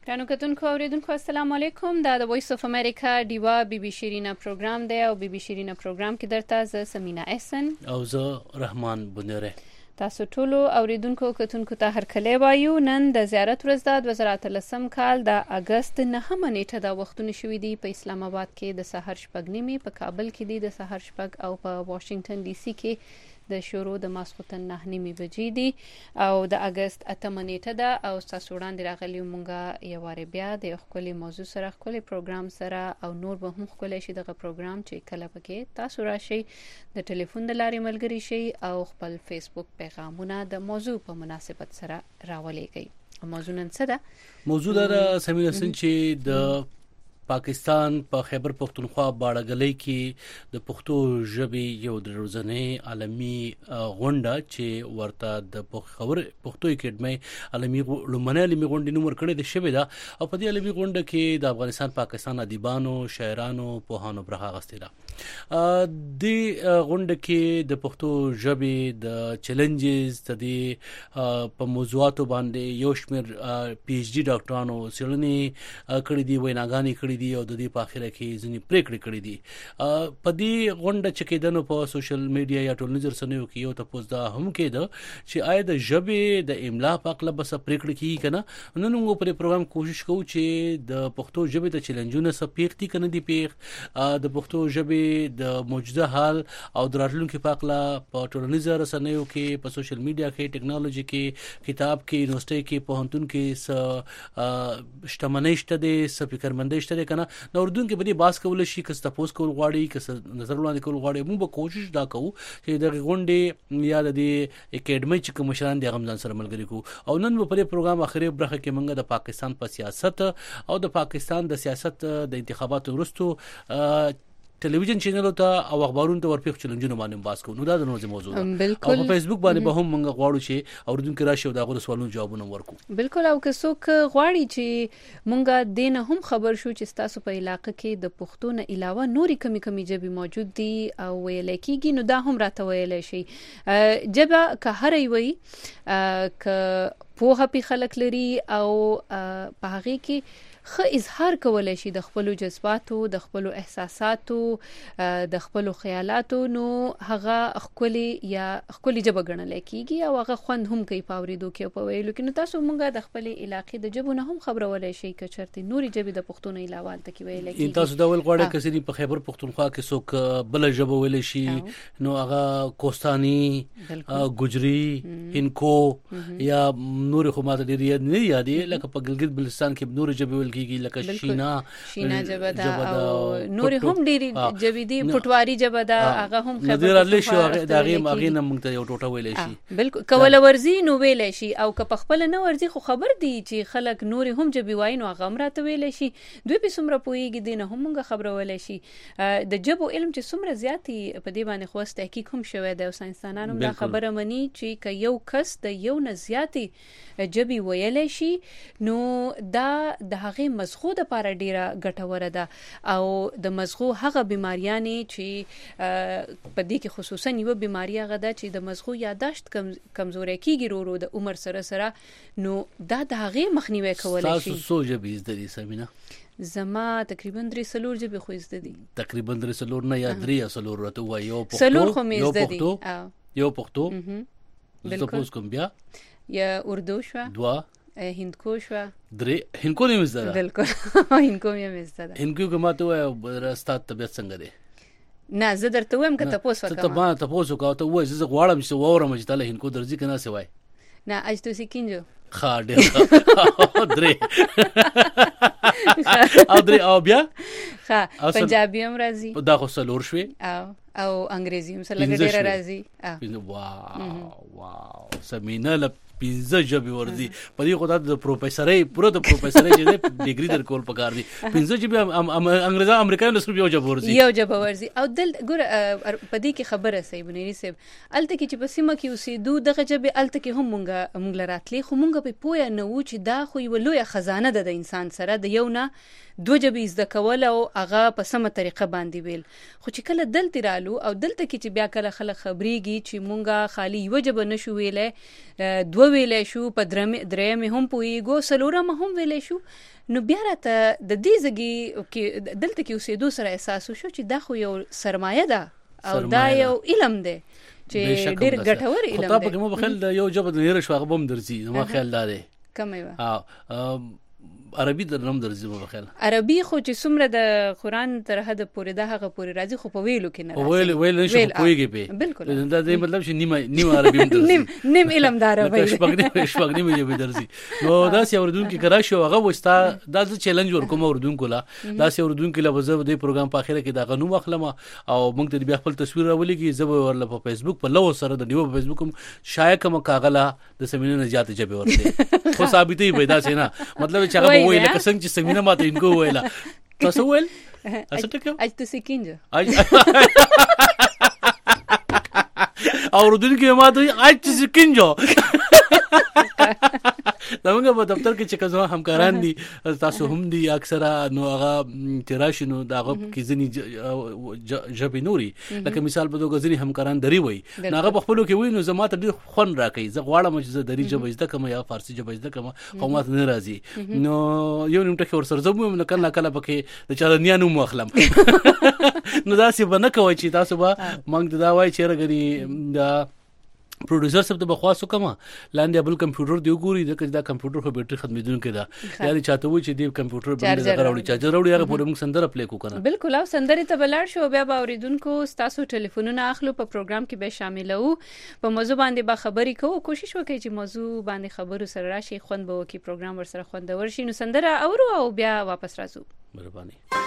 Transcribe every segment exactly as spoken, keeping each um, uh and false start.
ګرانو کتونکو اوریدونکو السلام علیکم. دا د وایس اف امریکا ډیوا بی بی شیرینا پروګرام دی او بی بی شیرینا پروګرام کې درته زه سمینا احسن او زه رحمان بنيره. تاسو ټولو اوریدونکو کتونکو ته هرکلی وایو. نن د زیارت ورځ ده، دوه زره اتلسم کال د اگست نهمه نیټه دا وختونه شوي دي. په اسلام آباد کې د سحر شپږ نیمې، په کابل کې دي د سحر شپږ، او په واشنگټن ډي سي کې د شروع د ماسخوتن نه نیمې بجې دي او د اگست اتمه نیټه ده. او تاسو وړاندې راغلی مونږه یو واره بیا د خپلې موضوع سره، خپلې پروګرام سره، او نور به هم خپلې شي دغه پروګرام چې کله پکې تاسو راشي د ټلیفون د لارې ملګری شي او خپل فیسبوک پیغامونه د موضوع په مناسبت سره راولېږئ. موضوع نن څه ده؟ موضوع دا سمینا سن چې د پاکستان په پا خیبر پختونخوا باړګلۍ کې د پښتو ژبې یو د ورځنی عالمي غونډه چې ورته د خبر پښتو اکیډمي عالمي لومړنۍ عالمي غونډه نوم ورکړې د شبې ده. او په دې عالمي غونډه کې د افغانستان پاکستان ادیبانو، شاعرانو، پوهانو برخه اخیستې ده. د غونډه کې د پښتو ژبې د چیلنجز د دې په موضوعاتو باندې یو شمېر پی ایچ ډي ډاکټرانو څېړنې کړې دي، ویناګانې کړې دي او د دې په اخره کې ځینې پریکړې کړې دي. په دې غونډه چې کېدنو په سوشل میډیا یا ټولنیزو رسنیو کې یو تاسو دا هم کېده چې آیا د ژبې د املا په اړه بس پریکړې کیږي کنه. نن موږ په پروګرام کوشش کوو چې د پښتو ژبې د چیلنجونو څخه پیښتي کنه دي پیښ د پښتو ژبې د موجوده حال او د راتلونکو په اړه په ټولنیزو رسنیو کې، په سوشل میډیا کې، ټیکنالوژي کې، کتاب کې، یونیورسيټي کې، پوهنتون کې س شتمنۍ شته دي، س فکرمندۍ شته کنه. نو اردو کې به دې باس کول شي که تاسو کول غواړي، که نظر وړاندې کول غواړي. موږ به کوشش دا کوو چې د غونډې یا د اکیډمي چې کوم مشران دي هغه ځان سره ملګری کو. او نن په دې پروګرام اخري برخه کې موږ د پاکستان په سیاست او د پاکستان د سیاست د انتخاباتو وروسته ټلویزیون چینل ته او اخبارونو ته ورپېښ چیلنجونه باندې باس کوو. نو دا د نوځي موضوع ده. او په فیسبوک باندې به هم موږ غواړو چې اوردونکو راشي او دا غوړو سوالونو جوابونه ورکو. بالکل. او که څوک غواړي چې موږ دینه هم خبر شو چې تاسو په علاقې کې د پښتو نه علاوه نوري کمی کمی ژبې موجود دي او ویل کېږي، نو دا هم راته ویل شي. جبه که هر وي ک په هپی خلک لري او په هغه کې خو اظهار کولای شي د خپل جذباتو، د خپل احساساتو، د خپل خیالاتو، نو هغه خپل یا خپل جبه ګڼل کېږي او هغه خوند هم کوي په اوریدو کې او په ویلو کې. نو تاسو مونږه د خپل علاقې د جبونه هم خبرولای شي که چرته نوري جبې د پښتو نه علاوه الته کې ویل کېږي. تاسو دا ول غواړئ کسي په خیبر پختونخوا کې څوک بل جبه ویل شي، نو هغه کوستاني، ګجري، هندکو یا نور خو ماته ډیر یاد نه یادي، لکه په ګلګت بلتستان کې نور جبه کیږي لکه شینا شینا جبدا او نور هم ډيري جبې دي، پټواری جبدا هغه هم خبر نظر الله شو دغه ماغه نه مونږ ته یو ټوټه ویلې شي. بالکل. کول ورزي نو ویلې شي او که په خپل نه ورزي خو خبر دي چې خلک نور هم جبې وای نو هغه مرته ویلې شي. دوی په سمره پويږي دي نه هم مونږ خبره ولې شي. د جبو علم چې سمره زیاتی په دې باندې خو تحقیق هم شوی دی او ساينسدانانو دا خبره مني چې ک یو کس د یو نه زیاتی جبې ویلې شي نو دا د هغه مزغو د لپاره ډیره ګټوره ده. او د مزغو هغه بیماریانې چې په دې کې خصوصا یو بیماری هغه ده چې د مزغو یاداشت کم کمزوري کیږي ورو د عمر سره سره، نو دا د هغه مخنیوي کولای شي. تاسو سوجه به زدري سمینا زما تقریبا درې سلور جبې خو زددي، تقریبا درې سلور نه یا درې سلور راته وای. یو پښتو سلور خو مې زددي، یو پښتو بالکل کوم بیا یا اردو شو، دوا هندکو شو، درې هندکو نه مزدا. بالکل هندکو مې مزدا. هندکو کومه ته وای راستات طبيعت څنګه ده؟ نه زه درته وایم که تاسو وکړه. ته ما تاسو وکړه ته وای زه غواړم چې وورم چې تعالی هندکو درځي کنه سی وای. نه اج تو سکینجو خاډه درې او درې او بیا ها پنجابي هم راځي، دا خو سلور شوي او او انګريزي هم سره ډېر راځي. واو واو سمینا ل پنځه ژبې ورځي په دې خو د پروفیسورۍ پوره د پروفیسورۍ چې ډیګري درکول پکار دي. پنځه ژبې انګریزا امریکایانو سره یو ژبه ورځي یو ژبه ورځي. او دل ګور په دې کې خبره صحیح بنيري صاحب الته کې چې په سیمه کې اوسېدو دغه ژبه الته کې هم مونږه مونږ لراتلې خو مونږ په پوهه نه و چې دا خو یو لوی خزانه ده د انسان سره د یو نه دو جبې زده کول او هغه په سمه طریقه باندې ویل. خو چې کله دلته رالو او دلته کې چې بیا کله خلک خبريږي چې مونږه خالی یو جبه نشو ویلې دوه ویلې شو، په درېمه درېمه هم پوهیږو، څلورمه هم ویلې شو. نو بیا راته د دې ځګي کې دلته کې اوسېدو سره احساس وشو چې دا خو یو سرمایه ده او دا یو علم دی چې ډېر ګټور علم دی. خو تا په کوم بخل یو جبه د لري شو هغه بم درځي، نو خیال دا دی کمه و ها عربي د نوم درځي په خیال. عربي خو چې څومره د قران تر حد پورې ده هغه پورې راځي، خو په ویلو کې نه راځي. ویل ویل نشو پويږي په بالکل دا دې مطلب چې نیمه نیمه عربي هم درځي، نیم نیم علم دار وایي شپږ نیمه شپږ نیمه یې درځي. نو دا سي اوردونکو کې کرا شو هغه وستا دا چیلنج ورکوم اوردونکو لا دا سي اوردونکو لا وزو د پروګرام په اخره کې دا غنو مخلمه او موږ ته بیا خپل تصویر راولېږي زب ورله په فیسبوک په لو سره د دیو په فیسبوک هم شایع کوم کاغلا د سمینه نجات جبه ورته خو ثابتې پیدا سينه مطلب چې هغه وایي لکه څنګه چې سمینه ماته انکو ویلا تاسو ول اڅه ټکو اج تاسو کینجه اوردون کې ماته اج تاسو کینجو زمونږ په دفتر کې چې کوم همکاران دي تاسو هم دي اکثره نو هغه تراشنو داغه کې ځنی جبې نوري لکه مثال په دوه ځنی همکاران دري وي هغه په خپل کې وي نو زما ته ډیر خون راکې زه غواړم چې زه دري جبې زده کوم یا فارسی جبې زده کوم خو ماته نه راځي نو یو نیمه کې ور سره زموږ نو کله کله پکې د چا نیانو مخلم نو دا سی بنه کوي چې تاسو به مونږ دا وای چې رګري دا پروډوسر سب ته بخواستو کما لاندې بل کمپیوټر دی وګوري دا دا کمپیوټر خو بیټری ختمېدونکو دا یاري چاته وای چې دی کمپیوټر باندې راوړي چارجر راوړي هغه پورې موږ سندره پلی کو کنه. بالکل او سندره ته بلار شو بیا به اوریدونکو تاسو ټلیفونونه اخلو په پروګرام کې به شاملو په موضوع باندې به خبرې کوو کوشش وکړئ چې موضوع باندې خبرو سره راشي خوند به وکړي پروګرام ور سره خوندور شي. نو سندره اورو او بیا واپس راځو. مهرباني.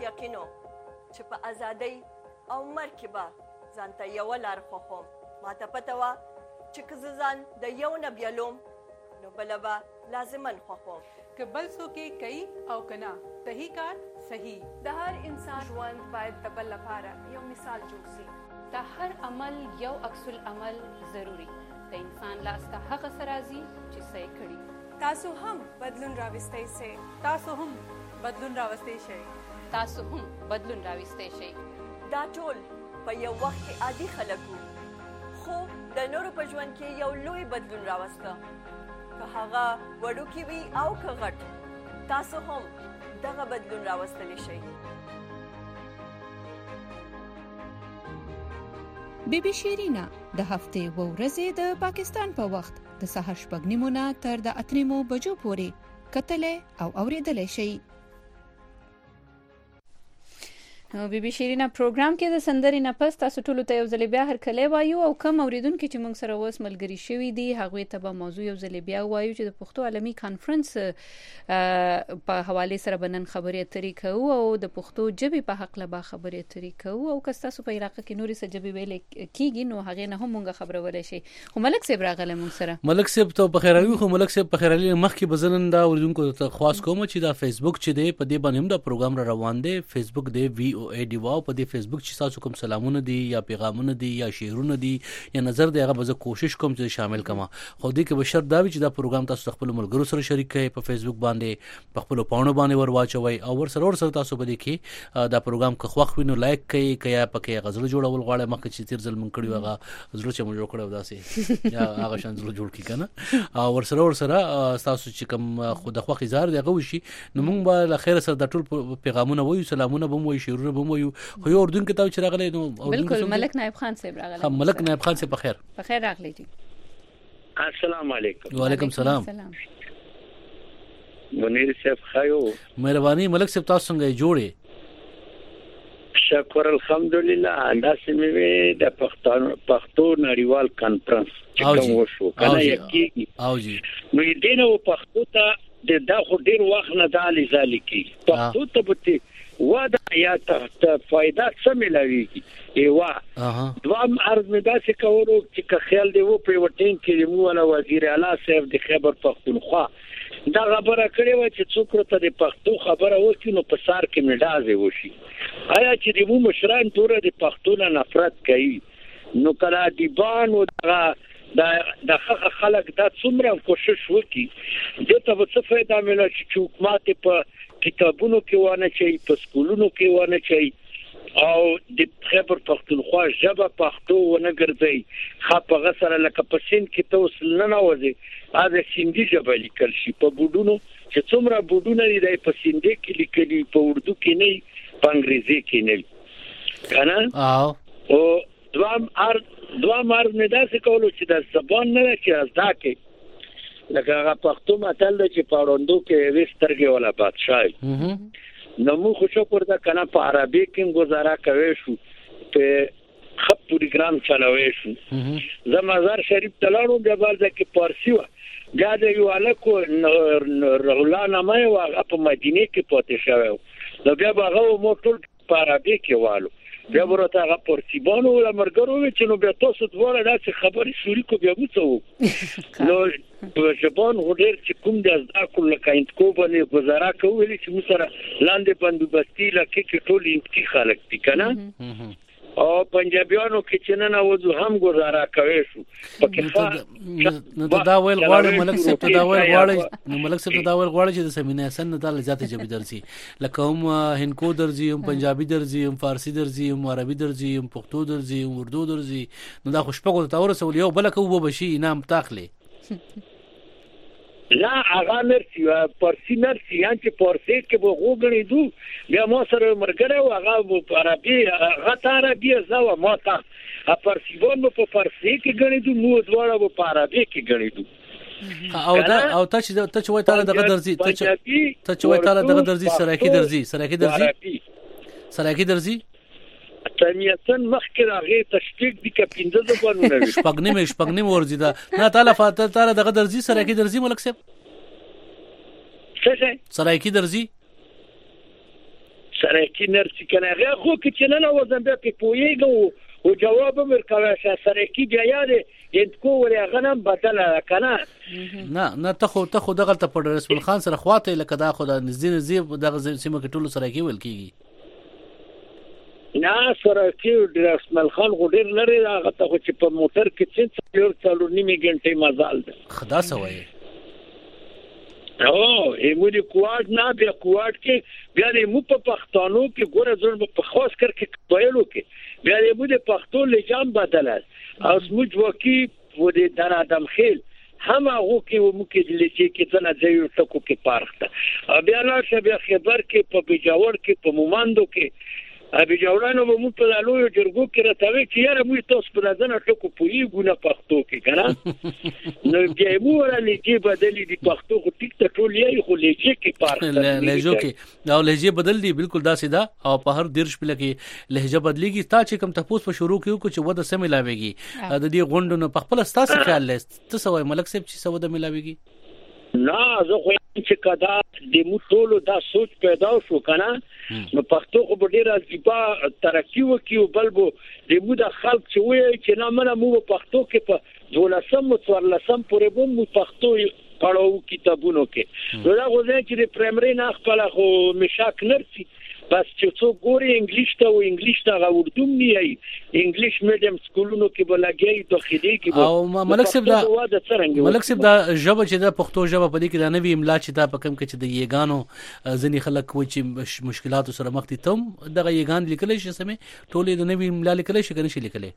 یقینو چې په ازادۍ او مرګ کې به ځان ته یوه لار خوښوم. ماته پته وه چې که زه ځان د یو نه بیلوم نو بله به لازماً خوښوم. که بل څوک یې کوي او که نه صحیح کار صحیح. د هر انسان ژوند باید د بل لپاره یو مثال جوړ شي. د هر عمل یو عکس العمل ضروری. د انسان لاس ته هغه څه راځي چې څه یې کړي. تاسو هم بدلون راوستی شئ. تاسو هم بدلون راوستی شئ. تاسو هم بدلون راوستی شئ. دا ټول په یو وخت کې عادي خلک وو، خو د نورو په ژوند کې یو لوی بدلون راوسته. که هغه وړوکی وي او که غټ، تاسو هم دغه بدلون راوستلی شئ. بی بی شیرینا د هفتې و ورځې د پاکستان په وخت د سهار شپږ نیمو نه تر د اته نیمو بجو پورې کتلې او اوریدلې شي. نو بی بی شیرینا پروګرام کې د سندري نه پس تاسو ټول ته یو ځل بیا هر کله وایو او کوم اوریدونکو چې موږ سره اوس ملګری شوي دي هغه ته به موضوع یو ځل بیا وایو چې د پښتو عالمي کانفرنس په حواله سره بنن خبرې اترې کوو او د پښتو ژبې په حق له با خبرې اترې کوو او که تاسو په علاقې کې نورې څه ژبې ویل کیږي نو هغه نه هم موږ خبره ولې شي. خو ملک صاحب راغله موږ سره. ملک صاحب ته په خیر علي خو ملک صاحب په خیر علي مخکې بزنن دا اوریدونکو ته خاص کوم چې دا فیسبوک چې دی په دې باندې هم دا پروګرام را روان دی. فیسبوک دی وی او ای ډی واو په فیسبوک چې تاسو کوم سلامونه دي یا پیغامونه دي یا شعرونه دي یا نظر دی هغه به کوشش کوم چې شامل کما. خو دې کې به شرط دا وي چې دا پروګرام تاسو خپل ملګرو سره شریک کړئ په فیسبوک باندې په خپل پاڼو باندې ور واچوي او ور سره ور سره تاسو به دي کې دا پروګرام که خوښ وینو لایک کړئ کیا پکې غزل جوړول غواړي مخکې چې تیر ځل مونږ کړیو هغه غزل چې مونږ جوړ کړو داسې یا هغه شان غزل جوړ کی کنه او ور سره ور سره تاسو چې کوم خود خوښ اظهار دی هغه وشي نو مونږ به له خیر سره د ټول پیغامونه وایو سلامونه به وایو شعرونه به وایو. خو یو اردن کې تاسو چې راغلی نو بالکل ملک نائب خان صاحب راغلی. ها ملک نائب خان صاحب بخیر. بخیر راغلی جی. السلام علیکم. وعلیکم السلام. منیر صاحب خایو. مهرباني ملک صاحب تاسو څنګه جوړې؟ شکر الحمدلله. انداسې مې د پښتون پښتو نړیوال کانفرنس چې کوم وشو کنه یقیني او جی نو دې نو پښتو ته د دا خو ډیر وخت نه دالي ځالي کی پښتو ته به ودا یا ته فائدہ څه ملويږي ایوا دوام عرض مې دا څه کولو چې که خیال دی وو په وټین کې مو ولا وزیر اعلی صاحب د خیبر پختونخوا دا خبره کړې و چې څوک ته د پښتو خبره وکړي نو په سار کې مډازې وشي. آیا چې د مو مشران تور د پښتو نه نفرت کوي نو کله دی بان او دا د خلک دا څومره کوشش وکړي د ته څه فائدہ ملي چې حکومت په کتابونو کې ونه چې په سکولونو کې ونه چې او د خیبر پختونخوا ژبه پښتو ونه ګرځي خپغه سره لکه په سین کې توسل نه نوځي هغه سیندي ژبه لیکل شي په بودونو چې څومره بودونه دی په سیندي کې لیکلي په اردو کې نه په انګریزي کې نه کنه او دوام ار دوام ار نه داسې کولو چې د زبان نه چې ازدا کې لکه هغه پښتو متل چې پاروندو کې وسترګې ولا بادشاہ نو مو خو شکر دا کنه په عربي کې گزاره کوي شو په خط پروګرام چلاوي شو زمازار شریف تلانو بیا ورځ کې پارسی و بیا د یو الکو رغلانا مې و په مدینه کې پاتې شوی نو بیا هغه مو ټول په عربي کې والو بیا ورته هغه پرسیبانو ولا مرګرو چې نو بیا تاسو دواړه داسې خبرې سوري کو بیا وڅو نو په ژبان هډر چې کوم د ازدا کول کاینت کو باندې گزاره کوي چې مو سره لاندې بندوبستي لکه کې ټول انتي خلک دي کنه او پنجابیانو کې چې نه وځو هم گزاره کوي شو پکې نو دا ویل غواړي ملک صاحب ته دا ویل غواړي نو ملک صاحب ته دا ویل غواړي چې د سمینه حسن نه د ذاتي جبي درسي لکه هم هندکو درځي هم پنجابي درځي هم فارسی درځي هم عربي درځي هم پښتو درځي هم اردو درځي نو دا خوشپغو ته ورسول یو بلکه وو بشي انعام تاخلي لا هغه مرسي پارسی مرسي ان چې پارسی کې به وګڼي دو بیا مو سره مرګره او هغه په عربي هغه ته عربي زو ما ته پارسیون په پارسی کې غني دو مو دواړه په عربي کې غني دو او دا او ته چې ته چې وای تعالی دغه درځي ته چې ته چې وای تعالی دغه درځي سراکی درځي سراکی درځي سراکی درځي تمیتن مخکې راغی تشکیک دي که پینځه زبانونه وي شپږنیم شپږنیم ورځي دا نه تعالی فاتل تعالی دغه درځي سراکی درځي ملک صاحب څه څه سراکی درځي سرکی نرسي کنه هغه خو کې چې نه وزن به په پویګو او جواب ورکوي چې سرکی بیا یې انتکو ولې غنم بدل کنه نه نه ته خو ته خو دغه ته په رسول خان سره خواته لکه دا خو د نږدې نږدې دغه سیمه کې ټولو سره کې ول کیږي نه سره کې د رسول خان غوډیر لري هغه ته چې په موټر کې څه څلور څلور نیمه غنټه مزال ده خدا سوای او ایمونی کواد نه بیا کواد کې بیا د مو په پښتنو کې ګوره ځل په خاص کر کې ویلو کې بیا د مو د پښتو لجام بدل او سمج وکي و د دنا دم خیل هم هغه کې مو کې د لچې کې څنګه ځای ټکو کې پارخته بیا لا شه بیا خبر کې په بجاور کې په موماندو کې ابي جوړانو مو په لالو جرګو کې راځي چې یاره مو تاسو په ځنه ټکو پویګو نه پښتو کې کنه نو بیا مو ورلې چې بدلې دي پښتو خو ټیک ته ټول یې خو لېږي کې پارخته لهجو کې دا لهجه بدل دي بالکل دا سیدا او په هر دیرش په لکه لهجه بدلېږي تا چې کوم تاسو په شروع کې کو چې وده سم ملاويږي د دې غونډونو په خپل ستاسو خیال لست ته سوې ملک صاحب چې سوده ملاويږي نه زه خو چې کدا د موټولو دا سوچ پیدا شو کنه نو پښتو خو ډیره ځبا ترقی وکيو بلبو د مو د خلک چې وایي چې نه منه مو پښتو کې په دولسم او څوارلسم پورې بم مو پښتو پړاو کتابونو کې نو دا غوښنه چې د پرایمري نه خپل خو مشاک نرسي بس چې څو ګوري انګلیش ته او انګلیش ته اردو نه ای انګلیش میډیم سکولونو کې بلګي داخلي کې او ملک صاحب دا ملک صاحب دا ژبه چې دا پښتو ژبه په دې کې دا نوی املا چې دا په کوم کې چې د یګانو ځنی خلک و چې مشکلات سره مخ دي تم دغه یګان لیکل شي سمې ټولې د نوی املا لیکل شي کنه شي لیکل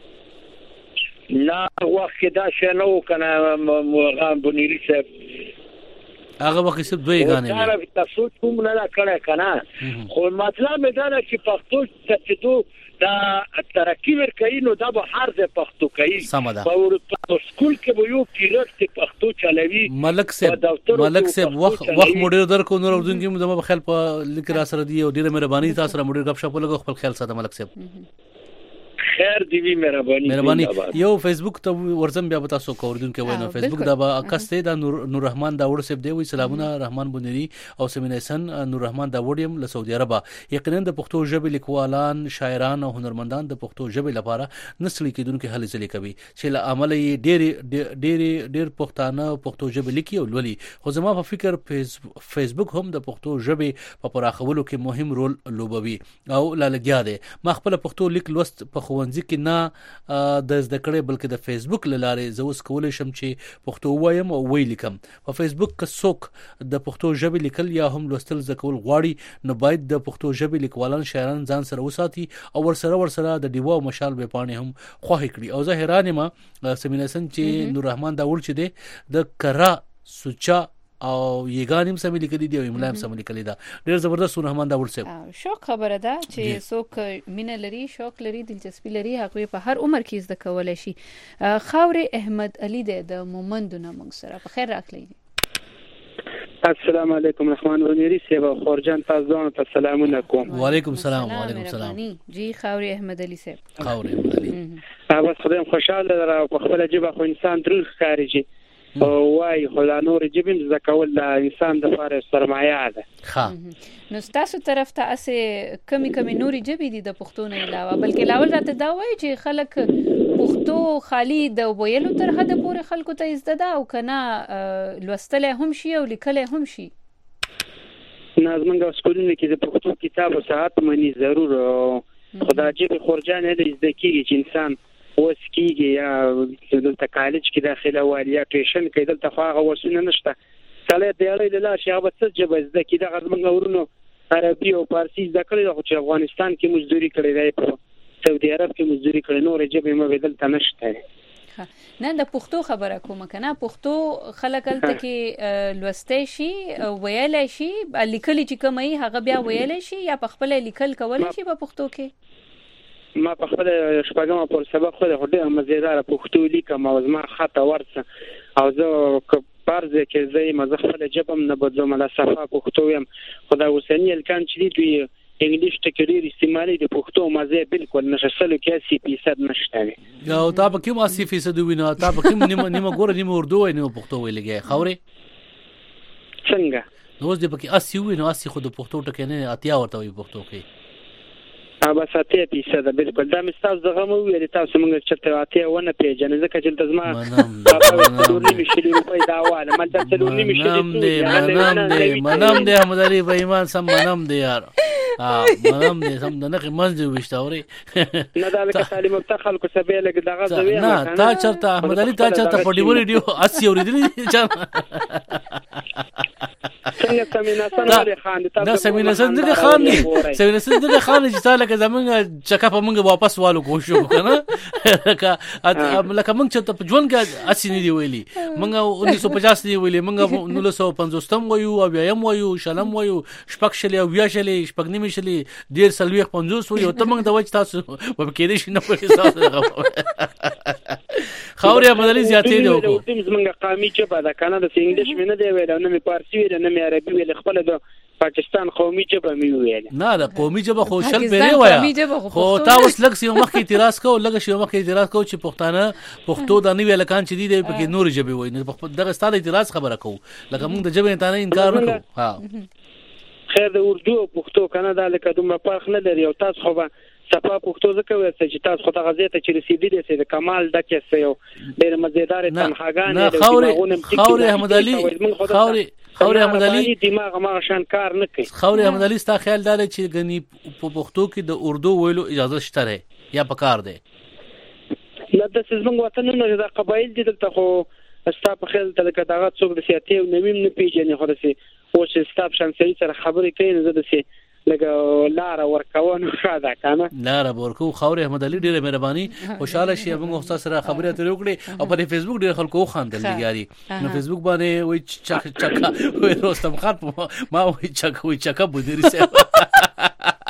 لا وخت دا شنو کنه مغان بنيري صاحب هغه وخت څه دوی غانې دا تاسو کوم نه کړه کنه خو مطلب دا نه چې پښتو چې تو دا ترقی ورکړي نو دا به هر ځای پښتو کوي په سکول کې به یو پیریډ پښتو چلوي ملک صاحب ملک صاحب وخت وخت مډیر درکو نور اردو کې زما په خیال په لیک را سره دی او ډیره مهرباني تاسو سره مډیر غب شپ لګو خپل خیال ساته ملک صاحب خیر دی وی مهرباني مهرباني یو فیسبوک ته ورزم بیا تاسو کوردون کې وینم فیسبوک دا با کسته دا نور رحمان داوود صاحب دی وی سلامونه رحمان بنيري او سمین حسن نور رحمان داوود يم له سعودي عربه یقینا د پښتو ژبې لیکوالان شاعران او هنرمندان د پښتو ژبې لپاره نسل کېدونکو هلې ځلې کوي چې له عمل یې ډېر ډېر ډېر پښتانه پښتو ژبې لیکي او لولي خو زما په فکر فیسبوک هم د پښتو ژبې په پراخولو کې مهم رول لوبوي او لا لګیا دی ما خپل پښتو لیک لوست په ونځ کې نه د زده کړې بلکې د فیسبوک لاره زوس کولای شم چې پښتو وایم او وی لیکم په فیسبوک کې څوک د پښتو ژبې لیکل یا هم لوستل زکول غواړي نو باید د پښتو ژبې لیکوالان شاعران ځان سره وساتي او ورسره ورسره د دیوا او مشال به پانی هم خوښ کړي او زه حیران یم سمین حسن چې نور رحمان داوود چې دی د کرا سوچا او یګانیم سم لیکلي دی او املایم سم لیکلي دا ډیر زبردست نور رحمان داوود صاحب شوق خبره ده چې څوک مینه لري شوق لري دلچسپي لري هغه په هر عمر کې زده کولای شي خاورې احمد علي د مومندونه موږ سره په خیر راغلی السلام علیکم رحمان بنيري صاحب خورجان تاسو ته سلامونه کوم وعلیکم السلام وعلیکم السلام جی خاورې احمد علي صاحب خاورې احمد علي اوبه خدای خوشاله را په خپل جيبه خو انسان درو خارجي او وايي خلا نور جبین زکول د انسان د لپاره سرمایه ده ها نو تاسو طرف ته اسه کمی کمی نوري جبې دي د پښتو نه علاوه بلکې لاول راته دا وایي چې خلک پښتو خالی د ویلو تر حد پورې خلکو ته زده ده او کنه لوستل هم شي او لیکل هم شي نازمنګ سکولونه کې د پښتو کتاب او ساعت منی ضرور خدای جبې خورجان دې زده کیږي چې انسان اوس کېږي یا دلته کالج کې داخله وال یا ټیشن کې دلته خو هغه وسونه نشته سړی د اړې له لارې هغه څه ژبه زده کړي دغه زموږ ورونو عربي او فارسي زده کړي خو چې افغانستان کې مزدوري کړې دی په سعودي عرب کې مزدوري کړې نورې ژبې مې دلته نشته نه د پښتو خبره کوم کنه پښتو خلک الته کې لوستې شي ویلای شي لیکلي چې کومه هغه بیا ویلای شي یا په خپل لیکل کولای شي په پښتو کې ما په خپل شپږم پر سبق خو د هډه مزیدار پښتو لیکم او زما خطه ورڅ او زه پارځه کې زې مزه خپل جبم نه بدلم له صفه پښتو يم خدای وسنی الکان چې دوی انګلیش ټکریر استعمالي د پښتو مزه بالکل نشسلو کې سی فیصد نشته یا تا په کوم سی فیصد وینه تا په کوم نیمه نیمه ګور نیمه اردو نیمه پښتو ویلګي خوري څنګه نو اوس دې پکې اسی وي نو اسی خو د پښتو ټکي نه اتیا ورته وي پښتو کې ابا ساتي پیسه ده بالکل دا مستاز دغه مو ویل تاسو موږ چرته اتیا ونه پیژنې ځکه چې تاسو ما په نورنی مشلي روپۍ دا واله ما تاسو نورنی مشلي منم دې منم دې منم دې احمد علي به ایمان سم منم دې یار ها منم دې سم نه کې منځ وشتاوري نه دا لکه تعلیم ته خلکو سبه لګ دغه زوی نه تا چرته احمد علي تا چرته په ډیو ډیو اسی اوریدلی څنګه سمینه سن خان دا دا سمینه سن دغه خان دی سمینه سن دغه خان چې تعالی که زمونږ چکه په مونږ واپس والو کوشو کنه لکه لکه مونږ چې په ژوند کې اسی نه دی ویلي مونږ انیس سو پچاس دی ویلي مونږ نولس سو پنځوستم وایو او بیا هم وایو شلم وایو شپږ شلې او بیا شلې شپږ نیمه شلې ډیر سلويخ پنځوس وایو ته مونږ د وځ تاسو په کې دې شنه په تاسو خاورې بدلې زیاتې دی او زمونږ قومي ژبه دا کنه د انګلیش مینه دی ویل نه می فارسی ویل نه می عربي ویل خپل د پاکستان قومي ژبه می ویل نه دا قومي ژبه خو شل پیری وایا خو تاسو لږ سی مخ کې اعتراض کو لږ شی مخ کې اعتراض کو چې پښتانه پښتو د نوې لکان چې دی په کې نور ژبه وای نه دغه ستاسو اعتراض خبره کو لکه موږ د ژبې ته نه انکار نه کوو ها خیر د اردو پښتو کنه دا لکه دومره فرق نه لري او تاسو خو صفه پښتو ځکه وایي چې تاسو خو ته غزته چې رسیدلی سي د کمال دکې سي او ډېر مزیدار تنخواګان نه خاورې خاورې احمد علي خاورې خاورې احمد علي دماغ ما شان کار نه کوي خاورې احمد علي ستا خیال دار چې غني په پښتو کې د اردو ویلو اجازه شته یا پکار دی نه د سیمه وطن نه د قبایل دي دلته خو ستا په خیال ته دغه څوک د سیاتي او نویم نه پیژني خو دسي او چې ستا په شان سړي سره خبرې کوي نه د سي لکه لار ورکوونه شاده کنه لار ورکو خاورې احمد علي ډیره مهرباني خوشاله شي موږ خو سره خبرې اترې وکړي او په فیسبوک ډیر خلکو خاندل لګیاري نو فیسبوک باندې وای چک چک وای رستم خان ما وای چک وای چک بودری سه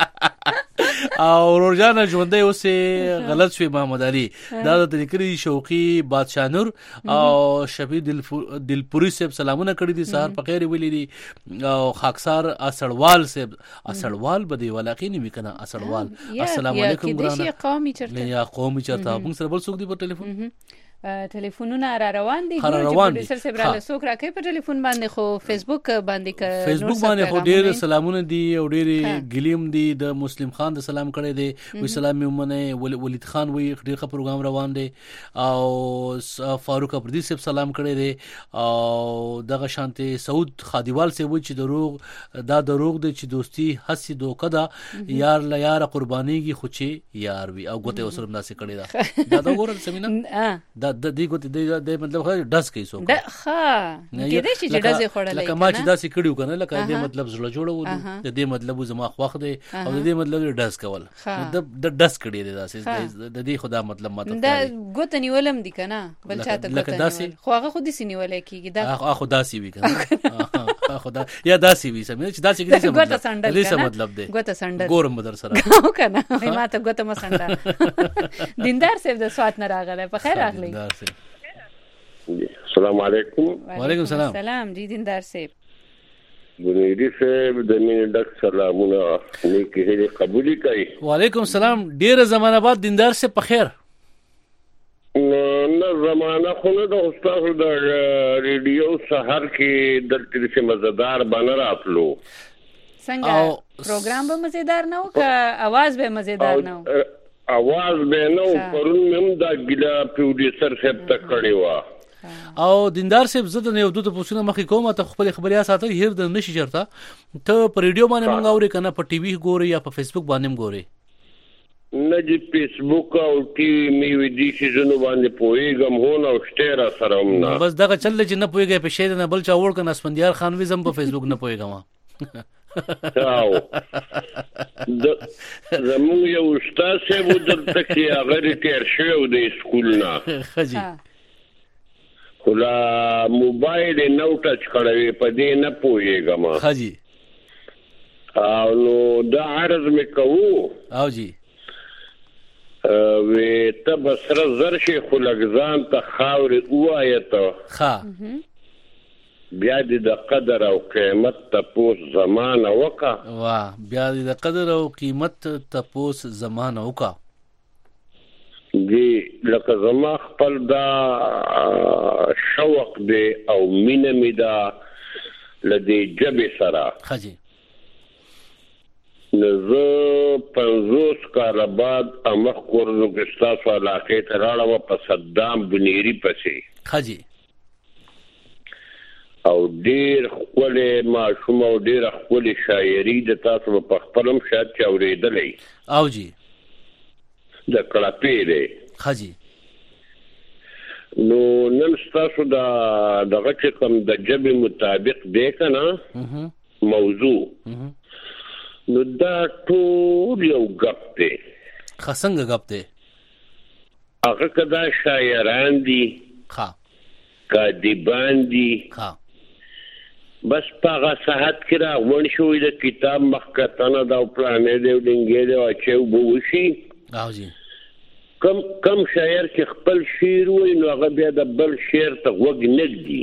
او روزانه ژوندۍ اوسه غلط شوی محمد علي دا د تذکری شوقي بادشاہ نور او شفیع دلپوري صاحب سلامونه کړی دي سهار په خیر ویلي دي او خاکسار اسړوال صاحب اسړوال بده ولاقي نه میکنه اسړوال السلام علیکم ګرانه قومي چرته یا قومي چرته موږ سره بل څوک دی په ټلیفون ټلیفونونه را روان دي چې پروډوسر صاحب را لسوک راکې په ټلیفون باندې خو فیسبوک باندې ک فیسبوک باندې خو ډیر سلامونه دي او ډیر ګلیم دي د مسلم خان د سلام کړي دي وی سلام مومنه ولید خان وی ډیر ښه پروګرام روان دي او فاروق افریدی صاحب سلام کړي دي او دغه شانتي سعود خادیوال صاحب چې دروغ دا دروغ دي چې دوستي حسي دوکه دا یار لا یار قربانيږي خو چې یار وی او ګوته وسره ناسې کړي دا دا دا ګورل سمینه دا د دې ګوت د مطلب ډس کوي سو دا ښه کېدې چې ډز خورلې لکه ما چې داسې کړیو کنه لکه دې مطلب زړه جوړو د دې مطلب زما خوښ دی او د دې مطلب ډس کول د ډس کړی دی داسې د دې خدا مطلب ماته دا ګوت نیولم دي کنه بل چاته ګوت نیول خو هغه خو دې سنیولې کیږي دا هغه داسې وی کنه خدا یا داسې وی سمې چې داسې کړي څه مطلب دې څه مطلب دی ګوت سندل ګورم بدر سره کنه ما ته ګوت ما سندا دیندار صاحب د سوات نه راغله په خیر راغلی السلام علیکم وعلیکم السلام سلام جی دیندار صاحب بنيري صاحب د مين ډک سلامونه نیکی هدي قبول کړئ وعلیکم السلام ډیر زمانه بعد دیندار صاحب په خیر نه زمانه خو نه د استاد د ریډیو سحر کې د ترسه مزدار باندې راتلو څنګه پروګرام به مزیدار نه او که आवाज به مزیدار نه او आवाज به نو پرون هم دا ګلا پروډوسر صاحب ته کړی و او دیندار صاحب زده نه یو دوه پوښتنه مخې کومه ته خپل خبریا ساتي هیر د نشي چرته ته په ریډیو باندې مونږ اوري کنه په ټي وي ګوري یا په فیسبوک باندې هم ګوري نه جی فیسبوک او ټي وي می وی دي چې زنه باندې پويګم هون او شتره سره هم نه بس دا چل چې نه پويګي په شه نه بل چا ور کنه اسفندیار خان وزم په فیسبوک نه پويګم او د زمو یو استاد سه و د تکي هغه تیر شو د سکول نه خجي کله موبایل نو ټچ کړی په دې نه پوهیږم خجي او نو دا عرض میکو او جی وې ته بسره زر شي خلګزان ته خاور اوایته ها بیا دې د قدر او قیمت تپوس زمانه وکا واه بیا دې د قدر او قیمت تپوس زمانه وکا دی لکه زما خپل دا شوق دی او مینه می دا لدې جبې سره خجي نزه پنځوس کاله بعد امخ کورنو کې ستاسو علاقې ته راړم په صدام بنيري پسې خجي او ډېر خپلې ماشوم او ډېر خپلې شاعري د تاسو په خپلم شاید چې اورېدلې او جی د کړپې دی خجي نو نن تاسو دا دغه چې کوم د جبې مطابق دی کنه موضوع نو دا ټول یو غپ دی خسنګ غپ دی هغه کدا شاعران دي ها کاتبان دي ها بس پاغه صحت کې را ون شوې د کتاب مخکتنه دا پلانې دی ډنګې دی چې وبوشي او جی کم کم شاعر چې خپل شعر وای نو هغه بیا د بل شعر ته وګ نګدي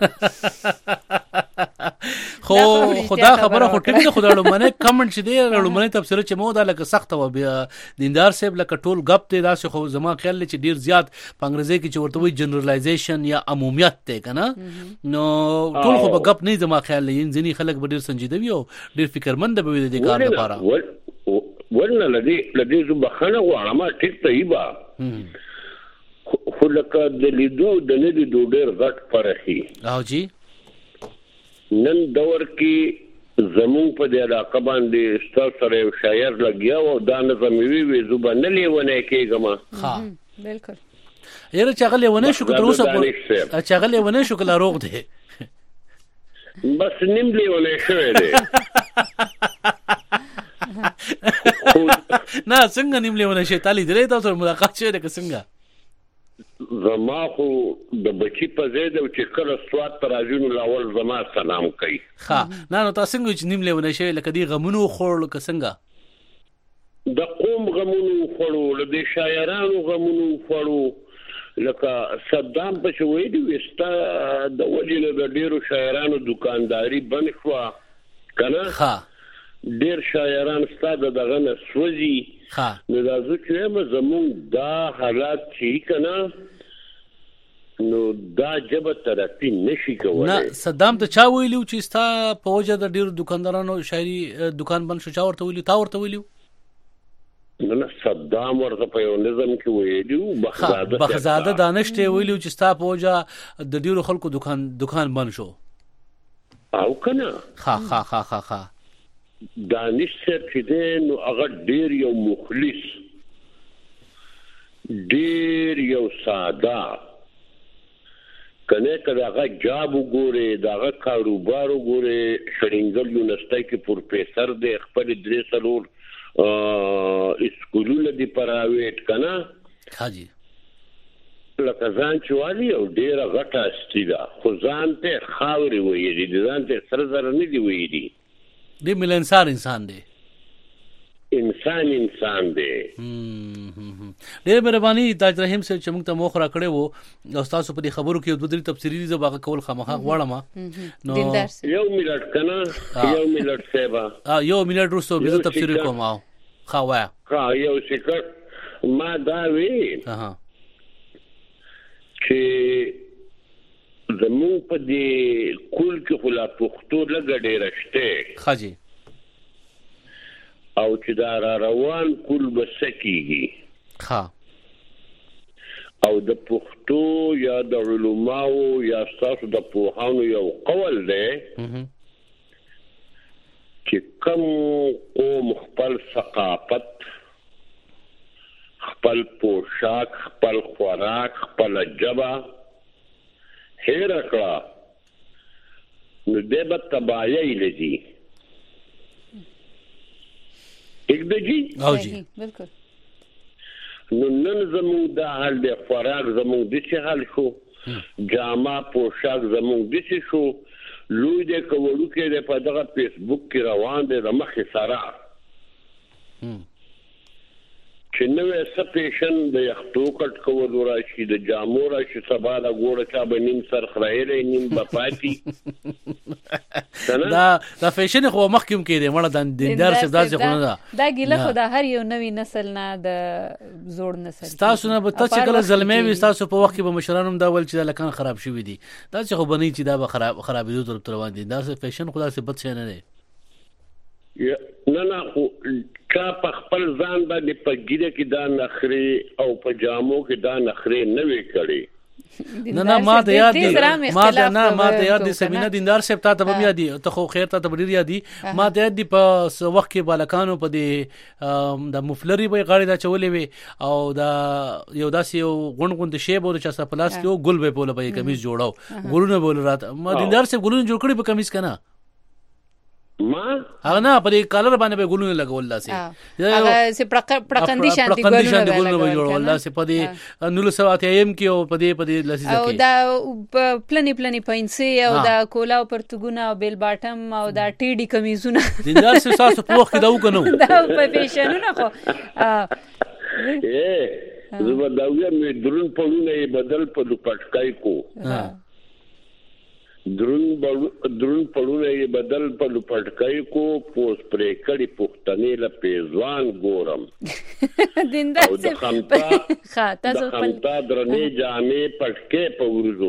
خو خدا خبره خو ټیک ده خو د لمنه کمنټ چې دی لمنه تفسیر چې مو دا لکه سخت و بیا دیندار صاحب لکه ټول غپ ته دا خو زما خیال چې ډیر زیات په انګریزي کې چې ورته وي جنرالایزیشن یا عمومیت ته کنه نو ټول خو په غپ نه زما خیال لین ځنی خلک به ډیر سنجیده وي او ډیر فکرمند به وي د کار لپاره ورنه لدی لدی زبخنه غواړم ټیک ته ایبا خو لکه د لیدو د نه لیدو ډیر غټ فرخي او جی نن دور کې زمون په دې علاقه باندې ستاسو سره یو شاعر لګیا او دا نظم وی وی زوبه نه لیونه کېګم ها بالکل یره چغلې ونه شو تر اوسه چغلې ونه شو کله روغ دی بس نیم لیونه شوې دی نه څنګه نیم لیونه شي تالي درې تاسو ملاقات شوه د څنګه زما خو د بچی په زید او چې کله سواد تراجونو لاول زما سلام کوي ها نه نو تاسو څنګه چې نیم لیونه شي لکه دی غمونو خور لکه څنګه د قوم غمونو خورو د شاعرانو غمونو خورو لکه صدام په شوې دی وستا د وجنه د ډیرو شاعرانو دکانداری بند شو کنه ها ډیر شاعران ستاده دغه نسوځي ها نو دا ځکه زمون دا حالات چې کنه نو دا جبه ترپی نشي کولای نه صدام ته چا ویلو چې ستا په وجه د ډیر دکاندارانو شاعري دکان بند شو چا ورته ویلو تا ورته ویلو نه صدام ورته په یو نظم کې ویلو بخزاده بخزاده دانشته ویلو چې ستا په وجه د ډیرو خلکو دکان دکان بند شو او کنه ها ها ها ها ها دانش صاحب چې دی نو هغه ډیر یو مخلص ډیر یو ساده کنه کله هغه جاب وګوره داغه کاروبار وګوره شرینګل یونیورسيټي کې پروفیسور دی خپل درې سلور اسکولونه دی پرایویټ کنه حاجی لکه ځان چوالي او ډیر غټه استیدا خو ځان ته خاوري ویری دي ځان ته سر زر نه دی ویری دی ملنسار انسان دی انسان انسان دی ډېر مهرباني تاج رحیم صاحب چې موږ ته موخ را کړې وو او تاسو په دې خبرو کې د دوی تفسیری زباغه کول خامخا غواړم نو یو منټ کنه یو منټ سیبا یو منټ وروسته به تفسیری کوم او خوا ها یو سکر ما دا وی ها چې زمون په دې کول کې خلا پختو لګړې رشته خاجي او چې دا روان کول بسکیږي ها او د پختو یا د علماو یا تاسو د پوهانو یو قول دی چې کوم قوم خپل ثقافت خپل پوشاک خپل خوراک خپل جبا هیر کړه نو دبه تباہی لذي ایک دجی او جی بالکل نو نن زمون دا حال دی خوراک زمون د څه حال شو جامه پوشاک زمون د څه شو لوی د کولو کې د په دغه فیسبوک کې روان دي د مخې سره چې نوې سپیشن د یختو کټ کول راشي د جامو راشي سبا د ګوره چا به نیم سر خړایلې نیم بپاتی دا دا فیشن خو مخکوم کړي مړه د دیندار څخه داسې خو نه ده دا ګیله خو د هر یو نوی نسل نه د زوړ نسل تاسو نه به تاسو کله زلمه وي تاسو په وخت کې به مشرانو دا ول چې لکان خراب شوی دي دا چې خو بنئ چې دا به خراب خرابېدو تر روان دي دا فیشن خو داسې بد څه نه دی نه نه خو کا په خپل ځان باندې په ګیره کې دا نخري او په جامو کې دا نخري نه وی کړي نه نه ما ته یاد دي ما ته نه ما ته یاد دي سمینه دیندار صاحب ته ته یاد دي ته خو خیر ته ته ډیر یاد دي ما ته یاد دي په وخت کې بالکانو په دې د مفلری به غاړي دا چولې وي او دا یو داسې یو غون غون د شی بوله چې سره پلاس کې ګل به بوله به کمیز جوړاو ګلونه بوله رات ما دیندار صاحب ګلونه جوړ کړی په کمیز کنه ما هغه نه په کالر باندې به ګلونه لګول لاسه هغه سي پړکندي شانتي ګلونه به جوړول لاسه په دې نو له سوات ایم کې او په دې په دې لاسه او دا پلني پلني پاینسي او دا کولاو پرتګونه او بیل باټم او دا ټیډي کمیزونه دیندار سه تاسو په وخت دا وکنو دا په فیشنونه خو اے زما دا ویا مې درون په لونه بدل په دوپټکای کو درون درون پړونه یې بدل په لپټکای کو پوس پرې کړي پختنې له پیزوان ګورم دیندار څه خامتا خا تاسو خامتا درنې جامې پټکې په ورزو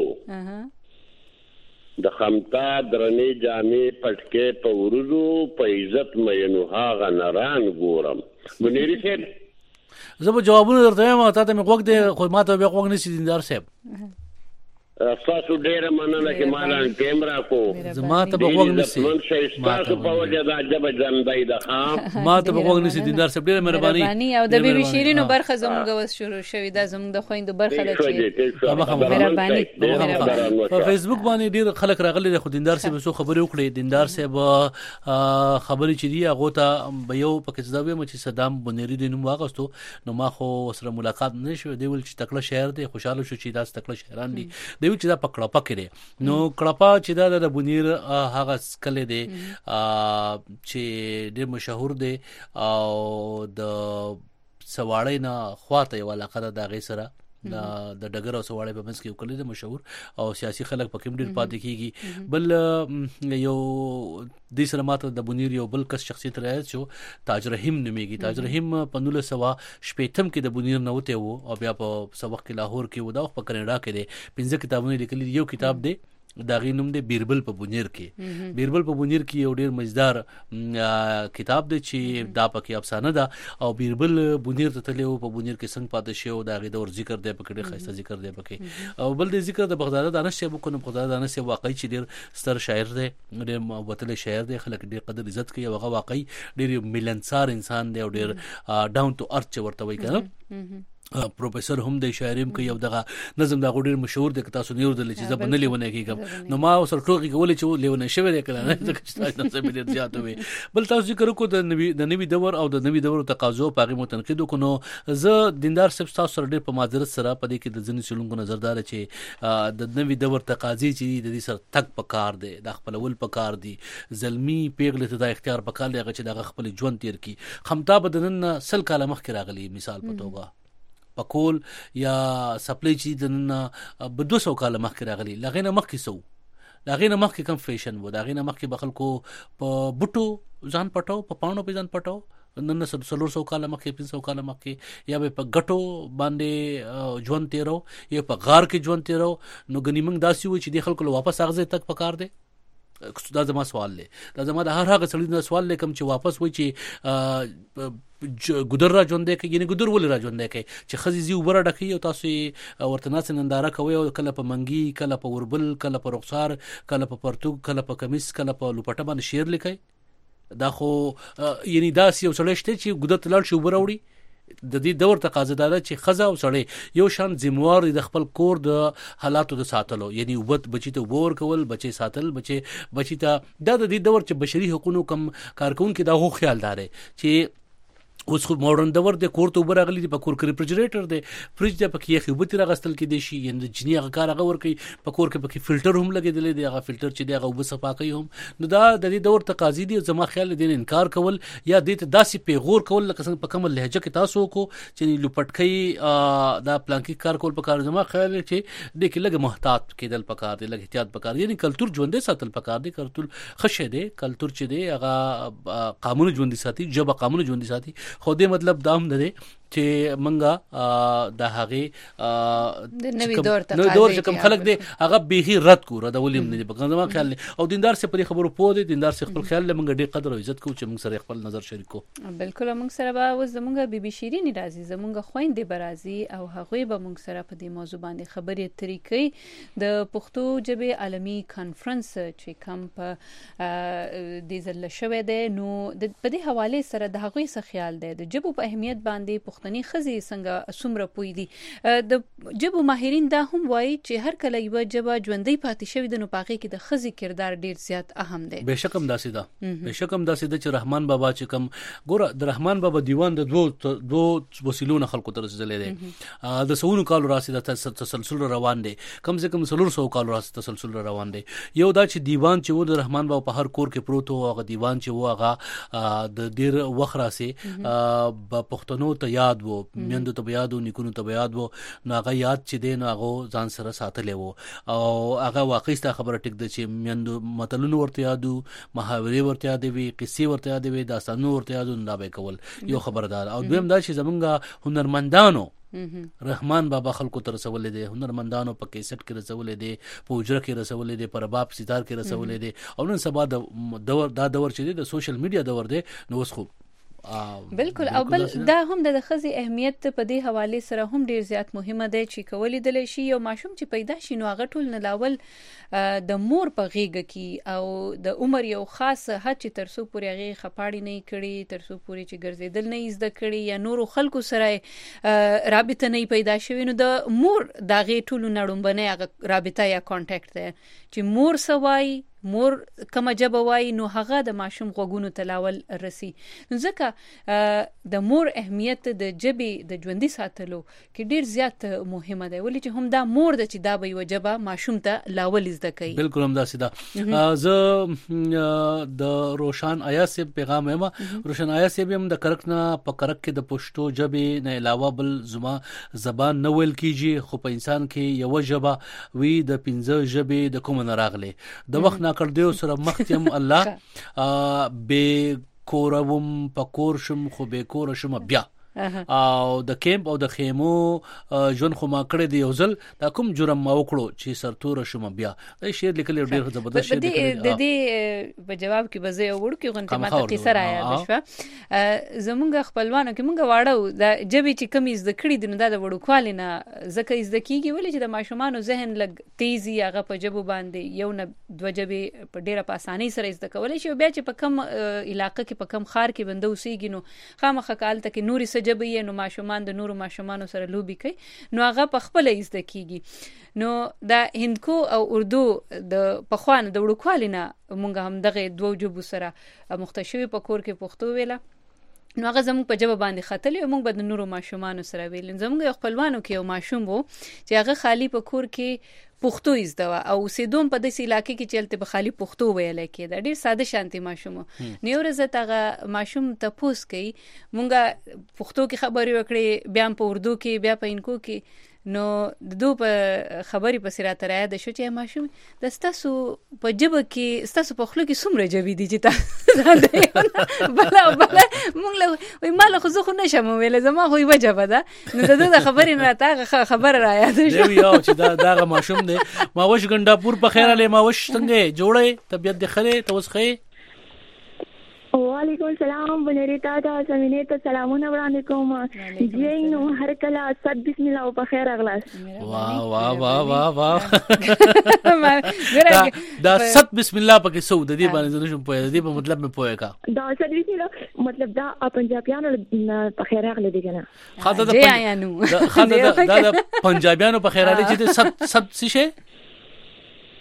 د خامتا درنې جامې پټکې په ورزو په عزت مې نو هاغه نران ګورم منيري صاحب زه به جوابونه درته ما ته مې وګ دې خو ما ته به وګ نشي دیندار صاحب تاسو ډېر مننه چې مالان کیمرا کو زما ته به وګ نشي تاسو په وجه دا جب ځندای دا ها ما ته به وګ نشي دیندار صاحب ډېر مهرباني مهرباني او د بیبي شیرینو برخه زموږ وس شروع شوې دا زموږ د خويندو برخه ده چې مهرباني په فیسبوک باندې ډېر خلک راغلي خو دیندار صاحب سو خبرې وکړي دیندار صاحب خبرې چې دی هغه ته به یو پکې ځاوي مې چې صدام بنيري د نوم واغستو نو ما خو سره ملاقات نه شو دی ول چې تکړه شهر دی خوشاله شو چې دا تکړه شهران دي دی چې دا پکړه پکړي نو کړپا چې دا د بنیر هغه سکل دی چې ډېر مشهور دی او د سواړې نه خواته یو علاقه ده غي سره د د ډګر او سواړې په منځ کې یو کلی دی مشهور او سیاسي خلک پکې ډېر پاتې کیږي بل یو د سره ماته د بنیر یو بل کس شخصیت راځي چې تاج رحیم نوميږي تاج رحیم په نول سوا شپېتم کې د بنیر نه وته وو او بیا په سبق کې لاهور کې و دا په کینیډا کې دی پنځه کتابونه لیکلي یو کتاب دی دا غي نوم دی بیربل په بنیر کې بیربل په بنیر کې یو ډیر مزدار کتاب دی چې دا پکې افسانه ده او بیربل بنیر ته تلو په بنیر کې څنګه پاتې شو دا غي د ذکر دی پکې خاصه ذکر دی پکې او بل د ذکر د بغداد دانش شه بکو نه بغداد دانش شه واقعي چې ډیر ستر شاعر دی ډیر وتل شاعر دی خلک ډیر قدر عزت کوي هغه واقعي ډیر ملنسار انسان دی او ډیر ډاون ټو ارث ورته وایي کنه پروفیسور هم د شاعریم کې یو دغه نظم دا ډیر مشهور دی که تاسو نه ورته چې زبر نه لیونه کېږم نو ما سره ټوکی کولې چې لیونه شوی دی کنه ځکه چې تاسو نه سمې ډیر زیات وي بل تاسو ذکر کو د نوی د نوی دور او د نوی دور تقاضو پاغي متنقید کو نو زه دیندار صاحب تاسو سره ډیر په معذرت سره پدې کې د ځینې سلونکو نظردار چې د نوی دور تقاضي چې د دې سره تک پکار دی د خپل ول پکار دی زلمی پیغله ته د اختیار پکار دی چې د خپل ژوند تیر کی خمتا بدنن سل کاله مخکې راغلی مثال په توګه پکول یا سپلای چې د په دوه سوه کاله مخکې راغلی لغینه مخکې سو لغینه مخکې کم فیشن و لغینه مخکې بخلکو په بوټو ځان پټاو په پاڼو په ځان پټاو نن سب سلور سو کاله مخکې پنځه سو کاله مخکې یا به په غټو باندې ژوند تیرو یا په غار کې ژوند تیرو نو غنی موږ داسي و چې د خلکو واپس اغزه تک پکار دی دا زما سوال دی دا زما د هر هغه سړي د سوال لیکم چې واپس وای چې ګودر را ژوند دی کې یعنی ګودر ول را ژوند دی کې چې خزي زی وبره ډکی او تاسو ورته ناس ننداره کوي او کله په منګي کله په وربل کله په رخسار کله په پرتګ کله په کمیس کله په لوپټه باندې شعر لیکي دا خو یعنی دا سی او سړی شته چې ګودر تلل شو وبره وړي د دې دور تقاضا ده چې خزه او سړی یو شان ذمہوار د خپل کور د حالاتو د ساتلو یعنی وبت بچی ته ور کول بچي ساتل بچي بچی ته د دې دور چې بشري حقوقو کم کارکون کې دا هو خیال دار چې اوس خو ماډرن دور د کور ته وبراغلی دی په کور کې ریفریجریټر دی فریج دی په کې یخي وبتی راغستل کې دی شي یعنی جنی هغه کار هغه ور کوي په کور کې په فلټر هم لګیدل دی هغه فلټر چې دی هغه وب صفا کوي هم نو دا د دې دور تقاضي دي زما خیال دی انکار کول یا د ته داسې پیغور کول لکه څنګه په کوم لهجه کې تاسو کو چې لوپټکی دا پلانکی کار کول په کار زما خیال چې د کې لګ محتاط کېدل پکار دی لګ احتیاط پکار یعنی کلچر ژوندې ساتل پکار دی کلچر خشه دی کلچر چې دی هغه قانون ژوندې ساتي جبه قانون ژوندې ساتي خو دې مطلب دا هم ده چې منګه د هغه د نوې دور ته نو دور چې کوم خلک دي هغه به رد کو رد ولیم نه په کومه خیال او دیندار سره په خبرو پوه دي دیندار سره خپل خیال لمنګ ډېر قدر او عزت کو چې موږ سره خپل نظر شریکو بالکل موږ سره به اوس زمونږ بي بي شيرين راځي زمونږ خويندې برازي او هغه به موږ سره په دې موضوع باندې خبرې طریقې د پښتو ژبې عالمي کانفرنس چې کوم په د زل شوه ده نو د په دې حواله سره د هغه څه خیال ده د ژبو په اهمیت باندې پښتني خزي څنګه څومره پوي دي د ژبو ماهرین دا هم وایي چې هر کله یو ژبه ژوندۍ پاتې شوی د نو پاغي کې د خزي کردار ډیر زیات اهم دی بهشکم داسې ده بهشکم داسې ده چې رحمان بابا چې کوم ګوره د رحمان بابا دیوان د دوه دوه وسیلونو خلکو تر رسیدلې ده د سونو کالو راسي د تسلسل روان دي کم سے کم سلور سو کالو راسي تسلسل روان دي یو دا چې دیوان چې و د رحمان بابا په هر کور کې پروت و هغه دیوان چې و هغه د ډیر وخت راسي په پښتنو ته یاد وو میندو ته یاد وو نیکونو ته یاد وو نو هغه یاد چې دی نو هغه ځان سره ساتلې وو او هغه واقعي ست خبره ټیک ده چې میندو متلونو ورته یادو محاورې ورته یاد وي قصې ورته یاد وي داستانونه ورته یاد نه به کول یو خبردار او دویم دا چې زمونږ هنرمندانو رحمان بابا خلکو ته رسولې دي هنرمندانو په کیسټ کې رسولې دي په اجره کې رسولې دي پر باب ستار کې رسولې دي او نن سبا د دور دا دور چې دی د سوشل میډیا دور دی نو اوس خو بالکل او بل دا هم د خزي اهمیت په دې حواله سره هم ډیر زیات مهمه ده چې کولې دل شي یو ماشوم چې پیدا شي نو هغه ټول نه لاول د مور په غیږ کې او د عمر یو خاص حد چې ترسو پورې هغه خپاړی نه کړي ترسو پورې چې ګرځیدل نه زده کړي یا نورو خلکو سره رابطه نه پیدا شوی نو د مور دا غي ټول نړومبنه هغه رابطه یا کانټیکټ ده چې مور سوای مور کومه جبه وای نو هغه د ماشوم غوګونو تلاول رسی نو ځکه د مور اهمیت د جبې د ژوندۍ ساتلو کې ډیر زیات مهمه ده ولې چې هم دا مور د چې دا به یو جبه ماشوم ته لاول زده کوي بالکل هم دا سیده زه د روشن آیا سه پیغام ما روشن آیا سه هم د کرک نه په کرک کې د پښتو جبې نه علاوه بل زما زبان نه ویل کیږي خو په انسان کې یو جبه وی د پنځه جبې د کوم نه راغله د وخت کړ دیو سره مختم الله به کورم پکور شم خو به کور شم بیا او د کیمپ او د خیمو جون خو ما کړی دی یوزل دا کوم جرم ما وکړو چې سرتور شم بیا دا شعر لیکل ډیر زبردست شعر دی د دې په جواب کې بزې وړو کې غونټه ماته قصه را یاد شو زمونږ خپلوانو کې مونږ واړو د جبې چې کمی زده کړی دی نو دا د وړوکوالي نه زکه زده کیږي ولې چې د ماشومان ذهن لګ تیزی هغه په جبو باندې یو نه دوه جبې په ډیره په اسانۍ سره زده کولای شي بیا چې په کم علاقې کې په کم خار کې بندو سیږي نو خامخ کال ته کې نوري جبې نو ماشومان د نورو ماشومانو سره لوبي کوي نو هغه په خپل زده کیږي نو دا هندکو او اردو د پخوان د وړوکوالینه مونږ هم دغه دوه جبو سره مختشوي په کور کې پښتو ویله نو هغه زموږ په جبه باندې خطلې موږ به د نورو ماشومانو سره ویل زموږ خپلوانو کې یو ماشوم وو چې هغه خالی په کور کې پښتو زده او سیدوم په داسې علاقې کې چلته به خالی پښتو ویل کېده ډیر ساده شانتي ماشوم نیو ورځ هغه ماشوم ته پوس کوي مونږه پښتو کې خبرې وکړې بیا په اردو کې بیا په انکو کې نو د دو په خبرې په سره تر یاد شو چې ماشوم د ستاسو په جبه کې ستاسو په خلو کې څومره جبې دي چې تاسو بلا بلا مونږ له وای مال خو زه خو نشم ویل زما خو یو جبه ده نو د دې خبرې نه تا خبر را یاد شو یو چې دا دا ماشوم دی ما وش ګنډاپور په خیر له ما وش څنګه جوړه طبيعت د خره توسخه وعلیکم السلام بنریتا تا زمینه سلامونه وړاندې کوم جینو هر کله صد بسم الله په خیر اغلاس واه واه واه واه واه دا صد بسم الله پکې سو د دې باندې زنه شم په دې په مطلب مې پوهه کا دا صد بسم الله مطلب دا پنجابیانو په خیر اغله دي کنه خاطر د خاطر د پنجابیانو په خیر اغله چې صد صد څه شي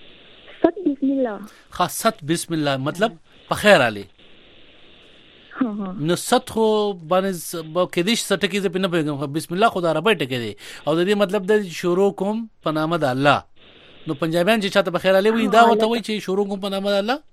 صد بسم الله خاص صد بسم الله مطلب په خیر اغله نو ست خو باندې کې دې ستکه ز په نه پیغام بسم الله خدا رب ټکه دي او د دې مطلب د شروع کوم په نام د الله نو پنجابیان چې چاته بخیر علي وي دا وته وي چې شروع کوم په نام د الله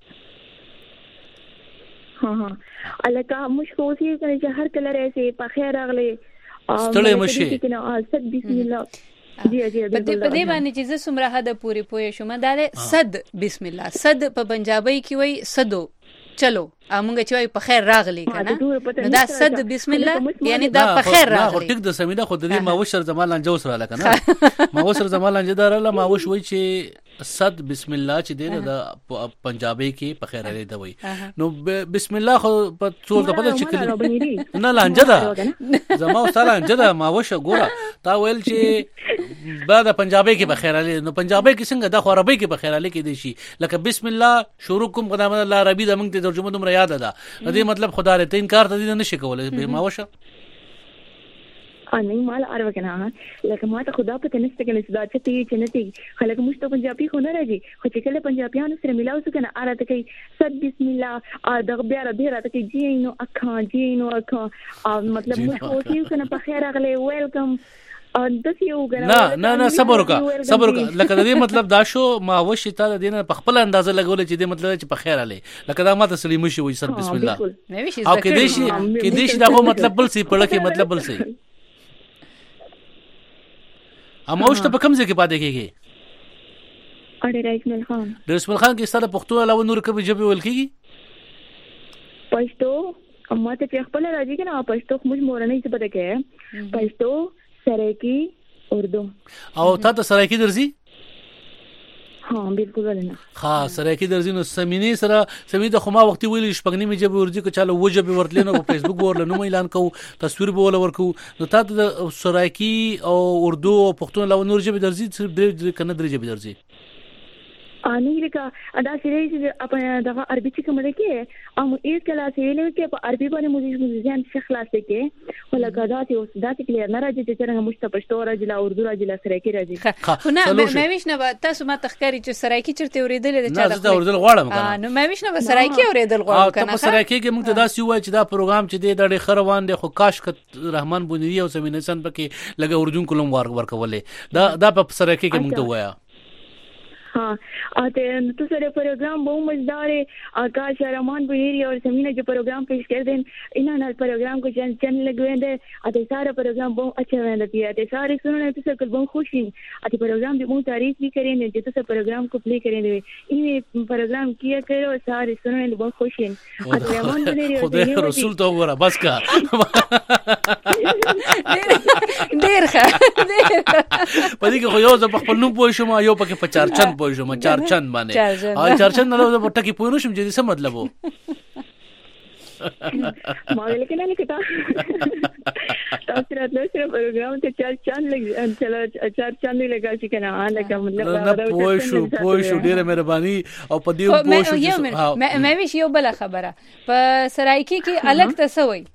ها ها الکه مشکو سي چې هر کله راځي په خیر اغلي ستړي مشي صد بسم الله جی جی په دې باندې چې زه سمره حد پوری پوي شوم دا له صد بسم الله صد په پنجابي کې وای صدو چلو امونګه چې وای په خیر راغلی کنه نو دا صد بسم الله یعنی دا په خیر راغلی ټیک د سمیده خو د دې ما وشر زمان لنجو سره لکنه ما وشر زمان لنجو دار ما وش وای چې صد بسم الله چې دی د پنجابي کې په خیر لري دوی نو بسم الله خو په ټول د پته چې نه لانجه ده زما واستاله لانجه ده ما وش ګوره تا ویل چې بعد پنجابي کې په خیر لري نو پنجابي کې څنګه د عربي کې په خیر لري کې دي شي لکه بسم الله شروع کوم قدام الله عربي د موږ ته ترجمه دومره یاد ده دې مطلب خدای ته انکار ته دي نه شي کولای ما وش نه مال ارو کنه لکه ما ته خدا په تنسته کې نسبت چې چې نتی خلک مشته پنجابي خو نه راځي خو چې کله پنجابیانو سره ملاو سو کنه اره ته کوي صد بسم الله ا دغه بیا را بیا را ته کوي جی نو اکا جی نو اکا مطلب مو خو چې کنه په خیر اغله ویلکم نه نه نه صبر وکړه صبر وکړه لکه د دې مطلب دا شو ما وشي تا د دې په خپل اندازه لګول چې دې مطلب چې په خیر علي لکه دا ماته سړی مشي وي صد بسم الله او کې دې شي کې دې شي دا مطلب بل سي پړه کې مطلب بل سي اموش ته په کوم ځای کې پاتې کېږي اړه رئیس مل خان د رئیس مل خان کې ستاسو پښتو علاوه نور کوم ژبه ویل کېږي پښتو اما ته چې خپل راځي کنه پښتو موږ مورنۍ څه پته کې پښتو سرایکی اردو او تا ته سرایکی درځي ها بالکل ولنه ها سرایکی درځي نو سمینی سره سمینی د خما وختي ویل شپګنی می جبه ورځي کو چاله وجبه ورتلنه په فیسبوک ورل نو اعلان کو تصویر به ول ورکو نو تا ته سرایکی او اردو او پښتون له نور جبه درځي صرف درې کنه درې جبه درځي اني لکه ادا سری چې په دغه عربي چې کوم لکه ام ایس کلا سیلو کې په عربي باندې موږ موږ ځان خلاص کې ولکه دا چې اوس دا چې کلیر نه راځي چې څنګه مشته پښتو راځي لا اردو راځي لا سرایکی راځي خو نه مې ویش نه تاسو ما تخکاری چې سرایکی چرته اوریدل د چا نه دا اوریدل غواړم کنه نو مې ویش نه سرایکی اوریدل غواړم کنه او په سرایکی کې موږ ته دا سی وای چې دا پروګرام چې دی د خروان دی خو کاش ک رحمان بونری او سمینسن پکې لګه اردو کولم ورکولې دا دا په سرایکی کې موږ ته وایا हाँ आते तो सारे प्रोग्राम बहुत मजेदार है आकाश रहमान बुनीरी और समीना जो प्रोग्राम पेश कर दें इन्होंने प्रोग्राम को चैन चैनल लगवे दे आते सारा प्रोग्राम बहुत अच्छा रहता है आते सारे सुनने तो सब बहुत खुश हैं आते प्रोग्राम की बहुत तारीफ भी करें जो तो सब प्रोग्राम को प्ले करें दे इन प्रोग्राम किया करो सारे सुनने बहुत खुश हैं आते रहमान बुनीरी खुदा रसूल तो वरा बस का ډیر ښه پدې کې خو یو ځل په خپل نوم پوه شوم یو پکې په چارچند پوه شوم چارچند باندې او چارچند نو په ټکی پوه نشم چې څه مطلب وو ما لیکن نه لیکتا تاسو راتلو سره پروګرام ته چارچند لګ چلا چارچند لګا چې کنه لکه مطلب پوه شو پوه شو ډیره مهرباني او په دې پوه شو چې مې ویش یو بل خبره په سرایکی کې الګ تسوي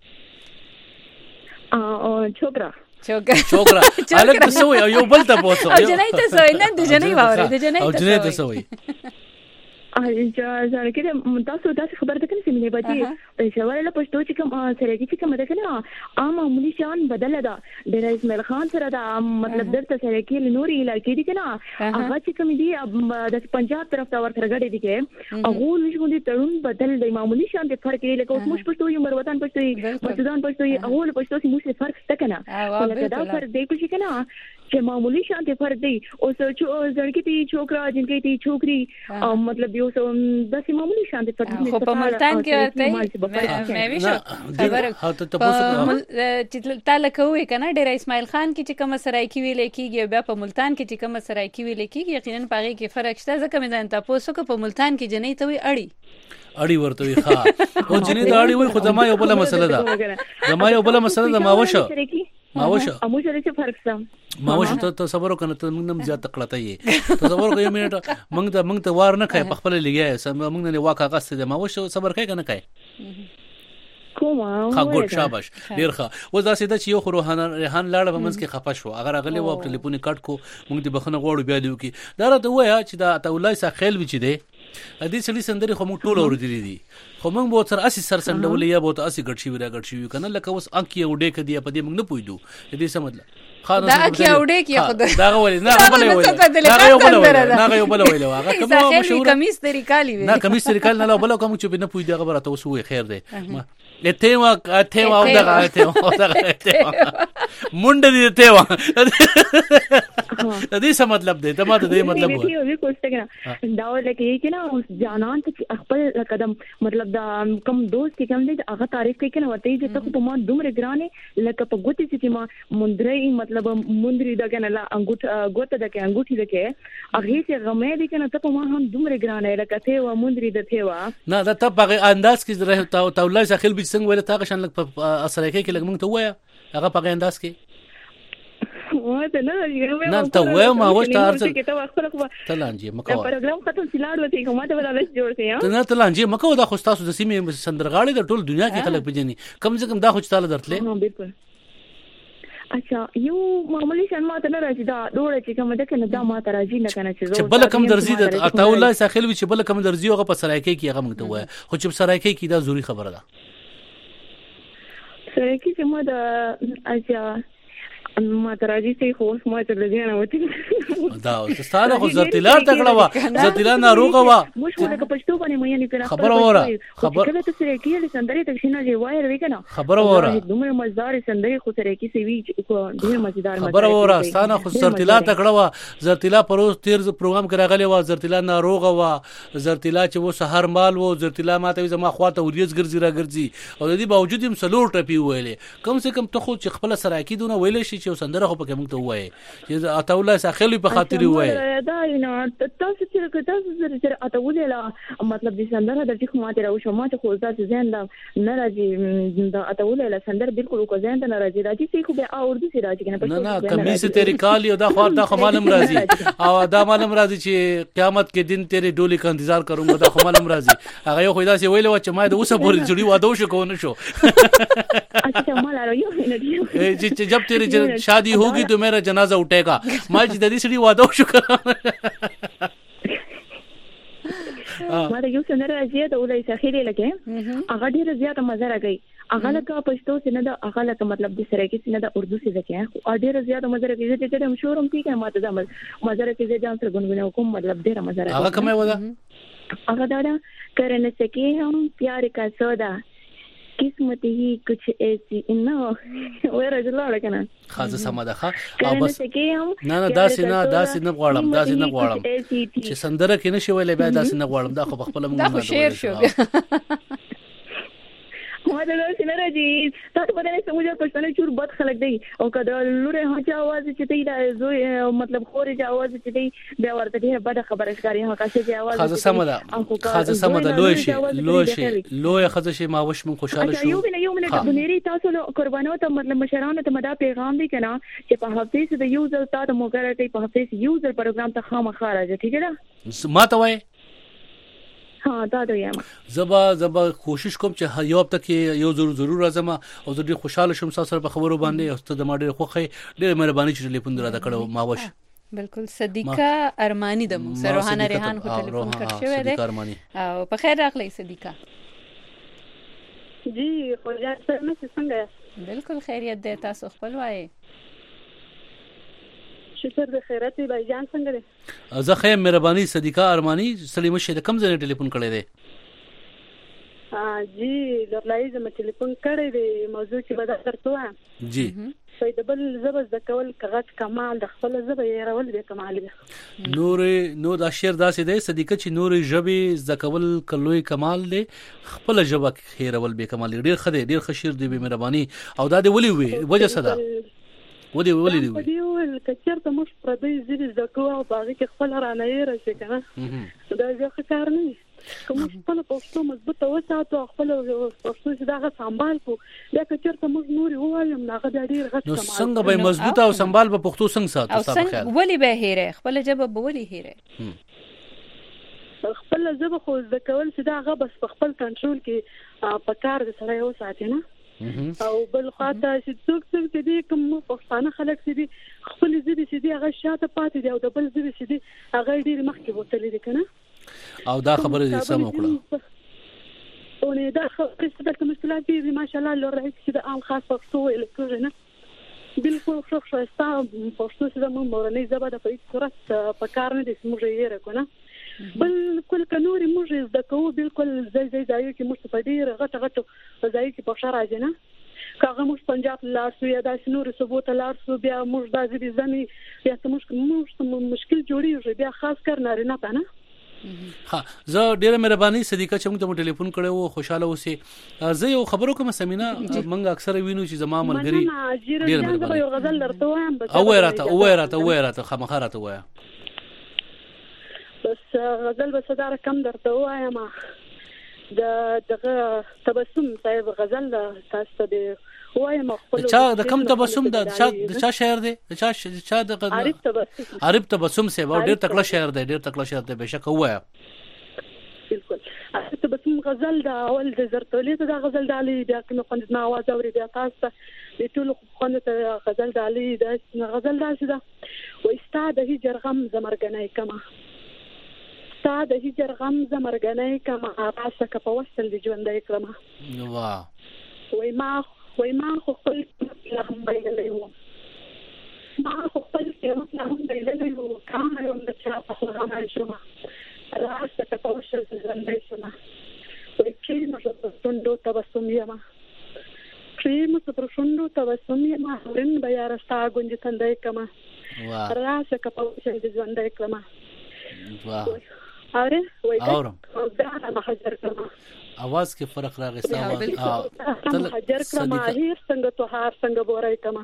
ا چوکرا چوکرا چوکرا الګ تسوي یو بل ته پوسو او جنای تسوي نه د جنای واره د جنای تسوي او جنای تسوي اجازه زړه کې تاسو تاسو خبر ده کنه سیمه باندې په شوال له پښتو چې کوم سره کې کوم ده کنه عام معمولی شان بدل ده د رئیس مل خان سره دا مطلب درته سره کې نوري علاقې دي کنه هغه چې کوم دي د پنجاب طرف ته ورته غړي دي کې هغه نشو دي ترون بدل د معمولی شان د فرق لري لکه اوس موږ پښتو یو مروتان پښتو مردان پښتو هغه پښتو سي موږ فرق شته کنه ولکه دا فرق دی چې کنه چې معمولی شان د فرق دی او زړه کې تی چوکرا جنګې تی چوکري مطلب یو سو د معمولی شان د فرق خو په ملتان کې ورته مې ویش خبره چې تعالی کوي کنه ډیر اسماعیل خان کې چې کوم سرایکی ویل کېږي بیا په ملتان کې چې کوم سرایکی ویل کېږي یقینا پاره کې فرق شته ځکه مې ځان تاسو کو په ملتان کې جنې ته وي اړي اړي ورته وي ښا او جنې ته اړي وي خو زما یو بل مسله ده زما یو بل مسله ده ما وشه ما وشه امو سره څه فرق سم ما وشه ته تصور کنه ته موږ نم زیات تکړه یې تصور کوي منټ موږ ته موږ ته وار نه کوي په خپل لګي سم موږ نه واقع قصد ما وشه صبر کوي کنه کوي کومه ها ګوډ شاباش ډیر ښه و دا سیده چې یو خو روحان ریحان لاړ په منځ کې خپه شو اگر اغلی و ټلیفون کټ کو موږ دې بخنه غوړو بیا دیو کی دا راته وایا چې دا ته ولای سا خیل وچ دی دې سړي سندري خو موږ ټول اوریدلې دي خو موږ به تر اسی سر سندولې یا به اسی ګډ شي ویرا ګډ شي کنه لکه اوس انکی وډې کدي په دې موږ نه پویدو دې څه مطلب دا انکی وډې کې خو دا غوړي نه بل ویل نه یو بل ویل نه یو بل ویل هغه کوم مشهور کمیس طریقه لې نه کمیس طریقه نه بل کوم چې نه پویدو هغه راته اوس وې خیر دی اتهوا اتهوا او دا اتهوا دا منډه دي اتهوا دې څه مطلب دی ته ما ته دې مطلب و یو یو کوشش کړه دا ولکه کې نه جانان ته خپل قدم مطلب دا کم دوست کې کم دي هغه تعریف کوي کنه وته چې ته په ما دومره ګرانه لکه په ګوتې چې ما مندري مطلب مندري دا کنه لا انګوت ګوت دا کې انګوټي دا کې هغه چې غمې دي کنه ته په ما هم دومره ګرانه لکه ته و مندري د ته و نه دا ته په انداز کې راه ته الله ځخیل به څنګه ویل تا شان لک په اثر کې لګ مونږ ته وایا هغه په انداز کې وته نه نه ته وای ما وښته ارزه تلانجی مکو پروګرام ختم سلاړ وتی کومه ته ولا لږ جوړ کړم ته نه تلانجی مکو دا خو تاسو د سیمې سندرغاړي د ټول دنیا کې خلک پېژني کم سے کم دا خو تعالی درتله ها بالکل اچھا یو معمولی شان ما ته نه راځي دا ډوړه چې کوم ده کنه دا ما ته راځي نه کنه چې بل کم درځي د اتا الله ساخیل چې بل کم درځي هغه په سرایکې کې هغه مونږ ته وای خو چې سرایکې کې دا ضروری خبره ده سرایکې چې ما دا اچھا ما تراجي سي خو ما ته لګینا وتی دا ستاره خو زرتیلا تکړه وا زرتیلا ناروغه وا مشکل د پښتو باندې مې نه کړه خبر وره خبر کله ته سره کې سندري ته شنه دی وای روي کنه خبر وره دومره مزدار سندري خو سره کې سی وی کو ډیر مزیدار خبر وره ستانه خو زرتیلا تکړه وا زرتیلا پروز تیر پروګرام کرا غلې وا زرتیلا ناروغه وا زرتیلا چې و سحر مال و زرتیلا ماته زما خواته وریز ګرځي را ګرځي او د دې باوجود هم سلور ټپی ویلې کم سے کم ته خو چې خپل سره کې دونه ویلې شي چې سندره خو پکې موږ ته وایي چې اته الله ساخلی په خاطر وایي دا نه تاسو چې تاسو چې اته ولې مطلب دې سندره د چې ماته راو شو ماته خو ځات زین دا نه راځي دا اته ولې سندره بالکل کو زین نه راځي راځي چې خو به اردو سي راځي کنه نه نه کمیس تیری کالی دا خو دا خو معلوم راځي او دا معلوم راځي چې قیامت کې دن تیری ډولی کا انتظار کوم دا خو معلوم راځي هغه خو دا سي ویل و چې ما د اوسه پورې جوړي واده شو کو نه شو اچھا مال راو نه دی چې جب تیری شادی ہوگی تو میرا جنازہ اٹھے گا ما چې د دې سړي واده وشو ما د یو سندره راځي ته ولای ساخیری لکه هغه ډیره زیاته مزه راګي هغه لکه پښتو سینه دا هغه لکه مطلب د سره کې سینه دا اردو سي لکه او ډیره زیاته مزه راګي چې ته مشورم کی کنه ماته دا مزه راګي چې ځان سره غونډونه کوم مطلب ډیره مزه راګي هغه کومه ودا هغه دا کرنے سکے ہم پیار کا سودا قسمت ہی کچھ ایسی نو وره جوړه کنه خاصه سماده ښه او بس نه نه داسې نه داسې نه غواړم داسې نه غواړم چې سندره کې نشي ویلې بیا داسې نه غواړم دا خو خپل موږ دا خو شعر شو ما دا څنګه راځي تاسو په دې سمجه پښتنه چور بد خلک دی او کله لوره هڅه आवाज چې دی دا زوی مطلب خوري چې आवाज چې دی بیا ورته ډیره بده خبره ښکاری هغه چې आवाज خاصه سماده خاصه سماده لوی شي لوی شي لوی خاصه شي ما وش من خوشاله شو یو نه یو نه د بنيري تاسو له قربانو ته مطلب مشرانو ته مدا پیغام دی کنه چې په هفته کې د یو ځل تاسو موګره ته په هفته کې یو ځل پروګرام ته خامخا راځي ٹھیک ده ما ته وای ها دا دا یم زبا زبا کوشش کوم چې یو هفته کې یو ضرور ضرور راځم او زه ډیر خوشاله شم تاسو سره په خبرو باندې او ته د ما ډیر خوخه ډیر مهرباني چې ټلیفون دراته کړو ما وش بالکل صدیقه ارمانی د مو سره روحانه ریحان خو ټلیفون کړ شوی دی او په خیر راغلی صدیقه جی خو ځان سره څنګه بالکل خیریت ده تاسو خپل وایي شکر د خیرت بھائی جان څنګه ده زه خیر مهرباني صدیقه ارمانی سلیمه شه کم ځای ټلیفون کړی دی ها جی لړلای زما ټلیفون کړی دی موضوع چې بدا ترته جی فیدبل زبر د کول کغت کمال د خپل زبر یې راول به کمال دی نور نو دا شعر داسې دی صدیقه چې نور ژبه د کول کلوې کمال دی خپل ژبه خیرول به کمال ډیر خدای ډیر خشیر دی به مهرباني او دا دی ولي وي وجه صدا ودی ولې دی ودی ول کچر ته مش پر دې زیری زکو او باغ کې خپل رانه یې راشي کنه دا یو ښکار نه کوم خپل پښتو مضبوطه وساتو خپل پښتو چې دا سنبال کو دا کچر ته موږ نور وایم ناغه د ډیر غټ نو څنګه به مضبوطه او سنبال په پښتو څنګه ساتو تاسو خیال ولې به هېره خپل جبه به ولې هېره خپل جبه خو د کول چې دا غ بس خپل کنټرول کې په کار د سره یو ساتي نه او بل خاطر چې څوک څوک دې کوم پښتانه خلک چې خپل ځدي چې هغه شاته پاتې دی او د بل ځدي چې هغه ډیر مخکې وتلې دي کنه او دا خبره دې سم وکړه ونه دا خبره چې د مشکلات دي ماشاءالله لور چې د عام خاص پښتو الکترون نه بالکل خو خو استا پښتو چې د مورنۍ ژبه د په هیڅ صورت په کار نه دي موږ یې راکونه بالکل کنوري موږ د کوو بالکل ځای ځای ځای کې موږ په ډیر غټ غټ ځای کې په شارع جنا کاغه موږ پنجاب لارسو یا د سنور ثبوت لارسو بیا موږ د ځبي زمي یا موږ موږ مشکل جوړیږي بیا خاص کر نارینه پنه ها زه ډیره مهرباني صدیقه چې موږ ته ټلیفون کړو خوشاله اوسې زه یو خبرو کوم سمینا موږ اکثر وینو چې زما ملګری ډیره مهرباني یو غزل درته وایم او راته او راته او راته خامخا راته وایم بس غزل به صدر کم درته وایم د دغه تبسم صاحب غزل تاسو ته وایم خپل چا د کم تبسم د چا د چا شاعر دی د چا چا د عارف تبسم عارف تبسم صاحب ډیر تکړه شاعر دی ډیر تکړه شاعر دی بهشکه وایم بالکل عارف تبسم غزل دا اول د زرتولې د غزل د علي بیا کوم خوند ما आवाज اوري بیا تاسو ته ټول خوند غزل د علي د غزل دا څه ده و استاد هجر غم زمرګنای کما استاد هجر غم زمرګنای کما راسه ک په وصل دی ژوندای کړم واه وای ما وای ما خو خپل هم ویلې وو ما خو خپل هم ویلې وو کام یو د چا په هغه شوما راسه ک په وصل دی ژوندای شوما وای چې نو څنډو تبسم یما چې مو پر شوندو تبسم یما ورن بیا راستا غونډ تندای کما واه راسه ک په وصل دی ژوندای کړم واه اره وای اورم دا ما حجر کړم اواز کې فرق راغی ساوه تل حجر کړم هیر څنګه تو هار څنګه بورای کما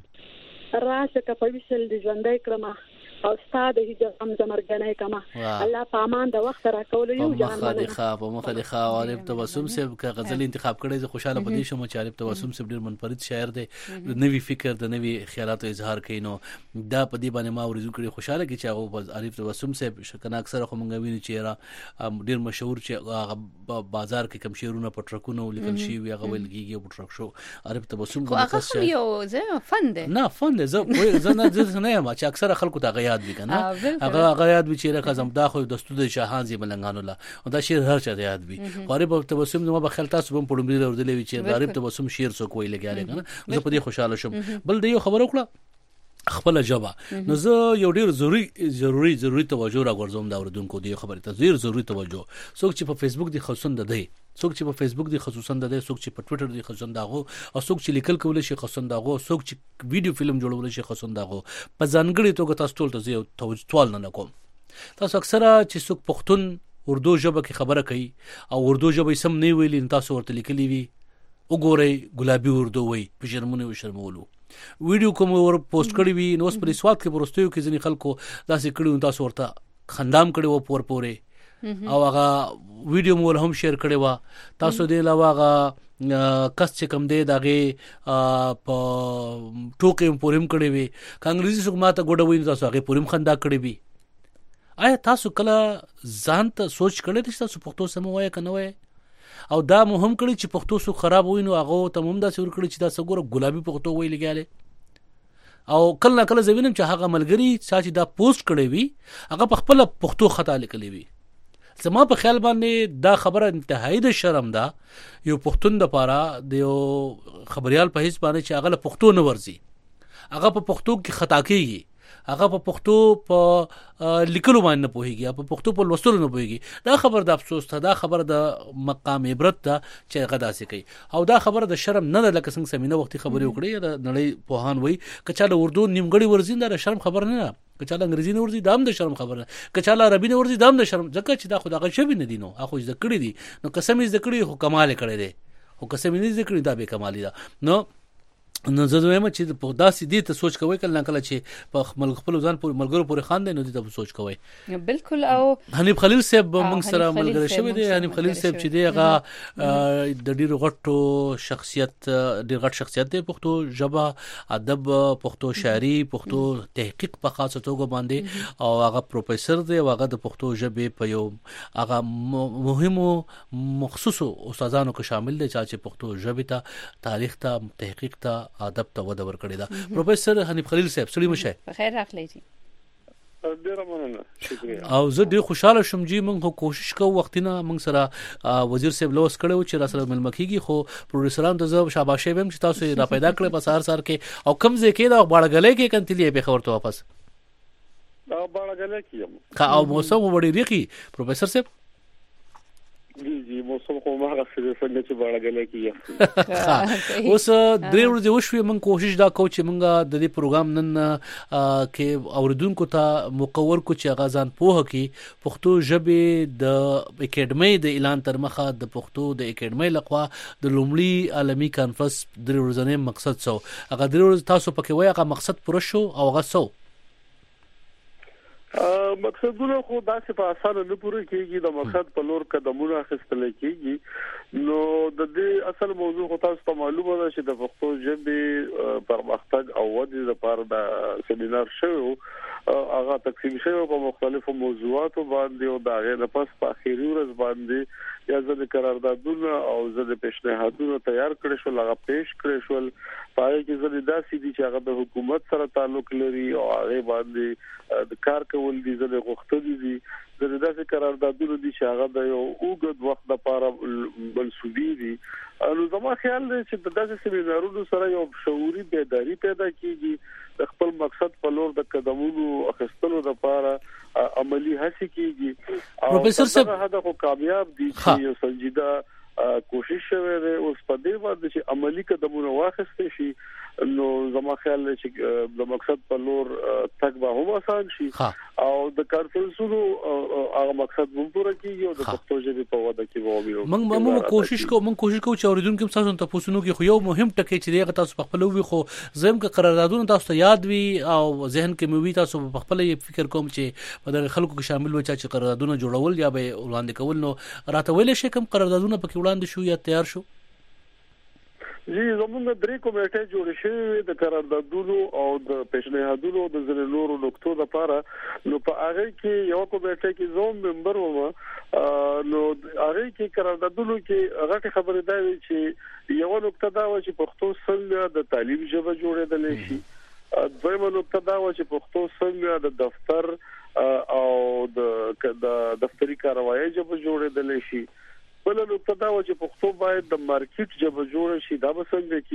راشه ک په وسل دی ژوندای کړم او استاد هجر هم زمرګنای کما الله پامان د وخت را کول یو جان مخه خا په مخه د خا عارف تبسم سے غزل انتخاب کړي زه خوشاله پدې شم چې عارف تبسم سے ډیر منفرد شاعر دی نوې فکر د نوې خیالات اظهار کینو دا پدې باندې ما ورزو کړي خوشاله کی چې هغه عارف تبسم سے شکنه اکثر خو مونږ ویني چې را ډیر مشهور چې بازار کې کم شعرونه پټرکونه لیکل شي وي هغه ولګيږي پټرک شو عارف تبسم هغه یو زه فن دی نه فن دی زه زه نه نه ما چې اکثر خلکو ته یاد وی کنه هغه هغه یاد وی چې راځم دا خو د استود شاهان زی ملنګانو لا او دا شعر هر چا یاد وی غریب تبسم نو په خیال تاسو هم پړمري ورولې وی چې غریب تبسم شعر سو کوی لګیاله کنه زه په دې خوشاله شم بل د یو خبر وکړه خپل جواب نو زه یو ډیر ضروری ضروری ضروری توجه راغورځوم دا اوردونکو دی خبره ته ډیر ضروری توجه څوک چې په فیسبوک دی خصوصا د دی څوک چې په فیسبوک دی خصوصا د دی څوک چې په ټوئیټر دی خصوصا داغو او څوک چې لیکل کول شي خصوصا داغو څوک چې ویډیو فلم جوړول شي خصوصا داغو په ځانګړي توګه تاسو ټول ته یو توجه نه کوم تاسو اکثره چې څوک پښتون اردو ژبه کې خبره کوي او اردو ژبه سم نه ویلي تاسو ورته لیکلي وي وګورئ ګلابي اردو وای په شرمونه و شرمولو ویډیو کوم ور پوسټ کړی وي نو اس پر سواد کې پروستیو کې ځنی خلکو داسې کړي تاسو ورته خندام کړي و پور پورې او هغه ویډیو مول هم شیر کړي وا تاسو دې علاوه هغه کس چې کم دی دغه په ټوکې پورم کړي وي کانګریزي څوک ماته ګډوي تاسو هغه پورم خندا کړي وي آیا تاسو کله ځان ته سوچ کړی چې تاسو پښتو سم وایي کنه وایي او دا مهم کړی چې پښتو سو خراب وینو هغه ته هم دا سور کړی چې دا څنګه ګلابي پښتو وایي لګیاله او کله کله زوینم چې هغه ملګری چې دا پوسټ کړی وي هغه په خپل پښتو خطا لیکلی وي زما په خیال باندې دا خبره انتهایی د شرم ده یو پښتون د پاره د یو خبريال په هیڅ باندې چې هغه له پښتو نه ورزي هغه په پښتو کې خطا کوي هغه په پښتو په لیکلو باندې نه پوهیږي په پښتو په لوستلو نه پوهیږي دا خبر د افسوس ته دا خبر د مقام عبرت ته چې هغه داسې کوي او دا خبر د شرم نه ده لکه څنګه سمینه وختي خبرې وکړي د نړۍ پوهان وای کچاله اردو نیمګړی ورزین دا شرم خبر نه ده کچاله انګریزي نه ورزي دام د شرم خبره کچاله عربي نه ورزي دام د شرم ځکه چې دا خدای شوی نه دینو اخو ذکر دي نو قسم یې ذکر خو کمال کړي دي او قسم یې ذکر دا به کمال دي نو نو زه وایم چې په داسې دي ته سوچ کوی کله کله چې په خپل ځان پر ملګرو پورې خان دی نو دې ته سوچ کوی بالکل او حنیف خلیل صاحب موږ سره ملګری شوی دی حنیف خلیل صاحب چې دی هغه د ډیر غټو شخصیت ډیر غټ شخصیت دی پښتو ژبه ادب پښتو شاعري پښتو تحقیق په خاصه توګه باندې او هغه پروفیسور دی او هغه د پښتو ژبې په یو هغه مهمو مخصوصو استادانو کې شامل دي چې پښتو ژبې ته تاریخ ته تحقیق ته ادب ته وده ورکړی دا پروفیسور حنیف خلیل صاحب سلام شه بخیر راغلی جی ډیر مننه شکریہ. او زه ډیر خوشاله شوم چې موږ کوشش کوو وختونه موږ سره وزیر صاحب لوس کړو چې را سره ملمکیږي خو پروډوسران ته زه شاباشه ویم چې تاسو را پیدا کړل په سار سار کې او کم ځکه دا باړګلې کې کنتلی به خبرته واپس دا باړګلې کې کا او موسم وړي ریخي پروفیسور صاحب جی جی موسم خو ما غوښتل څنګه چې باړګلې کې اوس درې ورځې وشوي موږ کوشش دا کوو چې موږ د دې پروګرام نن کې اوریدونکو ته مقور کو چې غازان پوهه کې پښتو ژبه د اکیډمي د اعلان تر مخه د پښتو د اکیډمي لخوا د لومړي عالمي کانفرنس درې ورځې مقصد سو هغه درې ورځې تاسو پکې وایي هغه مقصد پوره شو او هغه سو مقصدونه خو داسې په اسانه نه پوره کیږي د مقصد په لور قدمونه اخیستل کیږي نو د دې اصل موضوع خو تاسو ته معلومه ده چې د پښتو ژبې پرمختګ او ودې لپاره د سیمینار شوی هغه تقسیم شوی په مختلفو موضوعاتو باندې او دا غیر پس په اخیری ورځ باندې یا ځل قراردادونه او ځل پیشنهادونه تیار کړی شو هغه پیش کړی شو پاره کې ځل داسې دي چې هغه د حکومت سره تعلق لري او هغه باندې د کار کول دي ځل غوښتل دي د داسې قراردادونه دي چې هغه د یو اوږد وخت لپاره منسوبي دي نو زما خیال دی چې د داسې سیمینارونو سره یو شعوري بیداری پیدا کیږي د خپل مقصد په لور د قدمونو اخیستلو لپاره عملی هڅه کیږي پروفیسور صاحب هدا خو کامیاب دي چې یو سنجیده کوشش شوه دی اوس په دې باندې چې عملی قدمونه واخیستل شي نو زما خیال دی چې د مقصد په لور تک به هم آسان شي او د کانفرنسونو هغه مقصد مونږ پوره کیږي او د پښتو ژبې په وده کې به ومنو موږ موږ کوشش کوو موږ کوشش کوو چې اوریدونکو تاسو ته پوښتنو کې خو یو مهم ټکی چې دغه تاسو په خپل وی خو زم کې قراردادونه تاسو ته یاد وي او ذهن کې مو وي تاسو په خپل فکر کوم چې په دغه خلکو کې شامل وي چې قراردادونه جوړول یا به وړاندې کول نو راته ویل شي کوم قراردادونه پکې وړاندې شو یا تیار شو جی زموږ درې کمیټې جوړې شوې د قراردادونو او د پیشنهادونو د زر نورو نقطو لپاره نو په هغه کې یو کمیټې کې زوم ممبر وم نو هغه کې قراردادونو کې هغه خبره ده چې یو نقطه دا و چې پښتو څنګه د تعلیم ژبه جوړېدل شي دویمه نقطه دا و چې پښتو څنګه د دفتر او د دفتری کاروایی ژبه جوړېدل شي بل نقطه دا و چې پښتو باید د مارکیټ ژبه جوړ شي دا به څنګه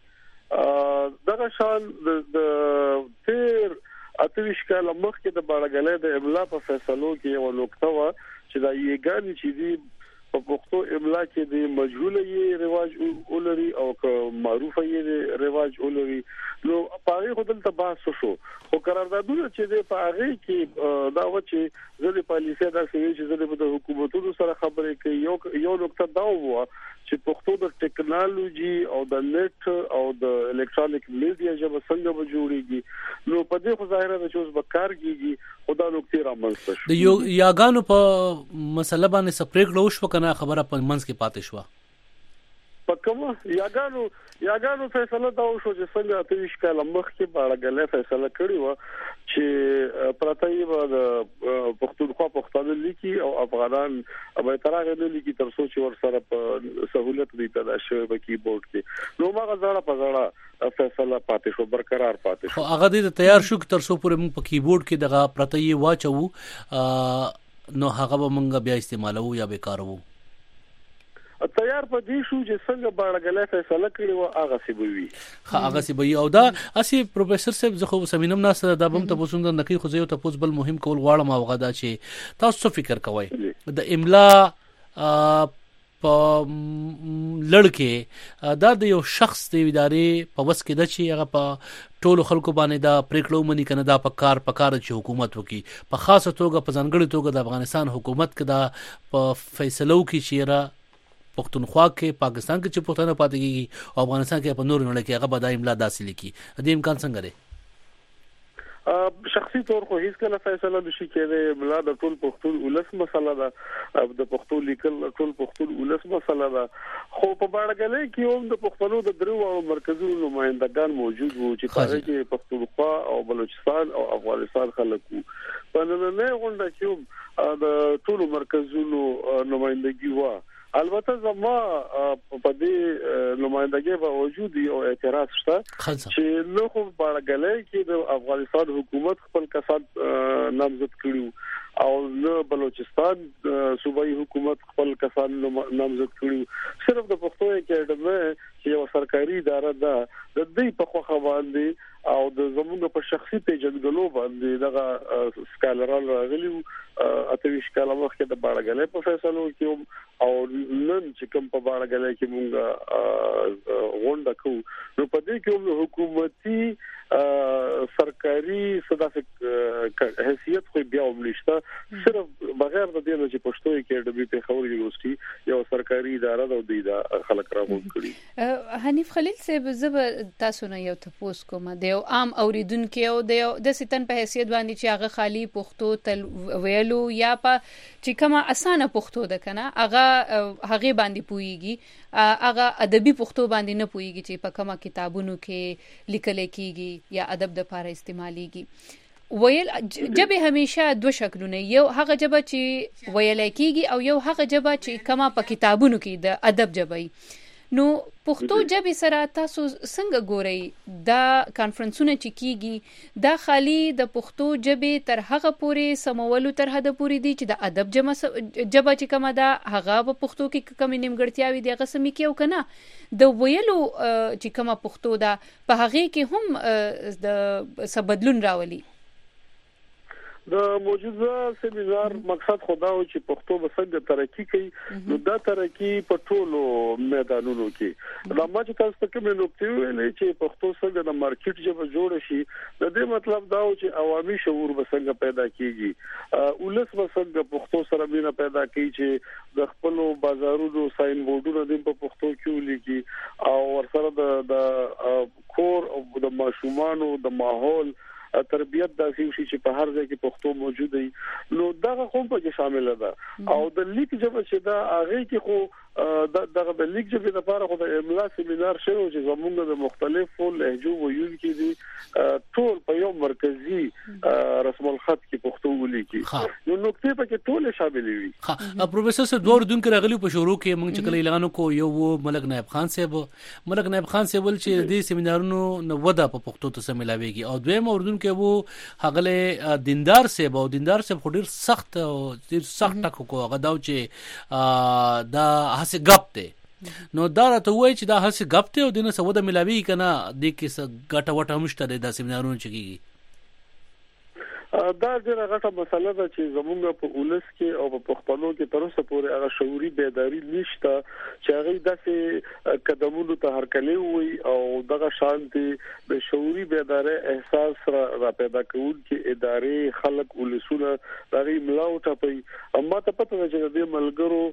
کیږي دغه شان د تیر اتویش کاله مخکې د باړګلې د املا په فیصلو کې یو نقطه و چې دا یګانی چې دی په پښتو املا کې د مجهوله یې رواج ولري او معروفه یې رواج ولري نو په هغه خدل ته بحث شو خو قراردادونه چې د په هغه کې دا و چې ځلې پالیسي دا کوي چې ځلې په حکومتونو سره خبرې کوي یو یو نقطه دا و چې پښتو د ټیکنالوژي او د نت او د الکترونیک میډیا ژبه څنګه به جوړیږي نو په دې خو ظاهره ده چې اوس به کار کیږي خدا نو کثیر رامنځته شو د یو یاګانو په مسله باندې سپریک لوش وکنه خبره په منځ کې پاتې شو پکمه یاګانو یاګانو فیصله دا وشو چې څنګه اتویش کاله مخکې باړګلې فیصله کړې و چې پراتایي د پښتونخوا پښتانه لیکي او افغانان به ترغه نه لیکي تر څو چې ور سره په سہولت دی پیدا شوی په کیبورډ کې نو ما غزاړه په غاړه فیصله پاتې شو برقرار پاتې شو هغه دې تیار شو تر څو پورې موږ په کیبورډ کې دغه پراتایي واچو نو هغه به موږ بیا استعمالو یا به کارو تیار په دې شو چې څنګه باړګلې فیصله کړې و هغه سی بوي هغه سی بوي او دا اسی پروفیسور صاحب زه خو سمینم ناس دا بم ته پوسوند نکي خو زه ته پوس بل مهم کول غواړم او غدا چې تاسو فکر کوئ د املا په لړکه دا د یو شخص د ادارې په وس کې د چې هغه په ټولو خلکو باندې دا پریکړو منی کنه دا په کار په کار چې حکومت وکي په خاصه توګه په ځانګړي توګه د افغانستان حکومت کې دا په فیصلو کې چیرې پښتونخوا کې پاکستان کې چې پښتانه پاتې کیږي او افغانستان کې په نور نړۍ کې هغه بدای املا داسې لیکي د امکان څنګه دی شخصي طور خو هیڅ کله فیصله نشي کېدای املا د ټول پښتون ولس مسله ده د پښتون لیکل ټول پښتون ولس مسله ده خو په باړګلې کې هم د پښتنو د درو مرکزونو نمائندگان موجود وو چې هغه کې پښتونخوا او بلوچستان او افغانستان خلک وو په نن نه غونډه کې د ټول مرکزونو نمائندګي وو البته زما په دې نمائندګۍ باوجود یو اعتراض شته چې نو خو باړګلې کې د افغانستان حکومت خپل کسان نامزد کړیو او نو بلوچستان صوبایي حکومت خپل کسان نامزد کړیو صرف د پښتو اکیډمي چې یو سرکاري اداره ده د دې په خوا باندې او د زمونږ په شخصي پیژندګلو باندې دغه سکالرال راغلیو اتويش کاله مخکې د باړګلې په فیصلو کې او نن چې کوم په باړګلې کې مونږ غونډه کوو نو په دې کې هم حکومتي سرکاري صدافت حیثیت خو بیا وملشته صرف بغیر د دې چې پښتو اکیډمي په خبري یونیورسيټي یو سرکاري اداره ده د دې خلک راغون کړي. حنیف خلیل صاحب زب تاسو نه یو تاسو کوم د یو عام اوریدونکو او د ستن په حیثیت باندې چې هغه خالی پښتو تل ویلو یا په چې کومه اسانه پښتو ده کنه هغه هغه باندې پويږي هغه ادبي پښتو باندې نه پويږي چې په کومه کتابونو کې لیکل کېږي یا ادب د لپاره استعماليږي ویل جبه همیشه دوه شکلونه یو هغه جبه چې ویل کېږي او یو هغه جبه چې کما په کتابونو کې د ادب جبه نو پښتو جبه سره تاسو څنګه ګورئ دا کانفرنسونه چې کیږي دا خالی د پښتو جبه تر هغه پورې سمولو تر هدا پورې دي چې د ادب جبه جبه چې کما دا هغه په پښتو کې کم نیمګړتیاوي دي هغه سمې کېو کنه د ویلو چې کما پښتو دا په هغه کې هم د سبدلون راولي. د موجوده سیمینار مقصد خدا او چې پښتو بسنګ ترقی کوي نو دا ترقی په ټولو میدانونو کې دا ما چې تاسو ته کوم نقطې ویلې چې پښتو څنګه د مارکیټ جبه جوړ شي د دې مطلب دا و چې عوامي شعور بسنګ پیدا کیږي ولس بسنګ پښتو سره مینه پیدا کوي چې د خپل بازارونو ساين بورډونو د پښتو کې ولیکي او ورسره د کور او د ماشومانو د ماحول تربیت داسې شي چې په هر ځای کې پښتو موجود وي نو دا خو په کې شامل ده او د لیک جبه چې دا هغه کې خو دغه د لیک جبه لپاره خو د املا سیمینار شوی چې زموږ د مختلفو لهجو ویل کې دي ټول په یو مرکزی رسم الخط کې پښتو ولیکي نو نقطې په کې ټول شامل وي. ها پروفیسور صاحب دوه دونکو راغلی په شروع کې موږ چې کله اعلان کو یو ملک نائب خان صاحب ملک نائب خان صاحب چې د سیمینارونو نو ودا په پښتو ته سملاويږي او دویم اردن کې وو هغه دیندار صاحب او دیندار صاحب خو ډیر سخت او ډیر سخت ټکو کو هغه دا چې دا هڅه غپ ته نو دا راته وای چې دا هڅه غپ ته او دنه سوده ملاوي کنه د کیسه غټه وټه مشته د سیمینارونو چګي دا ډیره غټه مسله ده چې زمونږ په اولس کې او په پښتنو کې تر اوسه پورې هغه شعوري بیداری نشته چې هغه داسې قدمونو ته هرکلی وي او دغه شانتي د شعوري بیداری احساس را, را پیدا کول کې ادارې خلک اولسونه دغه ملاو ټپي اما ته پته ده چې د ملګرو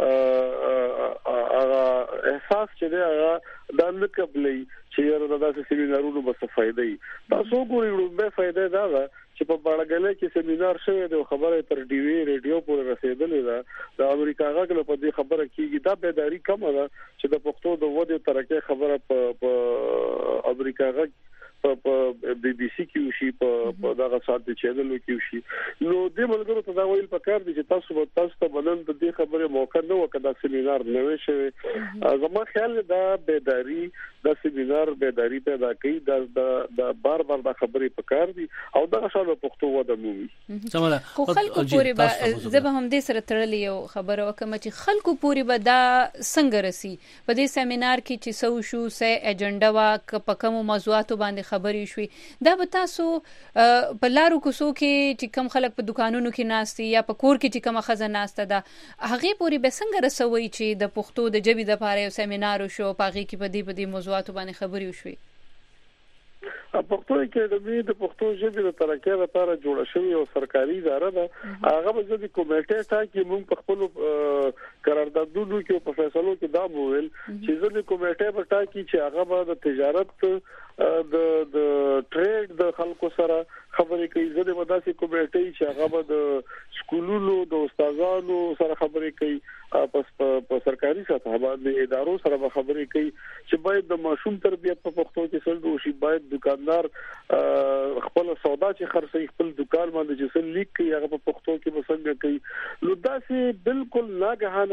هغه احساس چې هغه د نقبلې چې یاره داسې سیمینارونو به څه فائدې تاسو ګورئ به فائدې دا چې په باړګلې کې سیمینار شوی دی خبره تر ډي وی ریډیو پورې رسیدلې ده د امریکا غږ په دې خبره کېږي دا بیداری کم ده چې د پښتو د ودې ترقې خبره په امریکا غږ په بي بي سي کې وشي په دغه سات چینل کې وشي نو د ملګرو ته دا ویل پکار دي چې تاسو به تاسو ته بدل د دې خبره موقع نه وکړه سیمینار نه وي شوی زما خیال دا بیداری د سیمینار بیداری پیدا کوي د د بار بار دا خبره پکار دي او دا شاله پښتو وده مومي سماله خو خلکو پوری به زبه هم دې سره تړلې یو خبره وکم چې خلکو پوری به دا څنګه رسی په دې سیمینار کې چې سو شو سه اجنډا وا په کوم موضوعاتو باندې خبرې شوي دا به تاسو په لارو کوڅو کې چې کم خلک په دکانونو کې ناشتي یا په کور کې چې کومه خزانه ناشته ده هغه پوری به څنګه رسوي چې د پښتو د جبې د لپاره یو سیمینار شو پاغي کې په دې په دې موضوعاتو باندې خبرې وشوي. پښتو اکیډمي د پښتو ژبې د ترقۍ لپاره جوړه شوې او سرکاري اداره ده هغه به د کمیټې ټاکي موږ په خپل قراردادونو کې په فیصلو کې دا وویل چې د کمیټې په ټاکي چې هغه به د تجارت د د ټریډ د خلکو سره خبرې کوي زده وداسي کمیټې چې هغه به د سکولونو د استادانو سره خبرې کوي په سرکاري سطح باندې ادارو سره خبرې کوي چې باید د ماشوم تربیت په پښتو کې سره وشي باید دکاندار خپل سودا چې خرڅي خپل دکان باندې چې سل لیک کوي هغه په پښتو کې وسنګ کوي نو دا سي بالکل ناګهانه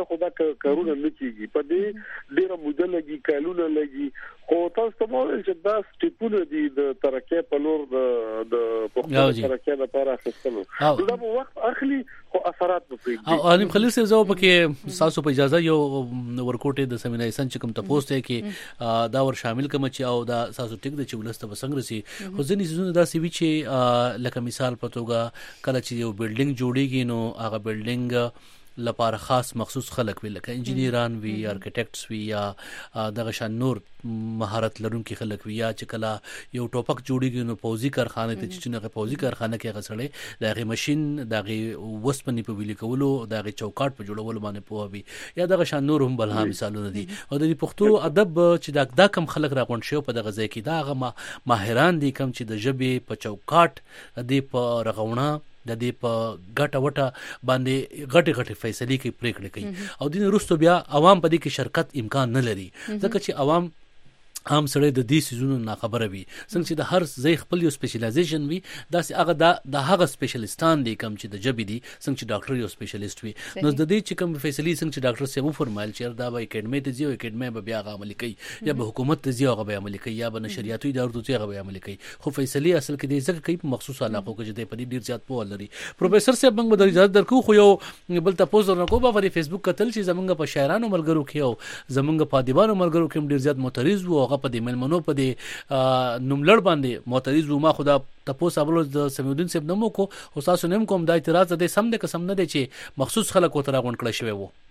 نه خدا کارونه نه کیږي په دې ډیره موده لګي کالونه لګي خو تاسو ته مو چې دا سټیپونه دي د ترقې په لور د د پښتو ترقې لپاره اخیستلو دا په وخت اخلي خو اثرات پرې او علي خلیل صاحب زو پکې تاسو په اجازه یو ورکوټه د سیمینار سن چې کوم تاسو ته کې دا ور شامل کوم چې او دا تاسو ټیک د چولسته وسنګ رسي خو ځینې زونه دا سی وی چې لکه مثال په توګه کله چې یو بلډینګ جوړیږي نو هغه بلډینګ لپاره خاص مخصوص خلک وی لکه انجینیران وی ارکیټیکټس وی یا دغه شان نور مهارت لرونکي خلک وی یا چې کله یو ټوپک جوړیږي نو پوزي کارخانه ته چې نه پوزي کارخانه کې غسړې دغه ماشين دغه وسپنی په ویل کولو دغه چوکاټ په جوړولو باندې پوهوي یا دغه شان نور هم بل هم مثالونه دي او د پښتو ادب چې دا کم خلک راغون شو په دغه ځای کې دا ماهران دي کم چې د ژبې په چوکاټ د په رغونه د دې په ګټه وټه باندې غټي غټي فیصله کې پریکړه کوي او دین وروسته بیا عوام په دې کې شرکت امکان نه لري ځکه چې عوام عام سره د دې سيزونو نه خبره وي څنګه چې د هر ځای خپل یو سپیشلایزیشن وي دا سي هغه د هغه سپیشلیستان دي کوم چې د جبي دي څنګه چې ډاکټر یو سپیشلیست وي نو د دې چې کوم فیصله څنګه چې ډاکټر سیمو فرمایل چې دا به اکیډمي ته ځي او اکیډمي به بیا عملي کوي یا به حکومت ته ځي او به عملي کوي یا به نشریاتي ادارو ته ځي او عملي کوي خو فیصله اصل کې د ځکه کوي په مخصوص علاقو کې چې د پدې ډیر زیات په لري پروفیسور صاحب موږ د اجازه درکو خو یو بل تاسو نه کو په فیسبوک کتل چې زمونږ په شاعرانو ملګرو کې او زمونږ په ادیبانو ملګرو کې ډیر زیات معترض وو هغه په دې ملمنو په دې نوملړ باندې معترض و ما خدا تاسو ابلو د سمیودین صاحب نومو کو او تاسو نیم کوم د اعتراض د سم د قسم نه دي چې مخصوص خلک وتره غون کړی شوی وو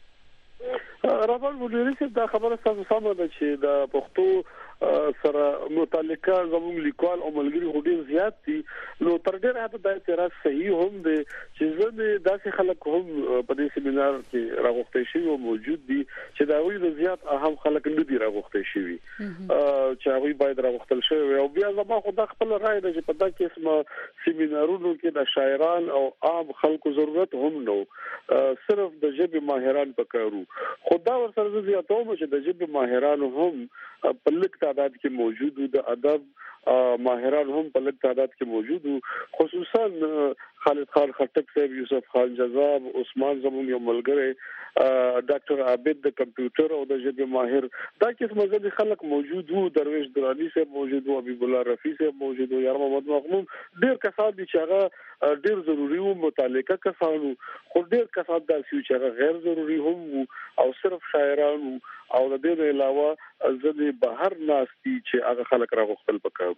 راول مدیریت دا خبره تاسو سم ده چې د پښتو سره متعلقه زموږ لیکوال او ملګری هډیر زیات دي نو تر ډیره حد د اعتراض صحیح هم دي چې زموږ داسې خلک هم په دې سیمینار کې راغوښتي شي او موجود دي چې دا وی د زیات اهم خلک نه دي راغوښتي شي چې هغه باید راغوښتل شي او بیا زما خو د خپل رائے ده چې په دغه قسمه سیمینارونو کې د شاعران او عام خلکو ضرورت هم نو صرف د ژبې ماهران پکارو خدا ورسره زیاتوم چې د ژبې ماهران هم په لږ تعداد کې موجود د ادب ماهران هم په لږ تعداد کې موجود خصوصا خالد خان خټک صاحب یوسف خان جذاب عثمان زمون یو ملګری ډاکټر عابد د کمپیوټر او د ژبې ماهر دا قسم ځدي خلک موجود وو درویش درانی صاحب موجود وو حبیب الله رفیع صاحب موجود وو یار محمد مغموم ډیر کسان دي چې هغه ډیر ضروری وو متعلقه کسانو خو ډیر کسان د سیو چې هغه غیر ضروری هم او صرف شاعران او د دې علاوه ځدي بهر ناستي چې هغه خلک راغوښتل پکارو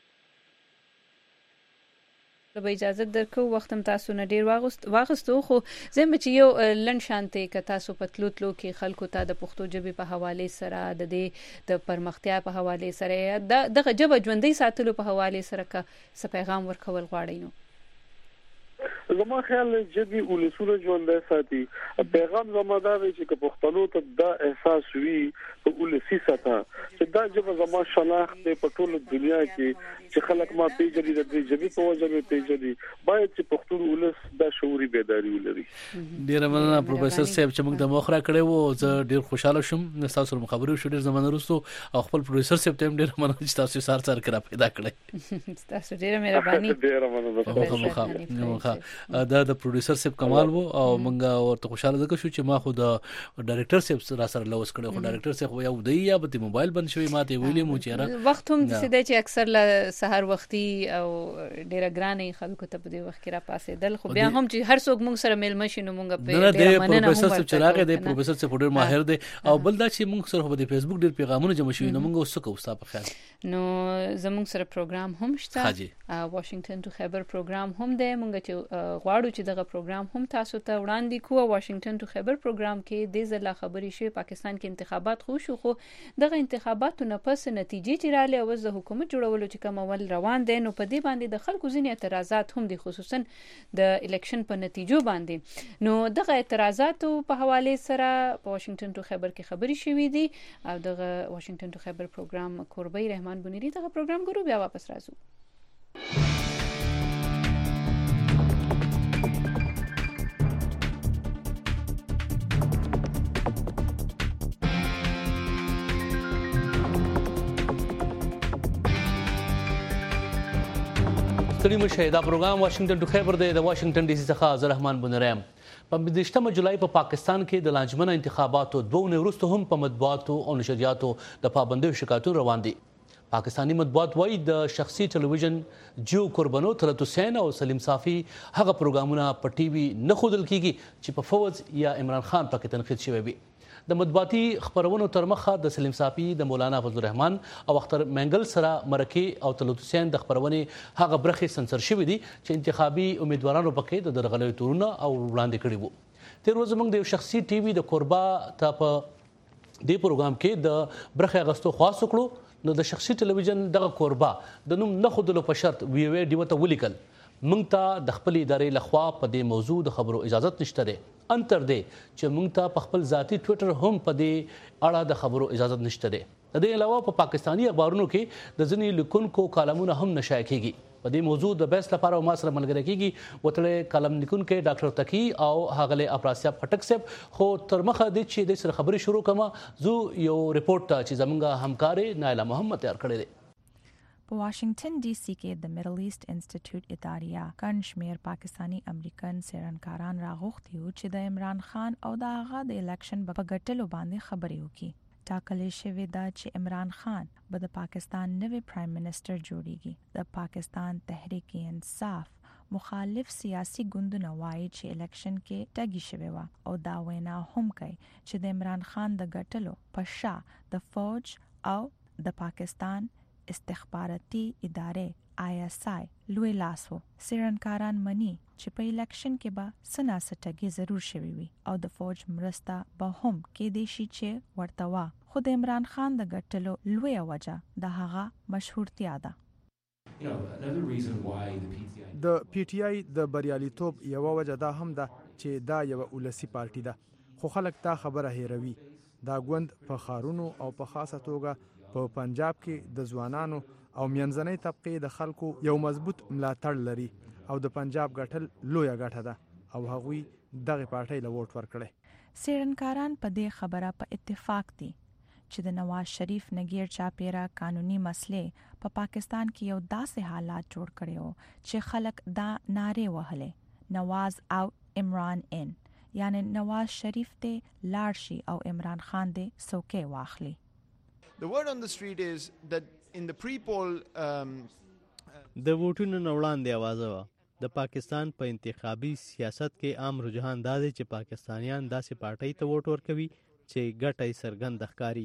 به اجازه درکو وختم تاسو نه ډیر واغست واغستو خو زم چې یو لن شانته ک تاسو پتلوتلو کې خلکو ته د پښتو ژبې په حواله سره د دې د پرمختیا په حواله سره دغه ژبه ژوندۍ ساتلو په حواله سره ک څه پیغام ورکول غواړي نو زما خیال جدي ولسونه ژوندۍ ساتي پیغام زما دا دی چې پښتنو ته دا احساس وي په ولسی ساته چې دا ژبه زما شناخت په ټول دنیا کې چې خلک ما پیژني د دې ژبې په وجه پیژني باید چې پښتون ولس دا شعوري بیداری ولري ډیر مننه پروفیسور صاحب چې موږ د مخره کړې وو زه ډیر خوشاله شوم تاسو سره خبرو شو ډیر زمانه وروسته او خپل پروفیسور صاحب ته ډیر مننه چې تاسو سار سار کړه پیدا کړې تاسو ډیر مهرباني ډیر مننه دا د پروډوسر صاحب کمال وو او موږ ورته خوشاله ځکه شو چې ما خو د ډایریکټر صاحب را سره لوس کړو خو ډایریکټر صاحب یو دی یا به موبایل بند شوی ماته ویلې مو چیرې وخت هم د سده چې اکثر له سحر وختي او ډیره ګرانې خلکو ته په دې وخت کې را پاسې دل خو بیا هم چې هر څوک موږ سره مل مشي نو موږ په ډیره مننه پروفیسور صاحب چراغ دی پروفیسور صاحب ډیر ماهر دی او بل دا چې موږ سره په فیسبوک ډیر پیغامونه جمع شوي نو موږ اوس څه کوو تاسو په خیر نو زموږ سره پروګرام هم شته واشنگټن ټو خیبر پروګرام هم دی موږ چې غواړو چې دغه پروګرام هم تاسو ته وړاندې کوو واشنگټن ټو خیبر پروګرام کې د ځله خبرې شوی پاکستان کې انتخابات خو شو خو دغه انتخاباتو نه پس نتیجې چې رااله او د حکومت جوړولو چې کوم ول روان دي نو په دې باندې د خلکو ځینې اعتراضات هم دي خصوصا د الیکشن په نتیجو باندې نو دغه اعتراضاتو په حواله سره په واشنگټن ټو خیبر کې خبرې شوې دي او دغه واشنگټن ټو خیبر پروګرام قربی رحمان بنيري دغه پروګرام ګورو بیا واپس راځو ستړي مشه دا پروګرام واشنگټن ټو خیبر دی د واشنگټن ډي سي څخه زه رحمان بنرم. په بدشتمه جولای په پاکستان کې د لانجمنه انتخاباتو دوه نورسته هم په مطبوعاتو او نشریاتو د پابندیو شکایتونه روان دي. پاکستانی مطبوعات وایي د شخصي ټلویزیون جو قربانو طلعت حسین او سلیم صافي هغه پروګرامونه په ټي وي نه ښودل کیږي چې په فوز یا عمران خان پکې تنقید شوی وي. د مطبوعاتي خبرونو تر مخه د سلیم صافي د مولانا فضل الرحمن او اختر منګل سره مرکه او طلعت حسین د خبرونې هغه برخې سنسر شوې دي چې انتخابي امیدوارانو پکې د درغلۍ تورونه او وړاندې کړي وو. تیر ورځ موږ د یو شخصي ټي وي د کوربا ته په دې پروګرام کې د برخې اغستو خواست وکړو نو د شخصي ټلویزیون دغه کوربا د نوم نه خودلو په شرط وی وی ډیو ته ولیکل موږ ته د خپل ادارې لخوا په دې موضوع د خبرو اجازه نشته ده انتر دی چې موږ ته په خپل ذاتی ټوئیټر هم په دې اړه د خبرو اجازه نشته ده. د دې علاوه په پاکستانی اخبارونو کې د ځینې لیکونکو کالمونه هم نشایع کیږي. په دې موضوع د بحث لپاره ما سره ملګری کیږي وتړې کالم لیکونکو ډاکټر تقی او هغله افراسیاب خټک صاحب. خو تر مخه د چې د سره خبري شروع کما زو یو ریپورت چې زمونږه همکارې نایله محمد تیار کړی دی. په واشنگټن ډي سي کې د میډل ایست انسټیټیوټ اداریا ګڼ شمېر پاکستانی امریکن څېړنکاران راغوښتي وو چې د عمران خان او د هغه د الیکشن په ګټلو باندې خبرې وکړي. ټاکلې شوې ده چې عمران خان به د پاکستان نوی پرایم منسٹر جوړیږي. د پاکستان تحریک انصاف مخالف سیاسي ګوندونه وایي چې الیکشن کې ټګي شوې وه او دا وینا هم کوي چې د عمران خان د ګټلو په شا د فوج او د پاکستان استخباراتي ادارې آی اس آی لوی لاس وو. څېړنکاران مني چې په الیکشن کې به څه ناسټګي ضرور شوي وي او د فوج مرسته به هم کېدای شي چې ورته وه. خو د عمران خان د ګټلو لویه وجه د هغه مشهورتیا ده. د پی ټی آی د بریالیتوب یوه وجه دا هم ده چې دا یوه ولسی پارټي ده خو خلک دا خبره هیروي. دا ګوند په ښارونو او په خاصه توګه په پنجاب کې د ځوانانو او منځنۍ طبقې د خلکو یو مضبوط ملاتړ لري او د پنجاب ګټل لویه ګټه ده او هغوی دغه پارټۍ له ووټ ورکړي. څېړنکاران په دې خبره په اتفاق دي چې د نواز شریف نګیر چاپیره قانوني مسلې په پا پاکستان کې یو داسې حالات جوړ کړي وو چې خلک دا نارې وهلې نواز او عمران ان یعنی نواز شریف ته لاړ شي او عمران خان دې څوکۍ واخلي. The word on the street is that in the pre-poll um, د ووټونو نه وړاندې اوازه وه د پاکستان په انتخابي سیاست کې عام رجحان دا دی چې پاکستانیان داسې پارټۍ ته ووټ ورکوي چې ګټه یې څرګنده ښکاري.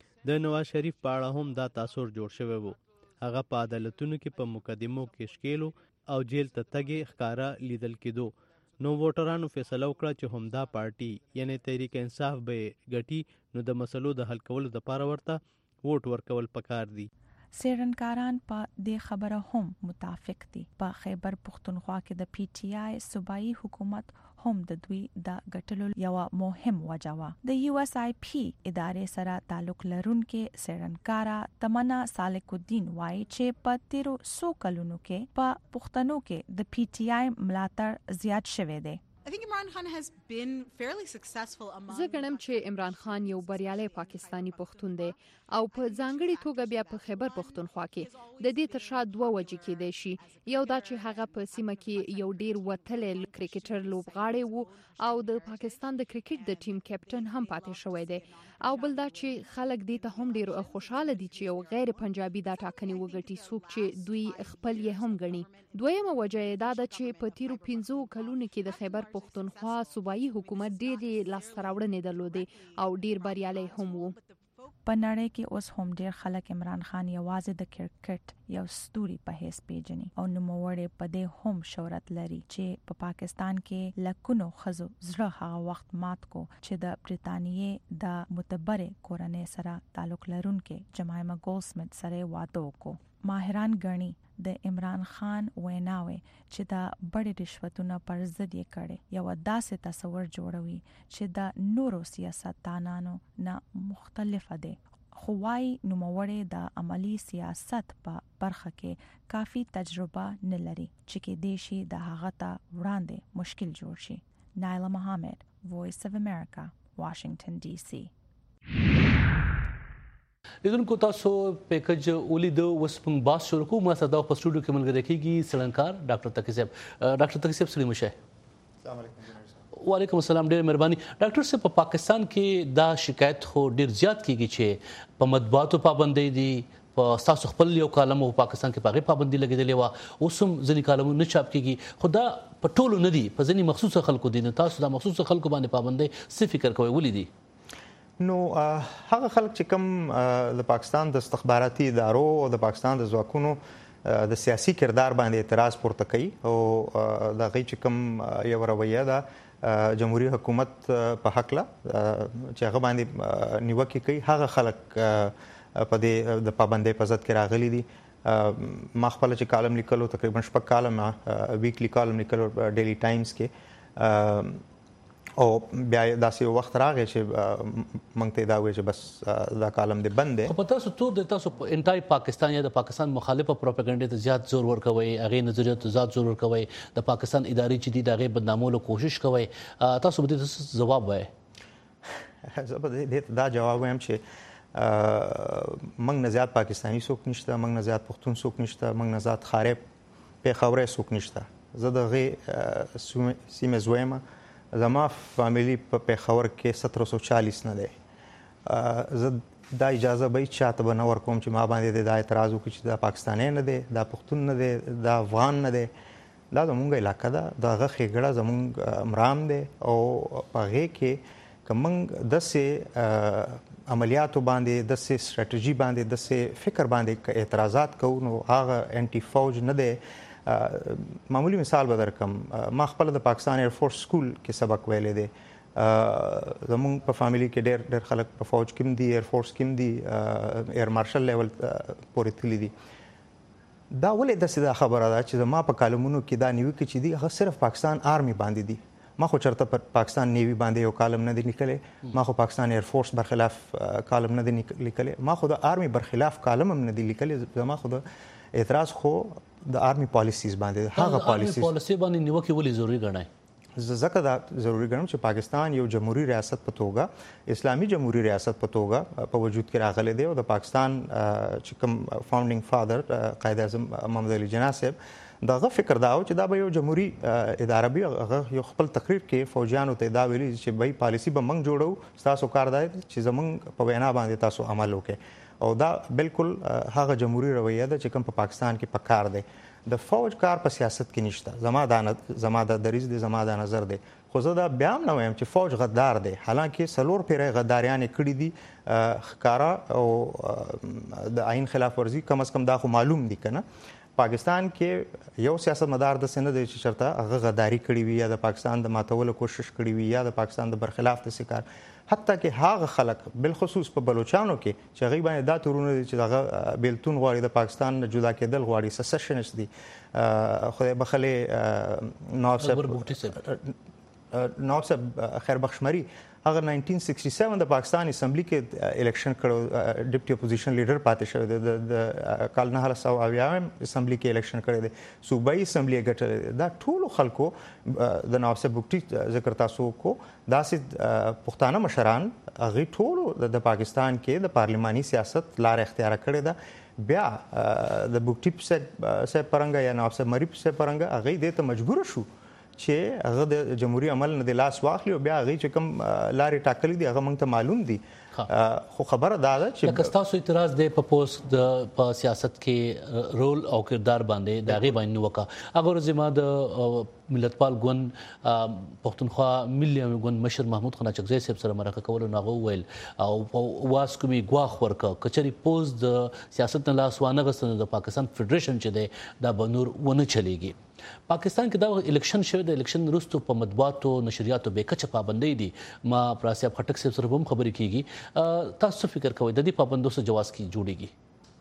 د نواز شریف په اړه هم دا تاثر جوړ شوی و. هغه په عدالتونو کې په مقدمو کې ښکیلو او جیل ته تګې ښکاره لیدل کېدو. نو ووټرانو فیصله وکړه چې همدا پارټي یعنی تحریک انصاف به ګټي نو د مسلو د حل کولو لپاره ورته ووټ ورکول پکار دي. څېړنکاران په دې خبره هم متفق دي. په خیبر پښتونخوا کې د پی ټی آی صوبایي حکومت هم د دوی د ګټلو یو مهم وجه وه. د یو اس آی پی ادارې سره تعلق لرونکي څېړنکاره تمنا سالک الدین وایي چې په تیرو څو کلونو کې په پښتنو کې د پی ټی آی ملاتړ زیات شوی دی. I think Imran Khan has been fairly successful among زه ګڼم چې عمران خان یو بریالی پاکستانی پښتون دی او په ځانګړي توګه بیا په خیبر پښتونخوا کې د دې تر شا دوه وجې کېدای شي. یو دا چې هغه په سیمه کې یو ډیر وتلی کرکټر لوبغاړی وو او د پاکستان د کرکټ د ټیم کیپټن هم پاتې شوی دی او بل دا چې خلک دې ته هم ډیر خوشاله دي چې یو غیر پنجابي دا ټاکنې وګټي څوک چې دوی خپل یې هم ګڼي. دویمه وجه دا ده چې په تیرو پنځو کلونو کې د خیبر پښتونخوا صوبایي حکومت ډېرې لاسته راوړنې درلودې او ډیر بریالی هم وو. په نړۍ کې اوس هم ډیر خلک عمران خان یوازې د کرکټ یو ستوري په حیث پیژني او نوموړی په دې هم شهرت لري چې په پا پاکستان کې لکونو ښځو زړه هغه وخت مات کو چې د برټانیې د متبرې کورنۍ سره تعلق لرونکي جمایما ګولسمت سره واده وکړو. ماهران ګڼي د عمران خان ویناوي چې دا بڑې رشوتونه پر ضد یې کړي یو داسې تصور جوړوي چې د نورو سیاستدانانو نه مختلفه دی. خو وايي نوموړی د عملی سیاست په برخه کې کافي تجربه نه لري چې کېدای شي د هغه ته وړاندې مشکل جوړ شي. نایله محمد، Voice of America, Washington ډي سي. لیدونکو تاسو پیکج ولید اوس موږ باس شروع کوو. ما سره د په سټوډیو کې ملګری کیږي سړنکار ډاکټر تقی صاحب. ډاکټر تقی صاحب سلام شه. السلام علیکم. وعلیکم السلام. ډېر مهرباني ډاکټر صاحب. په پاکستان کې دا شکایت خو ډېر زیات کیږي چې په مطبوعاتو پابندۍ دي، په تاسو خپل یو کالم په پاکستان کې پاغه پابندي لګیدلې و، اوس هم ځینې کالمونه نه چاپ کیږي. خو دا په ټولو نه دي، په ځینې مخصوص خلکو دي. تاسو دا مخصوص خلکو باندې پابندۍ څه فکر کوئ، ولې دي؟ نو هغه خلک چې کوم د پاکستان د استخباراتي ادارو او د پاکستان د ځواکونو د سیاسي کردار باندې اعتراض پورته کوي او د غي چې کوم یو رویه ده جمهوریت حکومت په حق لا چې هغه باندې نیوکه کوي، هغه خلک په دې د پابندۍ په ضد کې راغلي دي. ما خپل چې کالم لیکلو تقریبا شپږ کالم ویکلی کالم لیکلو ډیلی ټایمز کې، او بیا داسې وخت راغی چې موږ ته دا وایي چې بس دا کالم دی بند دی. خو په تاسو ټول د تاسو انټای پاکستان یا د پاکستان مخالفه پروپاګاندا ته زیات زور ورکوي، هغه نظریات ته زیات زور ورکوي، د پاکستان ادارې چې دي دا غي بدنامولو کوشش کوي. تاسو به دې جواب وایي؟ زه به دې دا جواب وایم چې موږ نه زیات پاکستاني څوک نشته، موږ نه زیات پښتون څوک نشته، موږ نه زیات خارب پیښوري څوک نشته. زه د غي سیمه زویمه، زما فامیلی په پیښور کې سत्रह सौ चालीस نه دی. زه دا اجازه به چاته به نه ورکوم چې ما باندې د اعتراض وکړي چې دا پاکستاني نه دی، دا پښتون نه دی، دا افغان نه دی. دا زمونږ علاقه ده، دا غخې ګړه زمونږ مرام دی او په هغې کې که موږ داسې عملیاتو باندې، داسې سټراتیژي باندې، داسې فکر باندې اعتراضات کوو، نو هغه انټي فوج نه دی. معمولی مثال به درکم، ما خپل د پاکستان ایر فورس سکول کې سبق ویلې دی. زمونږ په فامیلی کې ډېر ډېر خلک په فوج کې دي، ایر فورس کې دي، ایر مارشل لیول پورې تللي دي. دا ولې داسې دا خبره ده چې زما په کالمونو کې دا نیوکې چې دي هغه صرف پاکستان آرمي باندې دي. ما خو چرته پر پاکستان نیوی باندې یو کالم نه دی لیکلی، ما خو پاکستان ایر فورس برخلاف کالم نه دی لیکلی، ما خو د آرمي برخلاف کالم هم نه دی لیکلی. زما خو د اعتراض خو د آرمي پالیسیز باندې، هغه پالیسیز پالیسی باندې نیوکه ولې ضروری ګڼئ؟ ځکه دا ضروری ګڼم چې پاکستان یو جمهوریت ریاست په توګه، اسلامي جمهوریت ریاست په توګه په وجود کې راغلی دی، او د پاکستان چې کوم فاونډینګ فادر قائد اعظم محمد علي جناح صاحب دغه فکر دا و چې دا به یو جمهوریت اداره وي. هغه یو خپل تقریر کې فوجیانو ته دا ویلي چې بای پالیسی به موږ جوړو، تاسو کار دی چې زموږ په وینا باندې تاسو عمل وکړئ. او دا بالکل هغه جمهوریت رویه ده چې کوم په پاکستان کې پکار دی. د فوج کار په سیاست کې نشته. زما دا زما د دریز دی، زما دا نظر دی. خو زه دا بیا هم نه وایم چې فوج غدار دی، حالانکه څلور پیرې غداریان کړي دي ښکارا او د آئین خلاف ورزي، کم از کم دا خو معلوم دي کنه. پاکستان کې یو سیاستمدار د سند دی چې چرته هغه غداری کړی وي یا د پاکستان د ماتولو کوشش کړی وي یا د پاکستان د برخلاف د سکار، حتی کې هغه خلک بالخصوص په بلوچستانو کې چې هغه باندې دا تورونه دي چې هغه بیلتون غواړي، د پاکستان نه جدا کېدل غواړي، سسشنست دي. خدای بخلې نواب صاحب نواب صاحب خیر بخش مری هغه نائنټین سکسټي سیون د پاکستان اسمبلی کې الیکشن کړو، ډیپټي اپوزیشن لیډر پاتې شوی دی، د کال نه سو اویایم اسمبلی کې الیکشن کړی دی، صوبایي اسمبلی ګټلې. دا ټول خلکو د نواب صاحب بوکټي ذکر تاسو کو، داسې پښتانه مشران هغه ټول د پاکستان کې د پارلماني سیاست لار اختیار کړې ده. بیا د بوکټي صاحب پرنګ یا نواب صاحب مری صاحب پرنګ هغه دې ته مجبور شو چې هغه د جمهوریت عمل نه د لاس واخلي، او بیا هغه چې کوم لارې ټاکلي دي هغه موږ ته معلوم دي. خو خبره دا ده چې لکه تاسو اعتراض دی په پوسټ د په سیاست کې رول او کردار باندې دا غي باندې وکا. هغه زما د ملتپال ګوند پښتونخوا ملي ګوند مشر محمود خان چکزی صاحب سره مرکه کول نو هغه ویل او واس کومي غواخ ورکا کچري پوسټ د سیاست نه لاس وانه غسن د پاکستان فدریشن چې دی دا بنور ونه چلیږي. پاکستان کې دا الیکشن شوی د الیکشن وروسته په مطبوعاتو نشریاتو به کچه پابندۍ دي. ما پراسیاب خټک صاحب سره هم خبرې کیږي. تاسو فکر کوئ د دې پابندو سره جواز کی جوړیږي؟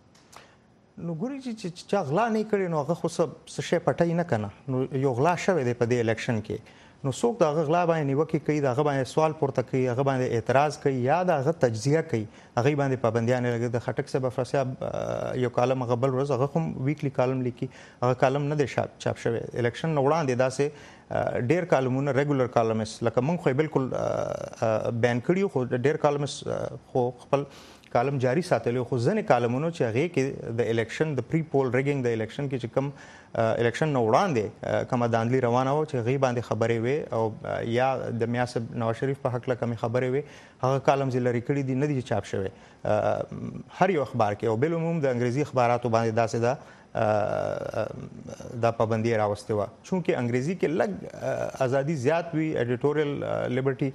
نو ګوري چې چا غلا نه کړي نو هغه خو څه شی پټای نه کنه. نو یو غلا شوی دی په دې الیکشن کې، نو څوک دا غلا باندې نیوکه کوي، دا غ باندې سوال پورته کوي، هغه باندې اعتراض کوي یا دا غ تجزیه کوي، هغه باندې پابندیان لګي. د خټک صاحب افراسیاب یو کالم غبل ورځ هغه هم ویکلی کالم لیکي، هغه کالم نه دی چاپ شوی الیکشن نه وړاندې. داسې ډیر کالمونه ریګولر کالمز لکه مونږ خو بالکل بین کړیو، خو ډیر کالمز خو خپل کالم جاری ساتلو خو ځنې کالمونو چې هغه کې د الیکشن د پری پول ریګینګ د الیکشن کې چې کوم الیکشن نو وړاندې کومه داندلی روانه و چې غي باندې خبرې وي او یا د میاسب نواز شریف په حق له کومې خبرې وي هغه کالم چې لري کړي دي نه دي چاپ شوی هر یو اخبار کې او بل عموم د انګریزي اخباراتو باندې داسې دا دا پابندي راوسته و چونکه انګریزي کې لګ ازادي زیات وی ایډیټوریل لیبرټي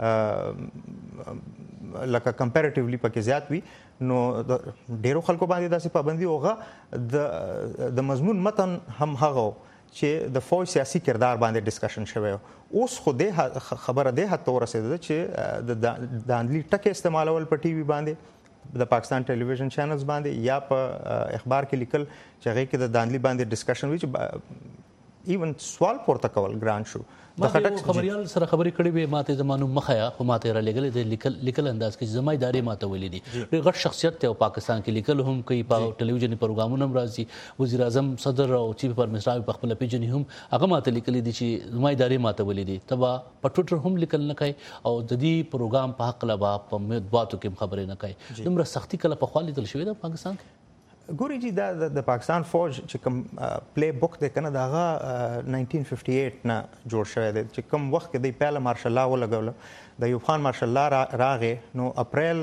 لکه کمپیریټیولی پکې زیات وي نو ډیرو خلکو باندې داسې پابندي اوغه د د مضمون متن هم هغه چې د فوج سیاسي کردار باندې ډسکشن شوی اوس خو د خبره ده هته ورسېده چې د داندلی ټکي استعمالول په ټي وي باندې د پاکستان ټلویزیون چینلز باندې یا په اخبار کې لیکل چې هغه کې د داندلی باندې ډسکشن وی چې ایون سوال پورته کول ګران شو د خټک خبريال سره خبرې کړې وي ماته زمانو مخیا خو ماته را لګل د لیکل لیکل انداز کې زمایداري ماته ولې دي غټ شخصیت ته پاکستان کې لیکل هم کوي په ټلویزیونی پروګرامونو هم راځي وزیر اعظم صدر او چیف پر منسټر په خپل پیجن هم هغه ماته لیکل دي چې زمایداري ماته ولې دي تبا په ټوټر هم لیکل نه کوي او د دې پروګرام په حق لبا په مطبوعاتو کې خبرې نه کوي دومره سختي کله په خالي تل شوې ده پاکستان کې ګوري جی دا د پاکستان فوج چې کوم پلی بوک دی کنه داغه ناینټین ففټي ایټ نه جوړ شوی دی چې کوم وخت کې د پهله مارشل لا ولګول د یو خان مارشل لا راغې نو اپریل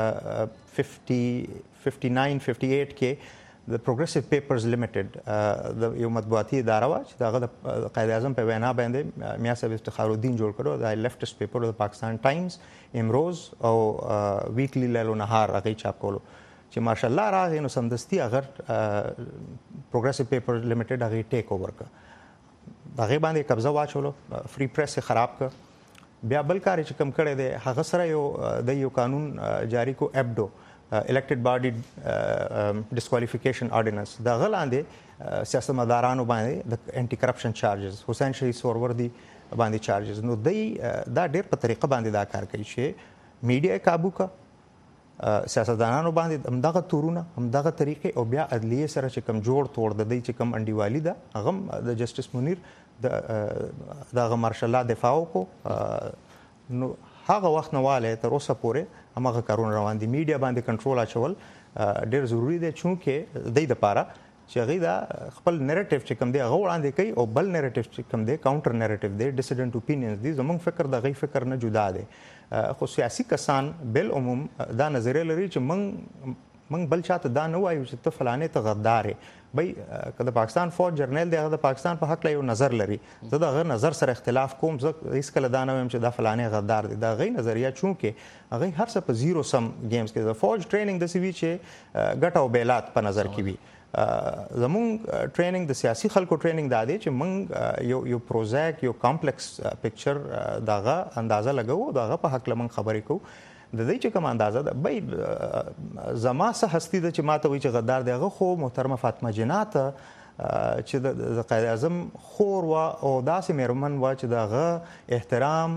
ففټي ففټي ناین ففټي ایټ کې د پروګریسیو پیپرز لیمیټډ د یو مطبوعاتي اداره و چې داغه د قائد اعظم په وینا باندې میا صاحب افتخار الدین جوړ کړو د لیفټست پیپر د پاکستان ټایمز امروز او ویکلی لیلو نهار هغه چاپ کولو چې ماشاءالله راغی نو سمدستي اگر پروګریسیو پیپر لیمیټډ هغه ټیک اوور ک هغه باندې قبضه واچولو فری پریس خراب ک بیا بل کار چې کم کړي دی هغه سره یو د یو قانون جاری کو ایبډو الیکټډ باډي ډیسکوالیفیکیشن آرډیننس دا غلاندې سیاستمدارانو باندې د انټي کرپشن چارجز حسین شهید سوروردی باندې چارجز نو دی دا ډېر په طریقه باندې دا کار کوي چې میډیا قابو کا سیاستدانانو باندې همدغه تورونه همدغه طریقې او بیا عدلیه سره چې کم جوړ توړ د دې چې کم انډیوالي ده هغه د جسټس منیر د دغه مارشل لا دفاع وکړو نو هغه وخت نه واله تر اوسه پورې هغه کارونه روان دي میډیا باندې کنټرول اچول ډېر ضروری دی چونکه د دې لپاره چې هغه دا خپل نریټیو چې کم دی هغه وړاندې کوي او بل نریټیو چې کم دی کاونټر نریټیو دی ډیسیډنټ اوپینینز دي زموږ فکر د غي فکر نه جدا دی خو سیاسي کسان بل عموم دا نظریه لري چې موږ موږ بل چاته دا نه وایو چې ته فلانه ته غدار بای کله پاکستان فوج جرنل دی د پاکستان په حق له یو نظر لري زه دا غیر نظر سره اختلاف کوم زه هیڅ کله دا نه وایم چې دا فلانه غدار دی دا غي نظریه چونکه هغه هر څه په زیرو سم گیمز کې د فوج ټریننګ د سی وی چې ګټ او بیلات په نظر کې وي زمون ټریننګ د سیاسي خلکو ټریننګ دا دی چې موږ یو یو پروژیکټ یو کمپلیکس پکچر داغه اندازه لګو داغه په حق لمن خبرې کو د دې چې کوم اندازه ده به زما سه هستی د چې ماته وی چې غدار دیغه خو محترمه فاطمه جنات چې د قائد اعظم خور وا او داسې مېرمن وا چې دغه احترام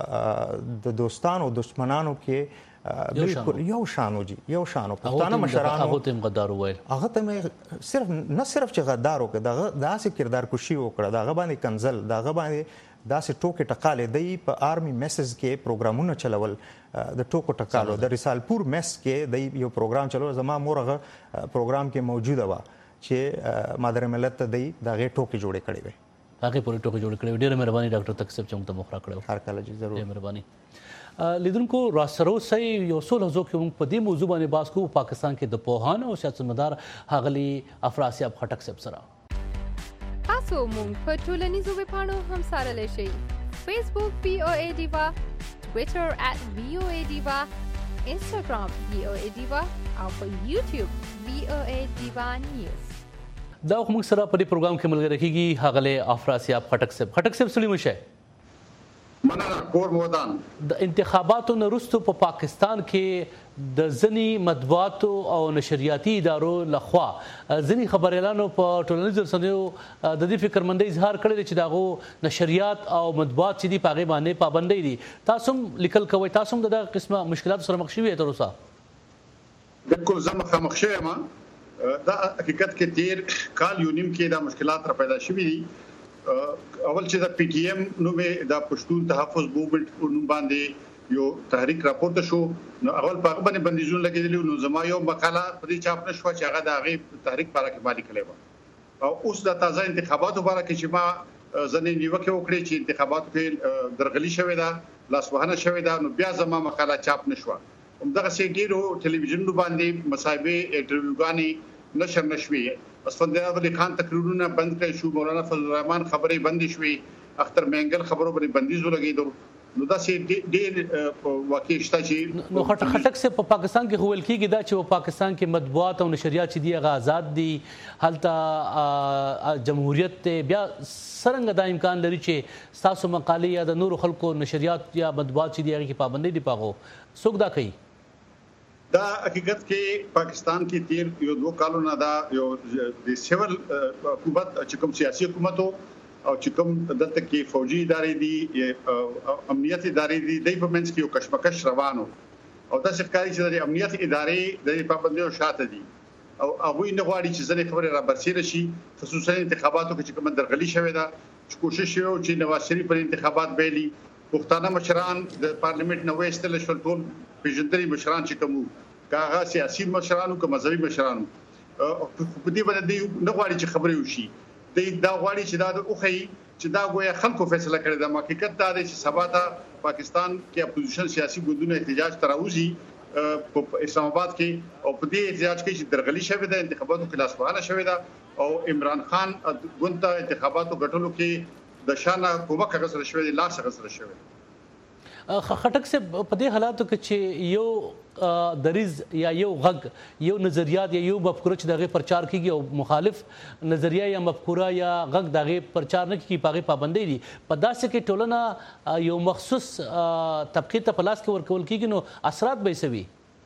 د دوستانو او دشمنانو کې بالکل یو شانو جی یو شانو پښتانه مشرانو هغه تم غدار وایي هغه ته صرف نه صرف چې غدار وکړه دغه داسې کردار کوشي وکړه دغه باندې کنزل دغه باندې داسې ټوکې ټکالې دی په آرمي میسج کې پروګرامونه چلول د ټوکو ټکالو د رسالپور میس کې د یو پروګرام چلول زما مورغه پروګرام کې موجوده و چې مادر ملت ته دی دغه ټوکې جوړې کړې وي هغه پوری ټوکې جوړې کړې ډېر مهرباني ډاکټر تکسب چې موږ ته مخ را کړو هر کله جی ضرور مهرباني لیدونکو راسرو سي یو څو لږه کې موږ په دې موضوع باندې باس کوو پاکستان کې د پوهانو او سیاستمدار هغلی افراسیاب خټک صاحب سره تاسو موږ په ټولنیزو ویبپاڼو هم سره لشي فیسبوک پی او ای ډیوا ټوئیټر ات وی او ای ډیوا انستګرام وی او ای ډیوا او په یوټیوب وی او ای ډیوا نیوز دا موږ سره په دې پروګرام کې ملګری کیږي هغلی افراسیاب خټک صاحب خټک صاحب سلیم شه مننه کور مودان د انتخاباتو نرستو په پا پاکستان کې د ځنی مطبوعاتو او نشریاتي ادارو لخوا ځنی خبريالانو په ټولنیزو رسنیو د دې فکرمندۍ اظهار کړی چې داغو نشریات او مطبوعات چې دی پاغه باندې پابندۍ دي تاسو لیکل کوي تاسو د دغه قسمه مشکلات سره مخ شوي تر اوسه بالکل زما مخ شوي ما دا حقیقت کې تیر کال یو نیم کې دا مشکلات را پیدا شوي دي اول چې د پی ټی ایم نو به د پښتون تحفظ موومېنټ په نوم باندې یو تحریک راپورته شو نو اول په باندې بندیزونه لګیدل نو زما یو مقاله په دې چاپ نشو چې هغه د هغه تحریک لپاره کې مالي کړي او اوس د تازه انتخاباتو لپاره کې چې ما ځنې نیوکه وکړې چې انتخاباتو کې درغلي شوې ده لاسوهنه شوې ده نو بیا زما مقاله چاپ نشو همدغه سي ډیرو ټلویزیون باندې مصاحبه انټرویوګانی نشر نشوي اسفندیار علي خان تقریرونه بند کړي شو مولانا فضل الرحمن خبرې بند شوې اختر منګل خبرو باندې بندیز ولګیدو نو دا سي ډېر واقع شته چې نو خټ خټک سے په پاکستان کې هول کېږي دا چې په پاکستان کې مطبوعات او نشریات چې دی هغه آزاد دي هلته جمهوریت ته بیا څنګه دا امکان لري چې تاسو مقالې یا د نور خلکو نشریات یا مطبوعات چې دی هغه کې پابندي دی پاغو څوک دا کوي دا حقیقت کې پاکستان کې تیر یو دوه کالونه دا یو د سیول حکومت چې کوم سیاسي حکومت او چې کوم دلته کې فوجي ادارې دي امنیت ادارې دي د په منځ کې یو کشمکش روانو او دا ښکاري چې د امنیت ادارې د پابندیو شاته دي او هغه نه غواړي چې ځنې خبره را برسېره شي خصوصا انتخاباتو کې چې کوم درغلي شوې ده چې کوشش یو چې نواز شریف پر انتخابات بیلی پښتانه مشران د پارلیمنت نو وستل شول ټول پیژندري مشران چې کوم کاغه سیاسي مشرانو کوم مذهبي مشرانو په دې باندې نه غواړي چې خبرې وشي دا غواړي چې دا د اوخی چې دا غویا خلکو فیصله کړی دا حقیقت دا دی چې سبا ته پاکستان کې اپوزیشن سیاسي ګوندونه احتجاج تراوزی په اسلام آباد کې او په دې احتجاج کې چې درغلي شوې ده انتخاباتو کې لاسوهنه شوې ده او عمران خان ګوند ته انتخاباتو غټلو کې د شانه کومک غسر شوې ده لاس غسر شوې خټک سے په دې حالاتو کې چې یو دریز یا یو غږ یو نظریات یا یو مفکوره چې دغه پرچار کیږي او مخالف نظریه یا مفکوره یا غږ دغه پرچار نه کیږي پاغه پابندۍ دي په داسې کې ټولنه یو مخصوص طبقه ته پلاس کې ورکول کیږي نو اثرات به سوي